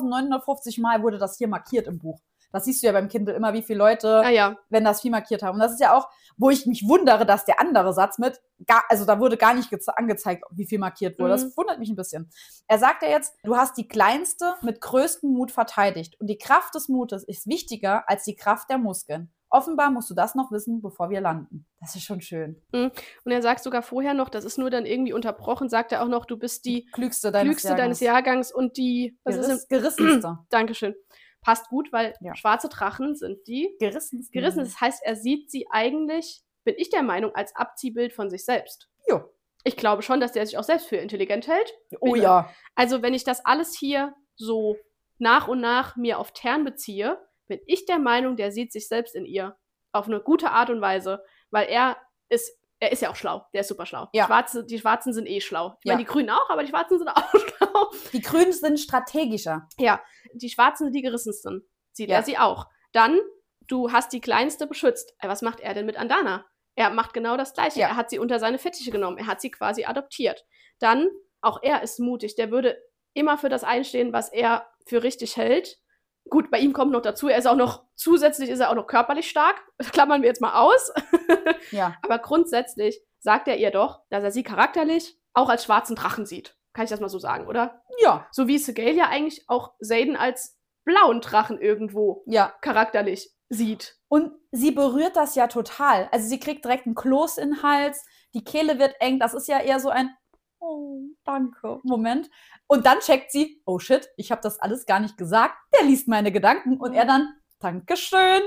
1950 Mal wurde das hier markiert im Buch. Das siehst du ja beim Kindle immer, wie viele Leute, Ja. wenn das viel markiert haben. Und das ist ja auch, wo ich mich wundere, dass der andere Satz also da wurde gar nicht angezeigt, wie viel markiert wurde. Das wundert mich ein bisschen. Er sagt ja jetzt, du hast die kleinste mit größtem Mut verteidigt. Und die Kraft des Mutes ist wichtiger als die Kraft der Muskeln. Offenbar musst du das noch wissen, bevor wir landen. Das ist schon schön. Und er sagt sogar vorher noch, das ist nur dann irgendwie unterbrochen, sagt er auch noch, du bist die Klügste deines Jahrgangs und die gerissenste. Dankeschön. Passt gut, weil Ja. schwarze Drachen sind die Gerissenste. gerissen. Das heißt, er sieht sie eigentlich, bin ich der Meinung, als Abziehbild von sich selbst. Jo. Ich glaube schon, dass der sich auch selbst für intelligent hält. Oh ja. Also wenn ich das alles hier so nach und nach mir auf Terran beziehe, bin ich der Meinung, der sieht sich selbst in ihr. Auf eine gute Art und Weise. Weil er ist ja auch schlau. Der ist super schlau. Ja. Die Schwarzen sind eh schlau. Ich Ja. meine, die Grünen auch, aber die Schwarzen sind auch schlau. Die Grünen sind strategischer. Ja, die Schwarzen sind die gerissensten. Sieht Ja. er sie auch. Dann, du hast die Kleinste beschützt. Was macht er denn mit Andana? Er macht genau das Gleiche. Ja. Er hat sie unter seine Fittiche genommen. Er hat sie quasi adoptiert. Dann, auch er ist mutig. Der würde immer für das einstehen, was er für richtig hält. Gut, bei ihm kommt noch dazu, zusätzlich ist er auch noch körperlich stark. Das klammern wir jetzt mal aus. Ja. Aber grundsätzlich sagt er ihr doch, dass er sie charakterlich auch als schwarzen Drachen sieht. Kann ich das mal so sagen, oder? Ja. So wie Sigel ja eigentlich auch Xaden als blauen Drachen irgendwo Ja. charakterlich sieht. Und sie berührt das ja total. Also sie kriegt direkt einen Kloß in den Hals, die Kehle wird eng. Das ist ja eher so ein oh, danke Moment. Und dann checkt sie, oh shit, ich habe das alles gar nicht gesagt. Der liest meine Gedanken. Und er dann, Dankeschön.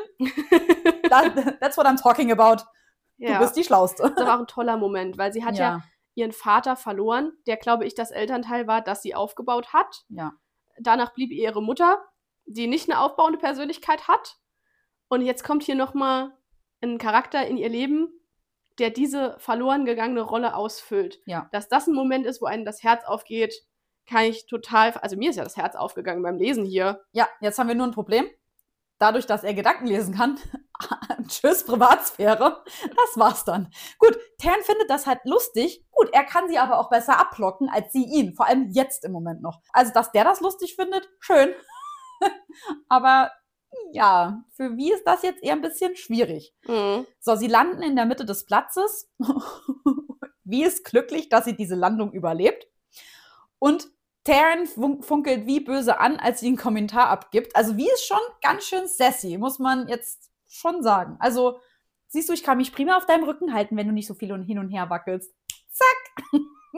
That's what I'm talking about. Du bist die Schlauste. Das war auch ein toller Moment, weil sie hat ja ihren Vater verloren, der, glaube ich, das Elternteil war, das sie aufgebaut hat. Ja. Danach blieb ihr ihre Mutter, die nicht eine aufbauende Persönlichkeit hat. Und jetzt kommt hier nochmal ein Charakter in ihr Leben, der diese verloren gegangene Rolle ausfüllt. Ja. Dass das ein Moment ist, wo einem das Herz aufgeht, kann ich total, also mir ist ja das Herz aufgegangen beim Lesen hier. Ja, jetzt haben wir nur ein Problem. Dadurch, dass er Gedanken lesen kann, tschüss, Privatsphäre, das war's dann. Gut, Terran findet das halt lustig. Gut, er kann sie aber auch besser abblocken als sie ihn. Vor allem jetzt im Moment noch. Also, dass der das lustig findet, schön. Aber ja, für wie ist das jetzt eher ein bisschen schwierig. Mhm. So, sie landen in der Mitte des Platzes. Wie ist glücklich, dass sie diese Landung überlebt. Und Terran funkelt wie böse an, als sie einen Kommentar abgibt. Also wie ist schon ganz schön sassy, muss man jetzt schon sagen. Also, siehst du, ich kann mich prima auf deinem Rücken halten, wenn du nicht so viel hin und her wackelst. Zack!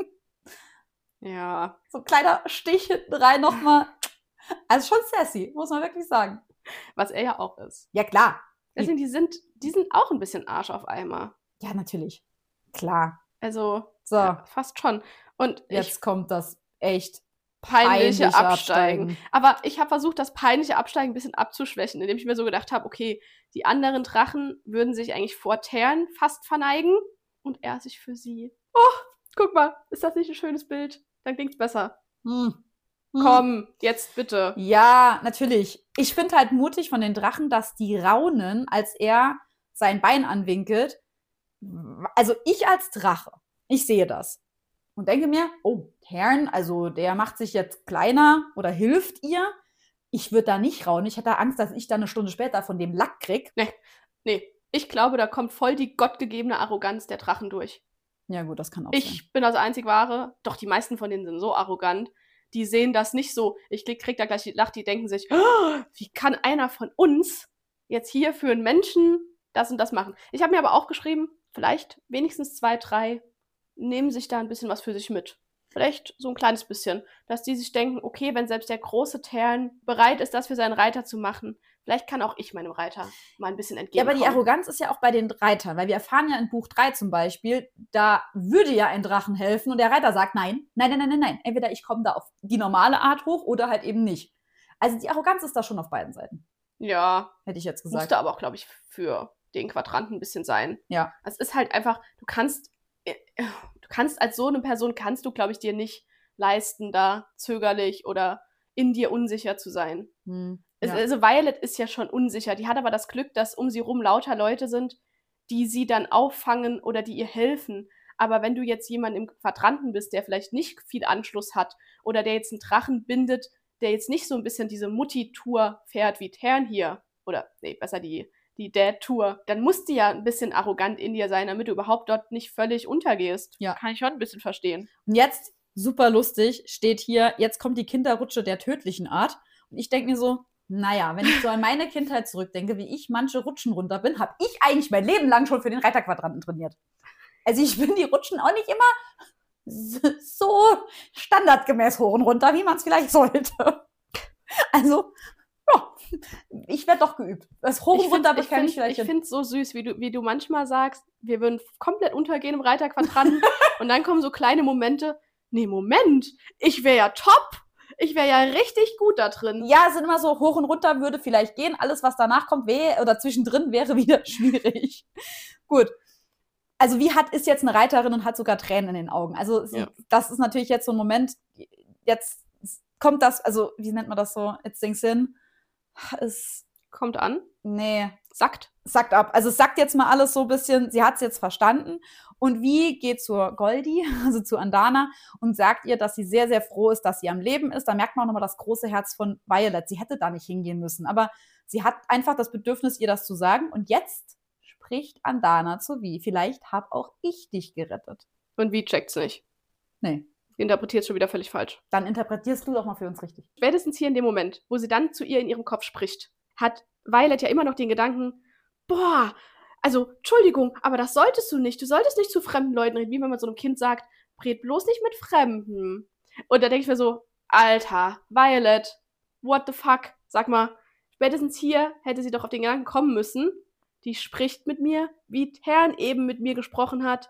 Ja. So ein kleiner Stich hinten rein nochmal. Also schon sassy, muss man wirklich sagen. Was er ja auch ist. Ja, klar. Deswegen, die sind auch ein bisschen Arsch auf Eimer. Ja, natürlich. Klar. Also, So, ja, fast schon. Und jetzt kommt das echt peinliche Absteigen. Aber ich habe versucht, das peinliche Absteigen ein bisschen abzuschwächen, indem ich mir so gedacht habe, okay, die anderen Drachen würden sich eigentlich vor Tern fast verneigen und er sich für sie. Oh, guck mal, ist das nicht ein schönes Bild? Dann klingt's besser. Komm, jetzt bitte. Ja, natürlich. Ich finde halt mutig von den Drachen, dass die raunen, als er sein Bein anwinkelt. Also ich als Drache, ich sehe das und denke mir, oh, Tern, also der macht sich jetzt kleiner oder hilft ihr. Ich würde da nicht raunen. Ich hätte Angst, dass ich dann eine Stunde später von dem Lack krieg. Nee. Ich glaube, da kommt voll die gottgegebene Arroganz der Drachen durch. Ja gut, das kann auch sein. Ich bin das einzig Wahre. Doch die meisten von denen sind so arrogant. Die sehen das nicht so. Ich krieg da gleich die Lacht, die denken sich, oh, wie kann einer von uns jetzt hier für einen Menschen das und das machen? Ich habe mir aber auch geschrieben, vielleicht wenigstens 2, 3 nehmen sich da ein bisschen was für sich mit. Vielleicht so ein kleines bisschen, dass die sich denken, okay, wenn selbst der große Tern bereit ist, das für seinen Reiter zu machen, vielleicht kann auch ich meinem Reiter mal ein bisschen Ja, entgegenkommen. aber die Arroganz ist ja auch bei den Reitern, weil wir erfahren ja in Buch 3 zum Beispiel, da würde ja ein Drachen helfen und der Reiter sagt nein. Entweder ich komme da auf die normale Art hoch oder halt eben nicht. Also die Arroganz ist da schon auf beiden Seiten, Ja, hätte ich jetzt gesagt. musste aber auch, glaube ich, für den Quadranten ein bisschen sein. Ja. Es ist halt einfach, du kannst als so eine Person, kannst du, glaube ich, dir nicht leisten, da zögerlich oder in dir unsicher zu sein. Ja. Also Violet ist ja schon unsicher. Die hat aber das Glück, dass um sie rum lauter Leute sind, die sie dann auffangen oder die ihr helfen. Aber wenn du jetzt jemand im Quadranten bist, der vielleicht nicht viel Anschluss hat oder der jetzt einen Drachen bindet, der jetzt nicht so ein bisschen diese Mutti-Tour fährt wie Tern hier, oder nee, besser die Dad-Tour, dann musst du ja ein bisschen arrogant in dir sein, damit du überhaupt dort nicht völlig untergehst. Ja. Kann ich schon ein bisschen verstehen. Und jetzt, super lustig, steht hier, jetzt kommt die Kinderrutsche der tödlichen Art. Und ich denke mir so, naja, wenn ich so an meine Kindheit zurückdenke, wie ich manche Rutschen runter bin, habe ich eigentlich mein Leben lang schon für den Reiterquadranten trainiert. Also ich bin die Rutschen auch nicht immer so standardgemäß hoch und runter, wie man es vielleicht sollte. Also, ja, ich werde doch geübt. Das Hoch und runter Ich kann ich vielleicht finde es so süß, wie du manchmal sagst, wir würden komplett untergehen im Reiterquadranten und dann kommen so kleine Momente, nee, Moment, ich wäre ja top. Ich wäre ja richtig gut da drin. Ja, es sind immer so, hoch und runter würde vielleicht gehen. Alles, was danach kommt, oder zwischendrin wäre wieder schwierig. Gut. Also ist jetzt eine Reiterin und hat sogar Tränen in den Augen. Also das ist natürlich jetzt so ein Moment, jetzt kommt das, also wie nennt man das so? Jetzt sinks in. Es kommt an. Nee. Sackt ab. Also es sagt jetzt mal alles so ein bisschen, sie hat es jetzt verstanden. Und wie geht zur Goldie, also zu Andana, und sagt ihr, dass sie sehr, sehr froh ist, dass sie am Leben ist. Da merkt man auch nochmal das große Herz von Violet. Sie hätte da nicht hingehen müssen. Aber sie hat einfach das Bedürfnis, ihr das zu sagen. Und jetzt spricht Andana zu Vi. Vielleicht habe auch ich dich gerettet. Und Vi checkt's nicht. Nee. Interpretiert schon wieder völlig falsch. Dann interpretierst du doch mal für uns richtig. Spätestens hier in dem Moment, wo sie dann zu ihr in ihrem Kopf spricht, hat Violet ja immer noch den Gedanken, boah, also, Entschuldigung, aber das solltest du nicht. Du solltest nicht zu fremden Leuten reden, wie wenn man so einem Kind sagt, red bloß nicht mit Fremden. Und da denke ich mir so, Alter, Violet, what the fuck? Sag mal, spätestens hier hätte sie doch auf den Gedanken kommen müssen, die spricht mit mir, wie Tern eben mit mir gesprochen hat.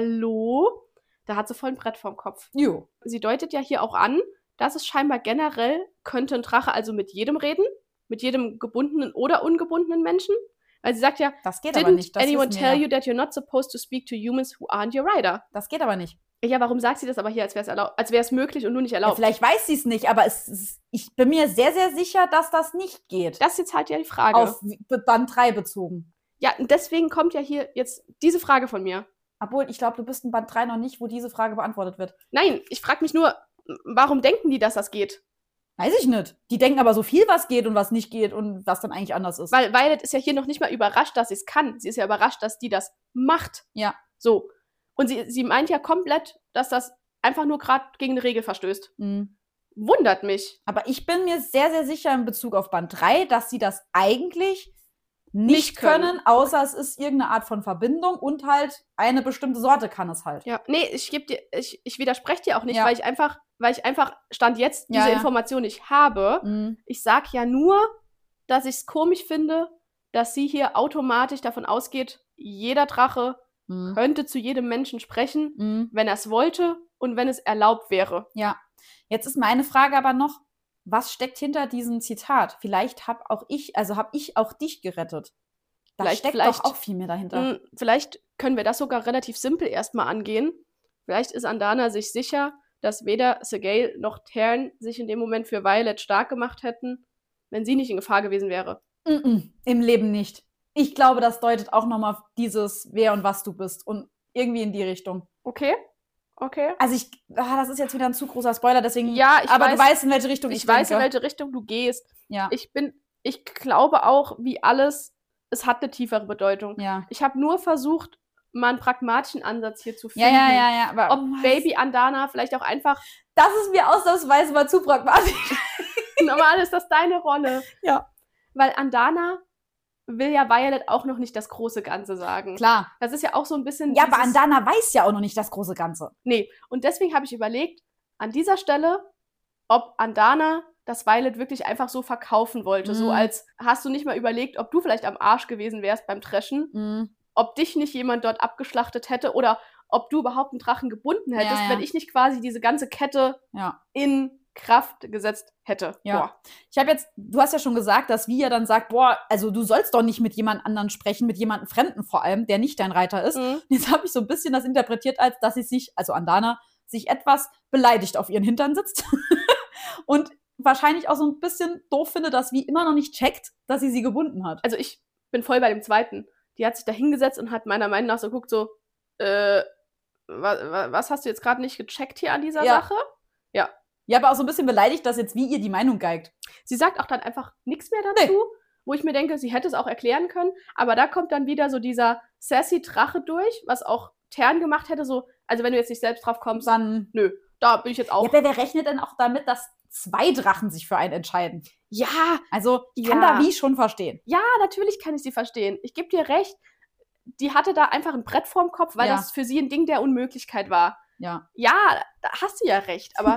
Hallo? Da hat sie voll ein Brett vorm Kopf. Jo. Sie deutet ja hier auch an, dass es scheinbar generell, könnte ein Drache also mit jedem reden, mit jedem gebundenen oder ungebundenen Menschen. Weil sie sagt ja, das geht aber nicht. Didn't anyone tell you that you're not supposed to speak to humans who aren't your rider? Das geht aber nicht. Ja, warum sagt sie das aber hier, als wäre es möglich und nur nicht erlaubt? Ja, vielleicht weiß sie es nicht, aber ich bin mir sehr, sehr sicher, dass das nicht geht. Das ist jetzt halt ja die Frage. Auf Band 3 bezogen. Ja, und deswegen kommt ja hier jetzt diese Frage von mir. Obwohl, ich glaube, du bist in Band 3 noch nicht, wo diese Frage beantwortet wird. Nein, ich frage mich nur, warum denken die, dass das geht? Weiß ich nicht. Die denken aber so viel, was geht und was nicht geht und was dann eigentlich anders ist. Weil Violet ist ja hier noch nicht mal überrascht, dass sie es kann. Sie ist ja überrascht, dass die das macht. Ja. So. Und sie meint ja komplett, dass das einfach nur gerade gegen eine Regel verstößt. Mhm. Wundert mich. Aber ich bin mir sehr, sehr sicher in Bezug auf Band 3, dass sie das eigentlich nicht können, außer es ist irgendeine Art von Verbindung und halt eine bestimmte Sorte kann es halt. Ja, nee, ich widerspreche dir auch nicht, weil ich einfach Stand jetzt diese Information nicht habe. Mhm. Ich sag ja nur, dass ich es komisch finde, dass sie hier automatisch davon ausgeht, jeder Drache könnte zu jedem Menschen sprechen, wenn er es wollte und wenn es erlaubt wäre. Ja. Jetzt ist meine Frage aber noch, was steckt hinter diesem Zitat? Vielleicht habe ich auch dich gerettet. Da steckt doch auch viel mehr dahinter. Vielleicht können wir das sogar relativ simpel erstmal angehen. Vielleicht ist Andana sich sicher, dass weder Sergei noch Tern sich in dem Moment für Violet stark gemacht hätten, wenn sie nicht in Gefahr gewesen wäre. Im Leben nicht. Ich glaube, das deutet auch nochmal dieses, wer und was du bist und irgendwie in die Richtung. Okay. Also das ist jetzt wieder ein zu großer Spoiler, deswegen. Ja, du weißt, in welche Richtung ich denke. weiß, in welche Richtung du gehst. Ja. Ich glaube auch, wie alles, es hat eine tiefere Bedeutung. Ja. Ich habe nur versucht, mal einen pragmatischen Ansatz hier zu finden. Ja. Aber ob Baby Andana vielleicht auch einfach. Das ist mir ausnahmsweise mal zu pragmatisch. Normal ist das deine Rolle. Ja. Weil Andana will ja Violet auch noch nicht das große Ganze sagen. Klar. Das ist ja auch so ein bisschen. Ja, aber Andana weiß ja auch noch nicht das große Ganze. Nee, und deswegen habe ich überlegt, an dieser Stelle, ob Andana das Violet wirklich einfach so verkaufen wollte. So als, hast du nicht mal überlegt, ob du vielleicht am Arsch gewesen wärst beim Dreschen, ob dich nicht jemand dort abgeschlachtet hätte oder ob du überhaupt einen Drachen gebunden hättest, wenn ich nicht quasi diese ganze Kette in Kraft gesetzt hätte. Ja. Boah. Du hast ja schon gesagt, dass Via dann sagt, also du sollst doch nicht mit jemand anderen sprechen, mit jemandem Fremden vor allem, der nicht dein Reiter ist. Jetzt habe ich so ein bisschen das interpretiert, als dass sie sich, also Andana, sich etwas beleidigt auf ihren Hintern sitzt und wahrscheinlich auch so ein bisschen doof finde, dass Via immer noch nicht checkt, dass sie gebunden hat. Also ich bin voll bei dem zweiten. Die hat sich da hingesetzt und hat meiner Meinung nach so geguckt, so, was hast du jetzt gerade nicht gecheckt hier an dieser Sache? Ja. Ja, aber auch so ein bisschen beleidigt, dass jetzt wie ihr die Meinung geigt. Sie sagt auch dann einfach nichts mehr dazu, wo ich mir denke, sie hätte es auch erklären können. Aber da kommt dann wieder so dieser sassy Drache durch, was auch Tern gemacht hätte. So, also wenn du jetzt nicht selbst drauf kommst, dann nö, da bin ich jetzt auch. Ja, aber wer rechnet denn auch damit, dass 2 Drachen sich für einen entscheiden? Ja. Also ich kann da wie schon verstehen. Ja, natürlich kann ich sie verstehen. Ich gebe dir recht, die hatte da einfach ein Brett vorm Kopf, weil das für sie ein Ding der Unmöglichkeit war. Ja. Ja, da hast du ja recht, aber...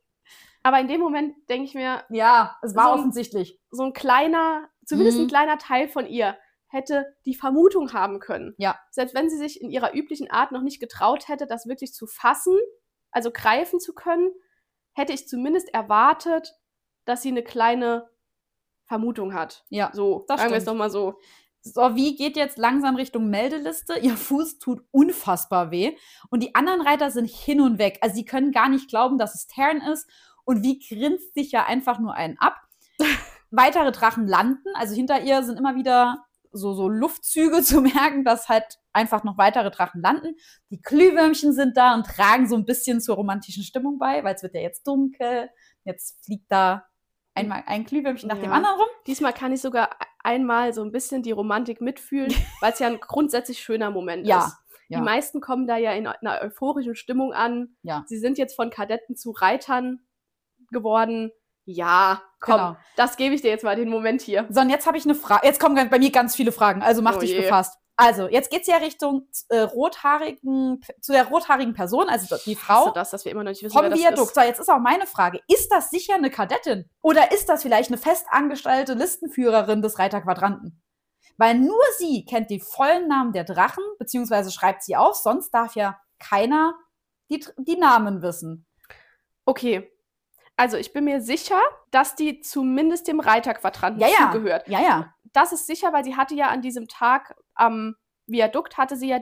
Aber in dem Moment denke ich mir, ja, es war offensichtlich. So ein kleiner, zumindest ein kleiner Teil von ihr hätte die Vermutung haben können. Ja. Selbst wenn sie sich in ihrer üblichen Art noch nicht getraut hätte, das wirklich zu fassen, also greifen zu können, hätte ich zumindest erwartet, dass sie eine kleine Vermutung hat. Ja, so, sagen wir es doch mal so. So, wie geht jetzt langsam Richtung Meldeliste? Ihr Fuß tut unfassbar weh. Und die anderen Reiter sind hin und weg. Also sie können gar nicht glauben, dass es Tern ist. Und wie grinst sich ja einfach nur einen ab. Weitere Drachen landen. Also hinter ihr sind immer wieder so Luftzüge zu merken, dass halt einfach noch weitere Drachen landen. Die Glühwürmchen sind da und tragen so ein bisschen zur romantischen Stimmung bei, weil es wird ja jetzt dunkel. Jetzt fliegt da einmal ein Glühwürmchen nach dem anderen rum. Diesmal kann ich sogar einmal so ein bisschen die Romantik mitfühlen, weil es ja ein grundsätzlich schöner Moment ist. Ja. Die meisten kommen da ja in einer euphorischen Stimmung an. Ja. Sie sind jetzt von Kadetten zu Reitern geworden. Ja, komm, das gebe ich dir jetzt mal, den Moment hier. So, und jetzt habe ich eine Frage. Jetzt kommen bei mir ganz viele Fragen, also mach dich gefasst. Also, jetzt geht's ja Richtung zu der rothaarigen Person, also die Frau. Dass wir immer noch nicht wissen, vom Viadukt. So, jetzt ist auch meine Frage, ist das sicher eine Kadettin? Oder ist das vielleicht eine festangestellte Listenführerin des Reiterquadranten? Weil nur sie kennt die vollen Namen der Drachen, beziehungsweise schreibt sie auf, sonst darf ja keiner die Namen wissen. Okay. Also, ich bin mir sicher, dass die zumindest dem Reiterquadranten zugehört. Ja. Das ist sicher, weil sie hatte ja an diesem Tag am Viadukt, hatte sie ja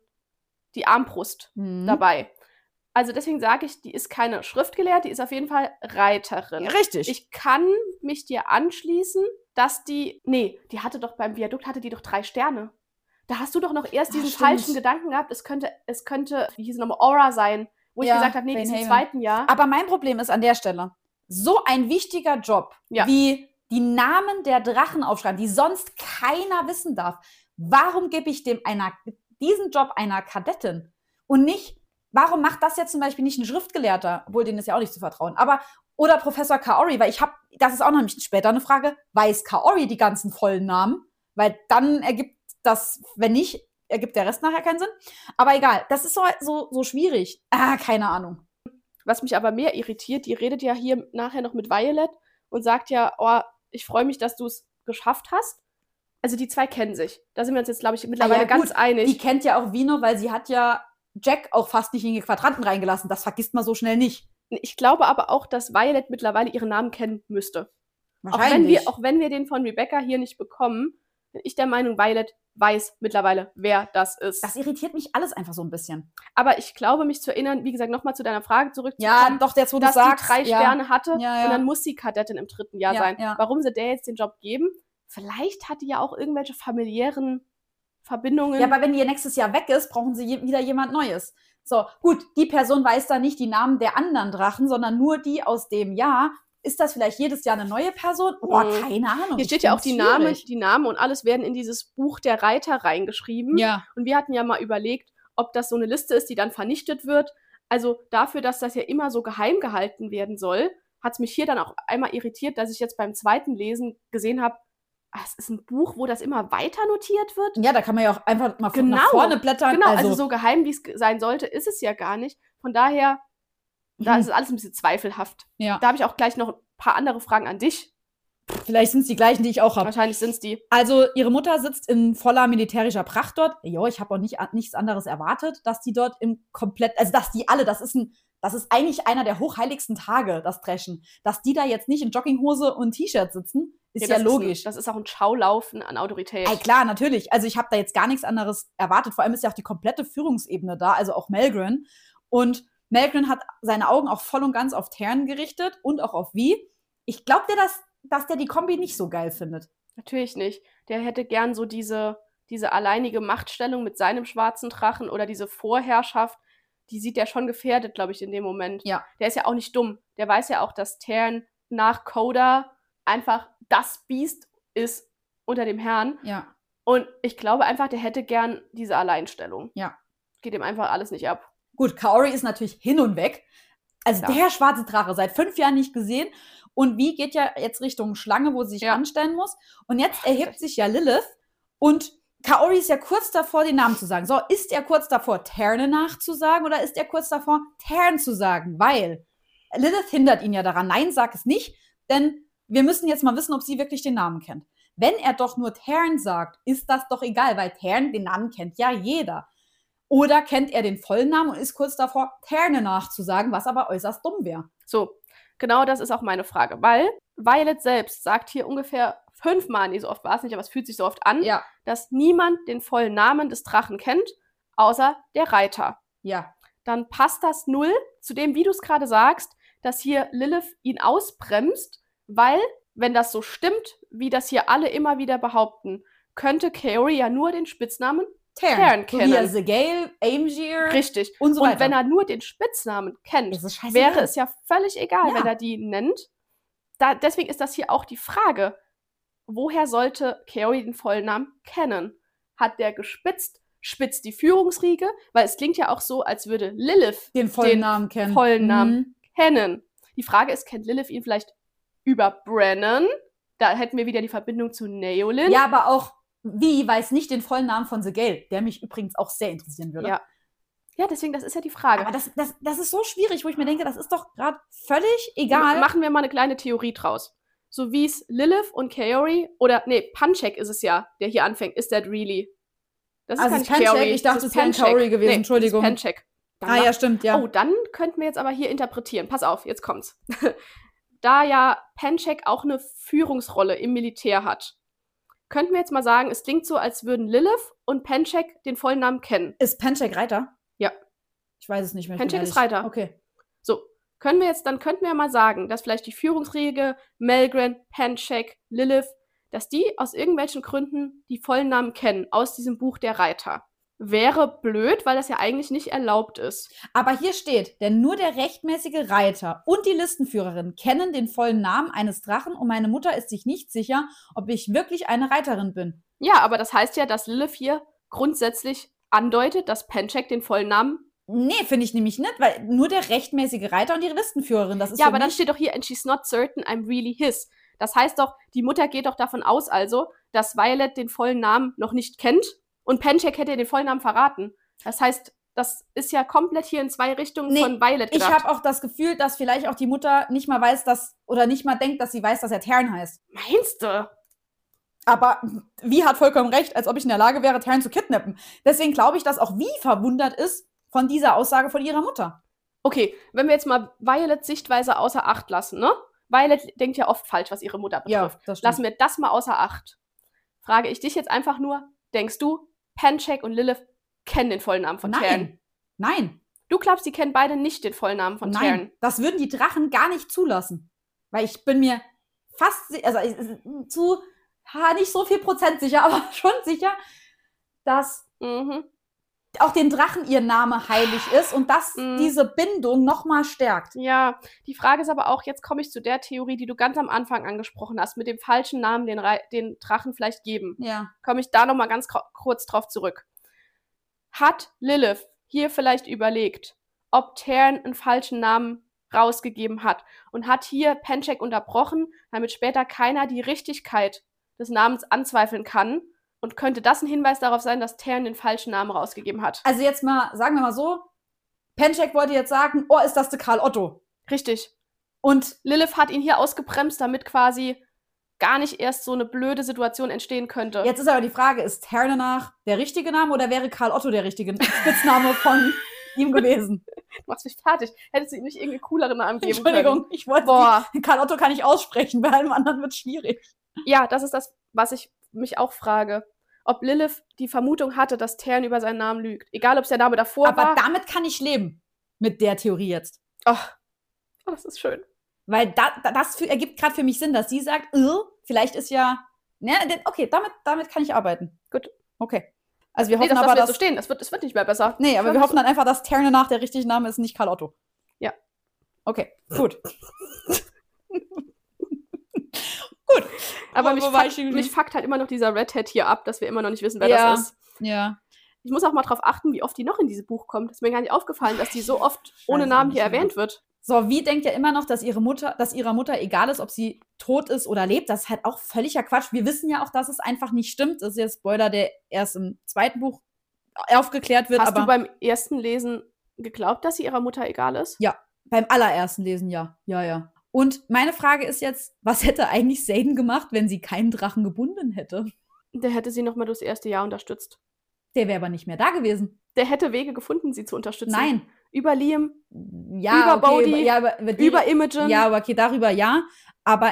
die Armbrust dabei. Also deswegen sage ich, die ist keine Schriftgelehrte, die ist auf jeden Fall Reiterin. Ja, richtig. Ich kann mich dir anschließen, dass die hatte doch beim Viadukt, hatte die doch 3 Sterne. Da hast du doch noch erst diesen falschen Gedanken gehabt, es könnte, wie hieß es nochmal, Aura sein. Wo ich gesagt habe, die ist im 2. Jahr. Aber mein Problem ist an der Stelle, so ein wichtiger Job, wie die Namen der Drachen aufschreiben, die sonst keiner wissen darf. Warum gebe ich diesen Job einer Kadettin? Und nicht, warum macht das jetzt zum Beispiel nicht ein Schriftgelehrter? Obwohl, denen ist ja auch nicht zu vertrauen. Oder Professor Kaori, weil das ist auch noch später eine Frage, weiß Kaori die ganzen vollen Namen? Weil dann ergibt das, wenn nicht, ergibt der Rest nachher keinen Sinn. Aber egal, das ist so schwierig. Keine Ahnung. Was mich aber mehr irritiert, die redet ja hier nachher noch mit Violet und sagt ja, oh, ich freue mich, dass du es geschafft hast. Also die 2 kennen sich. Da sind wir uns jetzt, glaube ich, mittlerweile ganz einig. Die kennt ja auch Vino, weil sie hat ja Jack auch fast nicht in die Quadranten reingelassen. Das vergisst man so schnell nicht. Ich glaube aber auch, dass Violet mittlerweile ihren Namen kennen müsste. Wahrscheinlich. Auch wenn wir den von Rebecca hier nicht bekommen, bin ich der Meinung, Violet weiß mittlerweile, wer das ist. Das irritiert mich alles einfach so ein bisschen. Aber ich glaube, mich zu erinnern, wie gesagt, nochmal zu deiner Frage Ja, zurückzukommen, doch, jetzt wo du dass sagst. die 3 Sterne hatte Ja, ja. und dann muss sie Kadettin im 3. Jahr Ja, sein. ja. Warum sie der jetzt den Job geben? Vielleicht hat die ja auch irgendwelche familiären Verbindungen. Ja, aber wenn die nächstes Jahr weg ist, brauchen sie wieder jemand Neues. So, gut, die Person weiß da nicht die Namen der anderen Drachen, sondern nur die aus dem Jahr. Ist das vielleicht jedes Jahr eine neue Person? Boah, keine Ahnung. Hier Ich steht ja auch find's die Namen und alles werden in dieses Buch der Reiter reingeschrieben. Ja. Und wir hatten ja mal überlegt, ob das so eine Liste ist, die dann vernichtet wird. Also dafür, dass das ja immer so geheim gehalten werden soll, hat es mich hier dann auch einmal irritiert, dass ich jetzt beim zweiten Lesen gesehen habe, es ist ein Buch, wo das immer weiter notiert wird. Ja, da kann man ja auch einfach mal nach vorne blättern. Genau, also so geheim, wie es sein sollte, ist es ja gar nicht. Von daher, da ist es alles ein bisschen zweifelhaft. Ja. Da habe ich auch gleich noch ein paar andere Fragen an dich. Vielleicht sind es die gleichen, die ich auch habe. Wahrscheinlich sind es die. Also, ihre Mutter sitzt in voller militärischer Pracht dort. Jo, ich habe auch nichts anderes erwartet, dass die dort dass die alle, das ist eigentlich einer der hochheiligsten Tage, das Dreschen. Dass die da jetzt nicht in Jogginghose und T-Shirt sitzen, ist ja logisch. Das ist auch ein Schaulaufen an Autorität. Ey, klar, natürlich. Also ich habe da jetzt gar nichts anderes erwartet. Vor allem ist ja auch die komplette Führungsebene da, also auch Malgren. Und Malgren hat seine Augen auch voll und ganz auf Tern gerichtet und auch auf Vi. Ich glaube dir, dass der die Kombi nicht so geil findet. Natürlich nicht. Der hätte gern so diese alleinige Machtstellung mit seinem schwarzen Drachen oder diese Vorherrschaft. Die sieht er schon gefährdet, glaube ich, in dem Moment. Ja. Der ist ja auch nicht dumm. Der weiß ja auch, dass Tern nach Coda einfach das Biest ist unter dem Herrn. Ja. Und ich glaube einfach, der hätte gern diese Alleinstellung. Ja. Geht ihm einfach alles nicht ab. Gut, Kaori ist natürlich hin und weg. Also der schwarze Drache, seit 5 Jahren nicht gesehen. Und Vi geht ja jetzt Richtung Schlange, wo sie sich anstellen muss. Und jetzt erhebt sich ja Lilith. Und Kaori ist ja kurz davor, den Namen zu sagen. So, ist er kurz davor, Terne nachzusagen oder ist er kurz davor, Tern zu sagen? Weil Lilith hindert ihn ja daran. Nein, sag es nicht, denn wir müssen jetzt mal wissen, ob sie wirklich den Namen kennt. Wenn er doch nur Tern sagt, ist das doch egal, weil Tern, den Namen kennt ja jeder. Oder kennt er den vollen Namen und ist kurz davor, Terne nachzusagen, was aber äußerst dumm wäre. So, genau das ist auch meine Frage, weil Violet selbst sagt hier ungefähr 5 Mal, nee, so oft war es nicht, aber es fühlt sich so oft an, dass niemand den vollen Namen des Drachen kennt, außer der Reiter. Ja. Dann passt das null zu dem, wie du es gerade sagst, dass hier Lilith ihn ausbremst, weil, wenn das so stimmt, wie das hier alle immer wieder behaupten, könnte Kaori ja nur den Spitznamen Tern kennen. Wie Segale, Aimgir. Richtig. Und so weiter. Und wenn er nur den Spitznamen kennt, es wäre es ja völlig egal, wenn er die nennt. Deswegen ist das hier auch die Frage, woher sollte Kaori den vollen Namen kennen? Hat der gespitzt? Spitzt die Führungsriege? Weil es klingt ja auch so, als würde Lilith den vollen Namen kennen. Die Frage ist, kennt Lilith ihn vielleicht über Brennan? Da hätten wir wieder die Verbindung zu Neolin. Ja, aber auch Vi weiß nicht den vollen Namen von Segale, der mich übrigens auch sehr interessieren würde. Ja, deswegen, das ist ja die Frage. Aber das ist so schwierig, wo ich mir denke, das ist doch gerade völlig egal. Machen wir mal eine kleine Theorie draus. So wie es Lilith und Kaori, oder nee, Punchek ist es ja, der hier anfängt. Is that really? Das ist also gar nicht Punchek, Kaori. ich dachte, es wäre Kaori gewesen, Entschuldigung. Das ist Punchek. Ja, stimmt, ja. Oh, dann könnten wir jetzt aber hier interpretieren. Pass auf, jetzt kommt's. Da ja Punchek auch eine Führungsrolle im Militär hat, könnten wir jetzt mal sagen, es klingt so, als würden Lilith und Punchek den vollen Namen kennen. Ist Punchek Reiter? Ja. Ich weiß es nicht mehr. Punchek ist Reiter. Okay. So, könnten wir ja mal sagen, dass vielleicht die Führungsriege Malgren, Punchek, Lilith, dass die aus irgendwelchen Gründen die vollen Namen kennen aus diesem Buch der Reiter. Wäre blöd, weil das ja eigentlich nicht erlaubt ist. Aber hier steht, denn nur der rechtmäßige Reiter und die Listenführerin kennen den vollen Namen eines Drachen und meine Mutter ist sich nicht sicher, ob ich wirklich eine Reiterin bin. Ja, aber das heißt ja, dass Lilith hier grundsätzlich andeutet, dass Punchek den vollen Namen... Nee, finde ich nämlich nicht, weil nur der rechtmäßige Reiter und die Listenführerin, das ist ja, aber dann steht doch hier, and she's not certain I'm really his. Das heißt doch, die Mutter geht doch davon aus also, dass Violet den vollen Namen noch nicht kennt und Punchek hätte den vollen Namen verraten. Das heißt, das ist ja komplett hier in 2 Richtungen von Violet gedacht. Ich habe auch das Gefühl, dass vielleicht auch die Mutter nicht mal weiß, oder nicht mal denkt, dass sie weiß, dass er Tern heißt. Meinst du? Aber Vi hat vollkommen recht, als ob ich in der Lage wäre, Tern zu kidnappen. Deswegen glaube ich, dass auch Vi verwundert ist von dieser Aussage von ihrer Mutter. Okay, wenn wir jetzt mal Violets Sichtweise außer Acht lassen, ne? Violet denkt ja oft falsch, was ihre Mutter betrifft. das stimmt. Lassen wir das mal außer Acht. Frage ich dich jetzt einfach nur, denkst du, Panchek und Lilith kennen den vollen Namen von Taryn? Nein. Du glaubst, die kennen beide nicht den vollen Namen von Taryn? Nein, das würden die Drachen gar nicht zulassen. Weil ich bin mir fast, nicht so viel Prozent sicher, aber schon sicher, dass auch den Drachen ihr Name heilig ist und dass diese Bindung nochmal stärkt. Ja, die Frage ist aber auch, jetzt komme ich zu der Theorie, die du ganz am Anfang angesprochen hast, mit dem falschen Namen den Drachen vielleicht geben. Ja. Komme ich da nochmal ganz kurz drauf zurück. Hat Lilith hier vielleicht überlegt, ob Taryn einen falschen Namen rausgegeben hat und hat hier Panchek unterbrochen, damit später keiner die Richtigkeit des Namens anzweifeln kann? Und könnte das ein Hinweis darauf sein, dass Taryn den falschen Namen rausgegeben hat? Also jetzt mal, sagen wir mal so, Panchek wollte jetzt sagen, oh, ist das der Karl Otto? Richtig. Und Lilith hat ihn hier ausgebremst, damit quasi gar nicht erst so eine blöde Situation entstehen könnte. Jetzt ist aber die Frage, ist Taryn danach der richtige Name oder wäre Karl Otto der richtige Spitzname von ihm gewesen? Du machst mich fertig. Hättest du ihm nicht irgendwie cooleren Namen geben Entschuldigung, können? ich wollte Karl Otto kann ich aussprechen, bei allem anderen wird es schwierig. Ja, das ist das, was ich mich auch frage. Ob Lilith die Vermutung hatte, dass Taryn über seinen Namen lügt. Egal, ob es der Name davor war. Aber damit kann ich leben. Mit der Theorie jetzt. Ach, das ist schön. Weil das ergibt gerade für mich Sinn, dass sie sagt, vielleicht ist ja. Ne, okay, damit kann ich arbeiten. Gut. Okay. Also wir hoffen das aber, lassen wir dass so stehen. Es wird nicht mehr besser. Nee, aber wir hoffen dann einfach, dass Taryn danach der richtige Name ist, nicht Karl Otto. Ja. Okay, gut. Gut. Aber mich fuckt halt immer noch dieser Redhead hier ab, dass wir immer noch nicht wissen, wer das ist. Ja. Ich muss auch mal drauf achten, wie oft die noch in dieses Buch kommt. Ist mir gar nicht aufgefallen, dass die so oft ohne Namen hier erwähnt wird. So, wie denkt ihr immer noch, dass ihrer Mutter egal ist, ob sie tot ist oder lebt? Das ist halt auch völliger Quatsch. Wir wissen ja auch, dass es einfach nicht stimmt. Das ist jetzt Spoiler, der erst im zweiten Buch aufgeklärt wird. Hast du beim ersten Lesen geglaubt, dass sie ihrer Mutter egal ist? Ja, beim allerersten Lesen, ja. Ja. Und meine Frage ist jetzt, was hätte eigentlich Xaden gemacht, wenn sie keinen Drachen gebunden hätte? Der hätte sie nochmal durchs erste Jahr unterstützt. Der wäre aber nicht mehr da gewesen. Der hätte Wege gefunden, sie zu unterstützen. Nein. Über Liam, ja, über okay, Bodhi, über Imogen. Ja, aber okay, darüber ja. Aber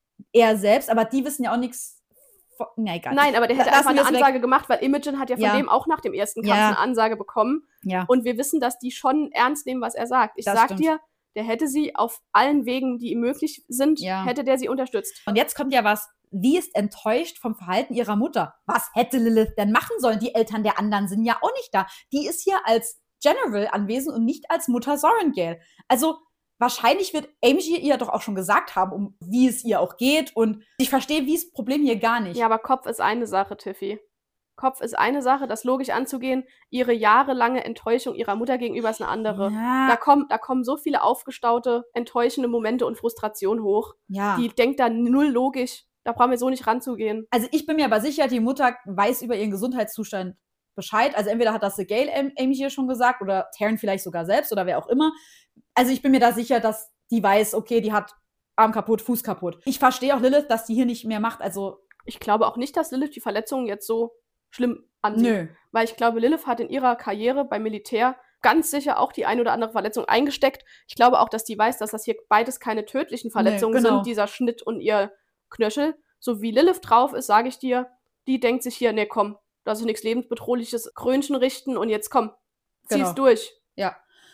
er selbst, aber die wissen ja auch nichts. Egal. Nein, aber der hätte einfach eine Ansage gemacht, weil Imogen hat ja von dem auch nach dem ersten Kampf eine Ansage bekommen. Ja. Und wir wissen, dass die schon ernst nehmen, was er sagt. Ich sag dir, der hätte sie auf allen Wegen, die ihm möglich sind, hätte der sie unterstützt. Und jetzt kommt ja was. Sie ist enttäuscht vom Verhalten ihrer Mutter. Was hätte Lilith denn machen sollen? Die Eltern der anderen sind ja auch nicht da. Die ist hier als General anwesend und nicht als Mutter Sorrengale. Also wahrscheinlich wird Amy ihr doch auch schon gesagt haben, wie es ihr auch geht. Und ich verstehe das Problem hier gar nicht. Ja, aber Kopf ist eine Sache, Tiffy. Kopf ist eine Sache, das logisch anzugehen. Ihre jahrelange Enttäuschung ihrer Mutter gegenüber ist eine andere. Ja. Da kommen so viele aufgestaute, enttäuschende Momente und Frustrationen hoch. Ja. Die denkt da null logisch. Da brauchen wir so nicht ranzugehen. Also ich bin mir aber sicher, die Mutter weiß über ihren Gesundheitszustand Bescheid. Also entweder hat das The Gale Amy hier schon gesagt oder Taryn vielleicht sogar selbst oder wer auch immer. Also ich bin mir da sicher, dass die weiß, okay, die hat Arm kaputt, Fuß kaputt. Ich verstehe auch Lilith, dass die hier nicht mehr macht. Also ich glaube auch nicht, dass Lilith die Verletzungen jetzt so schlimm ansieht. Nö. Weil ich glaube, Lilith hat in ihrer Karriere beim Militär ganz sicher auch die ein oder andere Verletzung eingesteckt. Ich glaube auch, dass die weiß, dass das hier beides keine tödlichen Verletzungen sind, dieser Schnitt und ihr Knöchel. So wie Lilith drauf ist, sage ich dir, die denkt sich hier, nee, komm, das ist nichts lebensbedrohliches, Krönchen richten und jetzt komm, zieh's durch. Ja.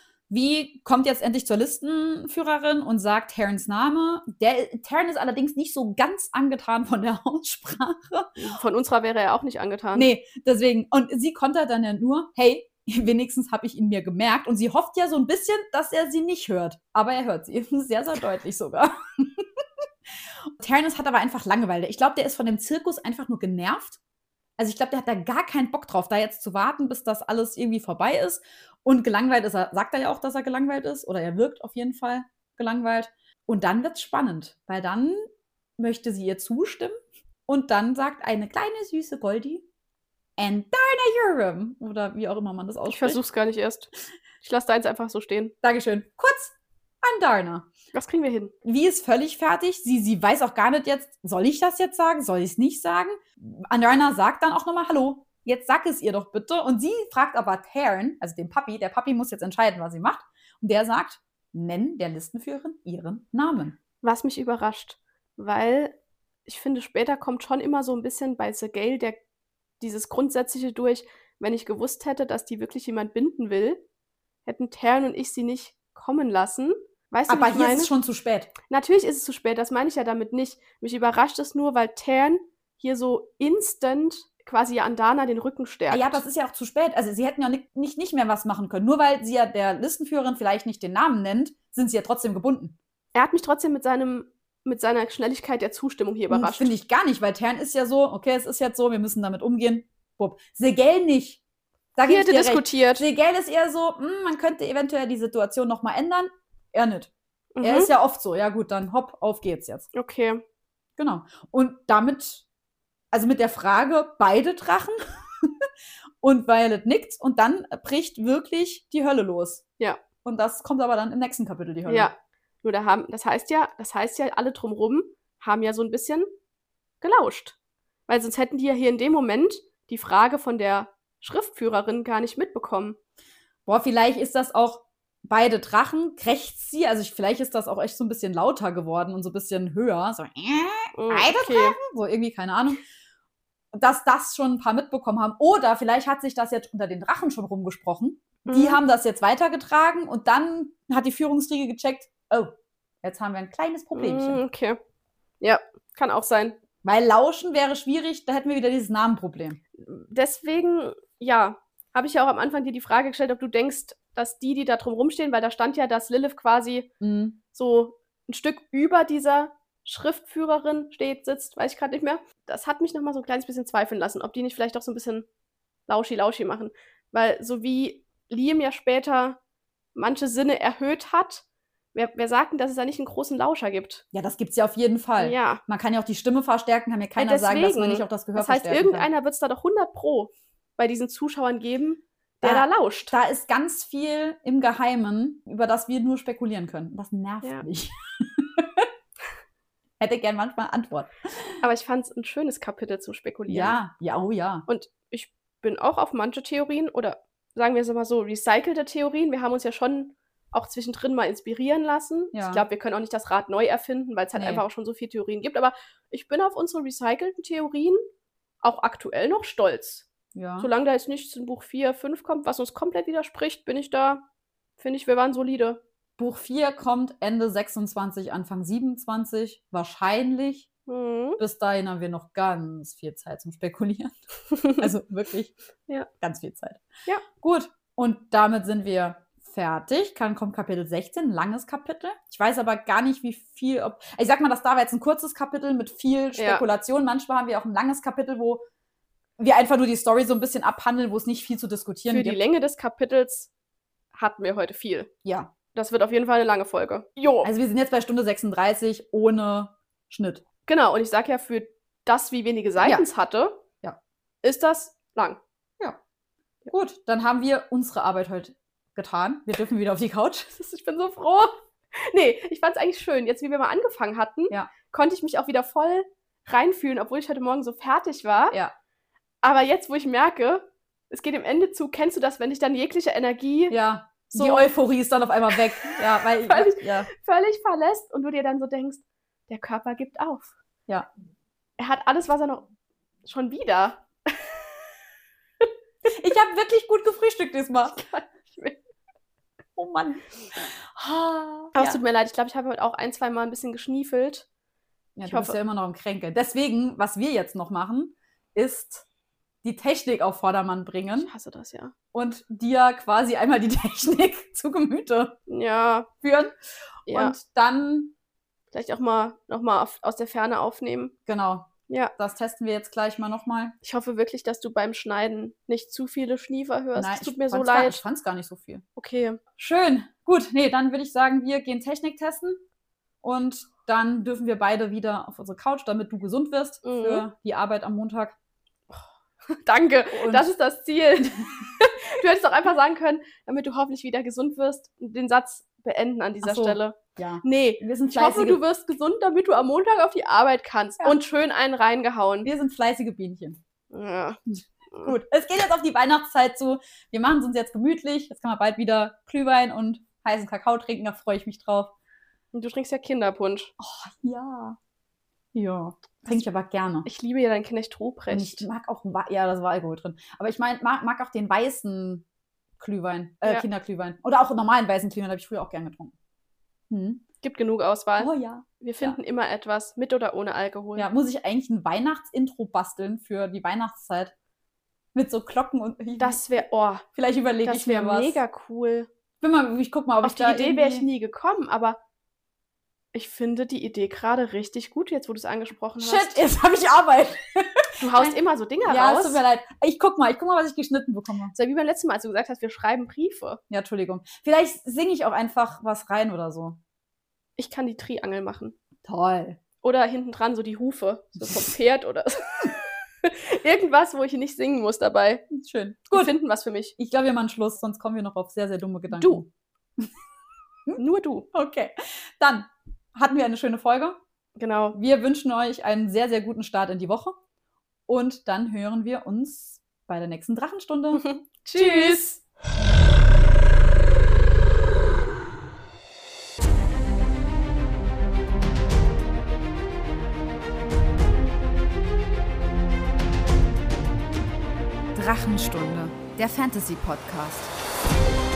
Wie kommt jetzt endlich zur Listenführerin und sagt Taryns Name? Taryn ist allerdings nicht so ganz angetan von der Aussprache. Von unserer wäre er auch nicht angetan. Nee, deswegen. Und sie kontert dann ja nur, hey, wenigstens habe ich ihn mir gemerkt. Und sie hofft ja so ein bisschen, dass er sie nicht hört. Aber er hört sie. Sehr, sehr deutlich sogar. Taryn hat aber einfach Langeweile. Ich glaube, der ist von dem Zirkus einfach nur genervt. Also ich glaube, der hat da gar keinen Bock drauf, da jetzt zu warten, bis das alles irgendwie vorbei ist. Und gelangweilt ist er, sagt er ja auch, dass er gelangweilt ist. Oder er wirkt auf jeden Fall gelangweilt. Und dann wird's spannend, weil dann möchte sie ihr zustimmen. Und dann sagt eine kleine, süße Goldie, and Darna Urim. Oder wie auch immer man das ausspricht. Ich versuch's gar nicht erst. Ich lasse deins einfach so stehen. Dankeschön. Kurz an Darna. Das kriegen wir hin. Wie ist völlig fertig. Sie weiß auch gar nicht jetzt, soll ich das jetzt sagen? Soll ich es nicht sagen? Andarna sagt dann auch nochmal Hallo. jetzt sag es ihr doch bitte. Und sie fragt aber Tairn, also den Papi, der Papi muss jetzt entscheiden, was sie macht. Und der sagt, nenn der Listenführerin ihren Namen. Was mich überrascht, weil ich finde, später kommt schon immer so ein bisschen bei Sergei dieses Grundsätzliche durch, wenn ich gewusst hätte, dass die wirklich jemand binden will, hätten Tairn und ich sie nicht kommen lassen. Weißt du, Aber wie ich hier meine? ist es schon zu spät. Natürlich ist es zu spät, das meine ich ja damit nicht. Mich überrascht es nur, weil Tairn hier so instant quasi Andana den Rücken stärkt. Ja, aber es ist ja auch zu spät. Also sie hätten ja nicht mehr was machen können. Nur weil sie ja der Listenführerin vielleicht nicht den Namen nennt, sind sie ja trotzdem gebunden. Er hat mich trotzdem mit seiner Schnelligkeit der Zustimmung hier überrascht. Finde ich gar nicht, weil Tairn ist ja so, okay, es ist jetzt so, wir müssen damit umgehen. Bob. Sergei nicht. Da Hier gebe ich hätte dir diskutiert. recht. Sergei ist eher so, man könnte eventuell die Situation nochmal ändern. Er nicht. Mhm. Er ist ja oft so, ja gut, dann hopp, auf geht's jetzt. Okay. Genau. Und damit, also mit der Frage, beide Drachen und Violet nickt und dann bricht wirklich die Hölle los. Ja. Und das kommt aber dann im nächsten Kapitel, die Hölle. Ja. Nur das heißt ja, alle drumrum haben ja so ein bisschen gelauscht. Weil sonst hätten die ja hier in dem Moment die Frage von der Schriftführerin gar nicht mitbekommen. Boah, vielleicht ist das auch beide Drachen, krächzt sie, also vielleicht ist das auch echt so ein bisschen lauter geworden und so ein bisschen höher. So, beide Drachen? So irgendwie, keine Ahnung. Dass das schon ein paar mitbekommen haben. Oder vielleicht hat sich das jetzt unter den Drachen schon rumgesprochen. Die haben das jetzt weitergetragen und dann hat die Führungsriege gecheckt, oh, jetzt haben wir ein kleines Problemchen. Okay. Ja, kann auch sein. Weil Lauschen wäre schwierig, da hätten wir wieder dieses Namenproblem. Deswegen, ja, habe ich ja auch am Anfang dir die Frage gestellt, ob du denkst, dass die da drum rumstehen, weil da stand ja, dass Lilith quasi so ein Stück über dieser Schriftführerin sitzt, weiß ich gerade nicht mehr. Das hat mich nochmal so ein kleines bisschen zweifeln lassen, ob die nicht vielleicht auch so ein bisschen lauschi machen. Weil so wie Liam ja später manche Sinne erhöht hat, wer sagt denn, dass es da nicht einen großen Lauscher gibt? Ja, das gibt's ja auf jeden Fall. Ja. Man kann ja auch die Stimme verstärken, kann mir keiner sagen, dass man nicht auch das Gehör verstärken kann. Das heißt, irgendeiner wird es da doch 100% bei diesen Zuschauern geben, der da lauscht. Da ist ganz viel im Geheimen, über das wir nur spekulieren können. Das nervt mich. Hätte gern manchmal Antwort. Aber ich fand es ein schönes Kapitel zum Spekulieren. Ja, oh ja. Und ich bin auch auf manche Theorien, oder sagen wir es mal so, recycelte Theorien. Wir haben uns ja schon auch zwischendrin mal inspirieren lassen. Ja. Ich glaube, wir können auch nicht das Rad neu erfinden, weil es halt einfach auch schon so viele Theorien gibt. Aber ich bin auf unsere recycelten Theorien auch aktuell noch stolz. Ja. Solange da jetzt nichts in Buch 4, 5 kommt, was uns komplett widerspricht, bin ich da, finde ich, wir waren solide. Buch 4 kommt Ende 26, Anfang 27, wahrscheinlich. Bis dahin haben wir noch ganz viel Zeit zum Spekulieren. Also wirklich ganz viel Zeit. Ja. Gut, und damit sind wir fertig. Kommt Kapitel 16, langes Kapitel. Ich weiß aber gar nicht, wie viel. Ich sag mal, das da war jetzt ein kurzes Kapitel mit viel Spekulation. Manchmal haben wir auch ein langes Kapitel, wo wir einfach nur die Story so ein bisschen abhandeln, wo es nicht viel zu diskutieren gibt. Für die Länge des Kapitels hatten wir heute viel. Ja. Das wird auf jeden Fall eine lange Folge. Jo. Also wir sind jetzt bei Stunde 36 ohne Schnitt. Genau, und ich sag ja, für das, wie wenige Seiten es hatte, ist das lang. Ja. Gut, dann haben wir unsere Arbeit heute getan. Wir dürfen wieder auf die Couch. Ich bin so froh. Nee, ich fand's eigentlich schön. Jetzt, wie wir mal angefangen hatten, konnte ich mich auch wieder voll reinfühlen, obwohl ich heute Morgen so fertig war. Ja. Aber jetzt, wo ich merke, es geht dem Ende zu, kennst du das, wenn ich dann jegliche Energie so die Euphorie ist dann auf einmal weg. Ja, weil völlig verlässt und du dir dann so denkst, der Körper gibt auf. Ja. Er hat alles, was er noch schon wieder. Ich habe wirklich gut gefrühstückt diesmal. Oh Mann. Aber es tut mir leid, ich glaube, ich habe heute auch 1-2 Mal ein bisschen geschniefelt. Ja, du bist ja immer noch im Kränkeln. Deswegen, was wir jetzt noch machen, ist die Technik auf Vordermann bringen. Ich hasse das, ja. Und dir quasi einmal die Technik zu Gemüte führen. Ja. Und dann vielleicht auch mal nochmal aus der Ferne aufnehmen. Genau. Ja. Das testen wir jetzt gleich mal nochmal. Ich hoffe wirklich, dass du beim Schneiden nicht zu viele Schniefer hörst. Nein, es tut mir so leid. Ich fand's gar nicht so viel. Okay. Schön. Gut, dann würde ich sagen, wir gehen Technik testen. Und dann dürfen wir beide wieder auf unsere Couch, damit du gesund wirst für die Arbeit am Montag. Danke, das ist das Ziel. Du hättest doch einfach sagen können, damit du hoffentlich wieder gesund wirst, den Satz beenden an dieser Stelle. Ja. Nee, ich hoffe, du wirst gesund, damit du am Montag auf die Arbeit kannst. Und schön einen reingehauen. Wir sind fleißige Bienchen. Ja. Gut, es geht jetzt auf die Weihnachtszeit zu. Wir machen es uns jetzt gemütlich. Jetzt kann man bald wieder Glühwein und heißen Kakao trinken. Da freue ich mich drauf. Und du trinkst ja Kinderpunsch. Oh, ja. Ja, trinke ich aber gerne. Ich liebe ja deinen Knecht Und Ruprecht. ich mag auch, ja, da war Alkohol drin. Aber ich mag auch den weißen Glühwein, Ja. Kinderglühwein. Oder auch normalen weißen Glühwein, habe ich früher auch gern getrunken. Gibt genug Auswahl. Oh ja. Wir finden immer etwas, mit oder ohne Alkohol. Ja, muss ich eigentlich ein Weihnachtsintro basteln für die Weihnachtszeit? Mit so Glocken und Das wäre, vielleicht überlege ich das mir wäre was. mega cool. Ich guck mal, ob Auf ich die da Idee wäre ich irgendwie- nie gekommen, aber ich finde die Idee gerade richtig gut, jetzt wo du es angesprochen Shit, hast. jetzt habe ich Arbeit. Du haust immer so Dinge Ja, es raus. tut mir leid. Ich guck mal, was ich geschnitten bekomme. So wie beim letzten Mal, als du gesagt hast, wir schreiben Briefe. Ja, Entschuldigung. Vielleicht singe ich auch einfach was rein oder so. Ich kann die Triangel machen. Toll. Oder hinten dran so die Hufe. So vom Pferd oder so. Irgendwas, wo ich nicht singen muss dabei. Schön. Wir Gut. finden was für mich. Ich glaube, wir machen Schluss, sonst kommen wir noch auf sehr, sehr dumme Gedanken. Du. Nur du. Okay. Dann hatten wir eine schöne Folge. Genau. Wir wünschen euch einen sehr, sehr guten Start in die Woche. Und dann hören wir uns bei der nächsten Drachenstunde. Tschüss. Drachenstunde, der Fantasy-Podcast.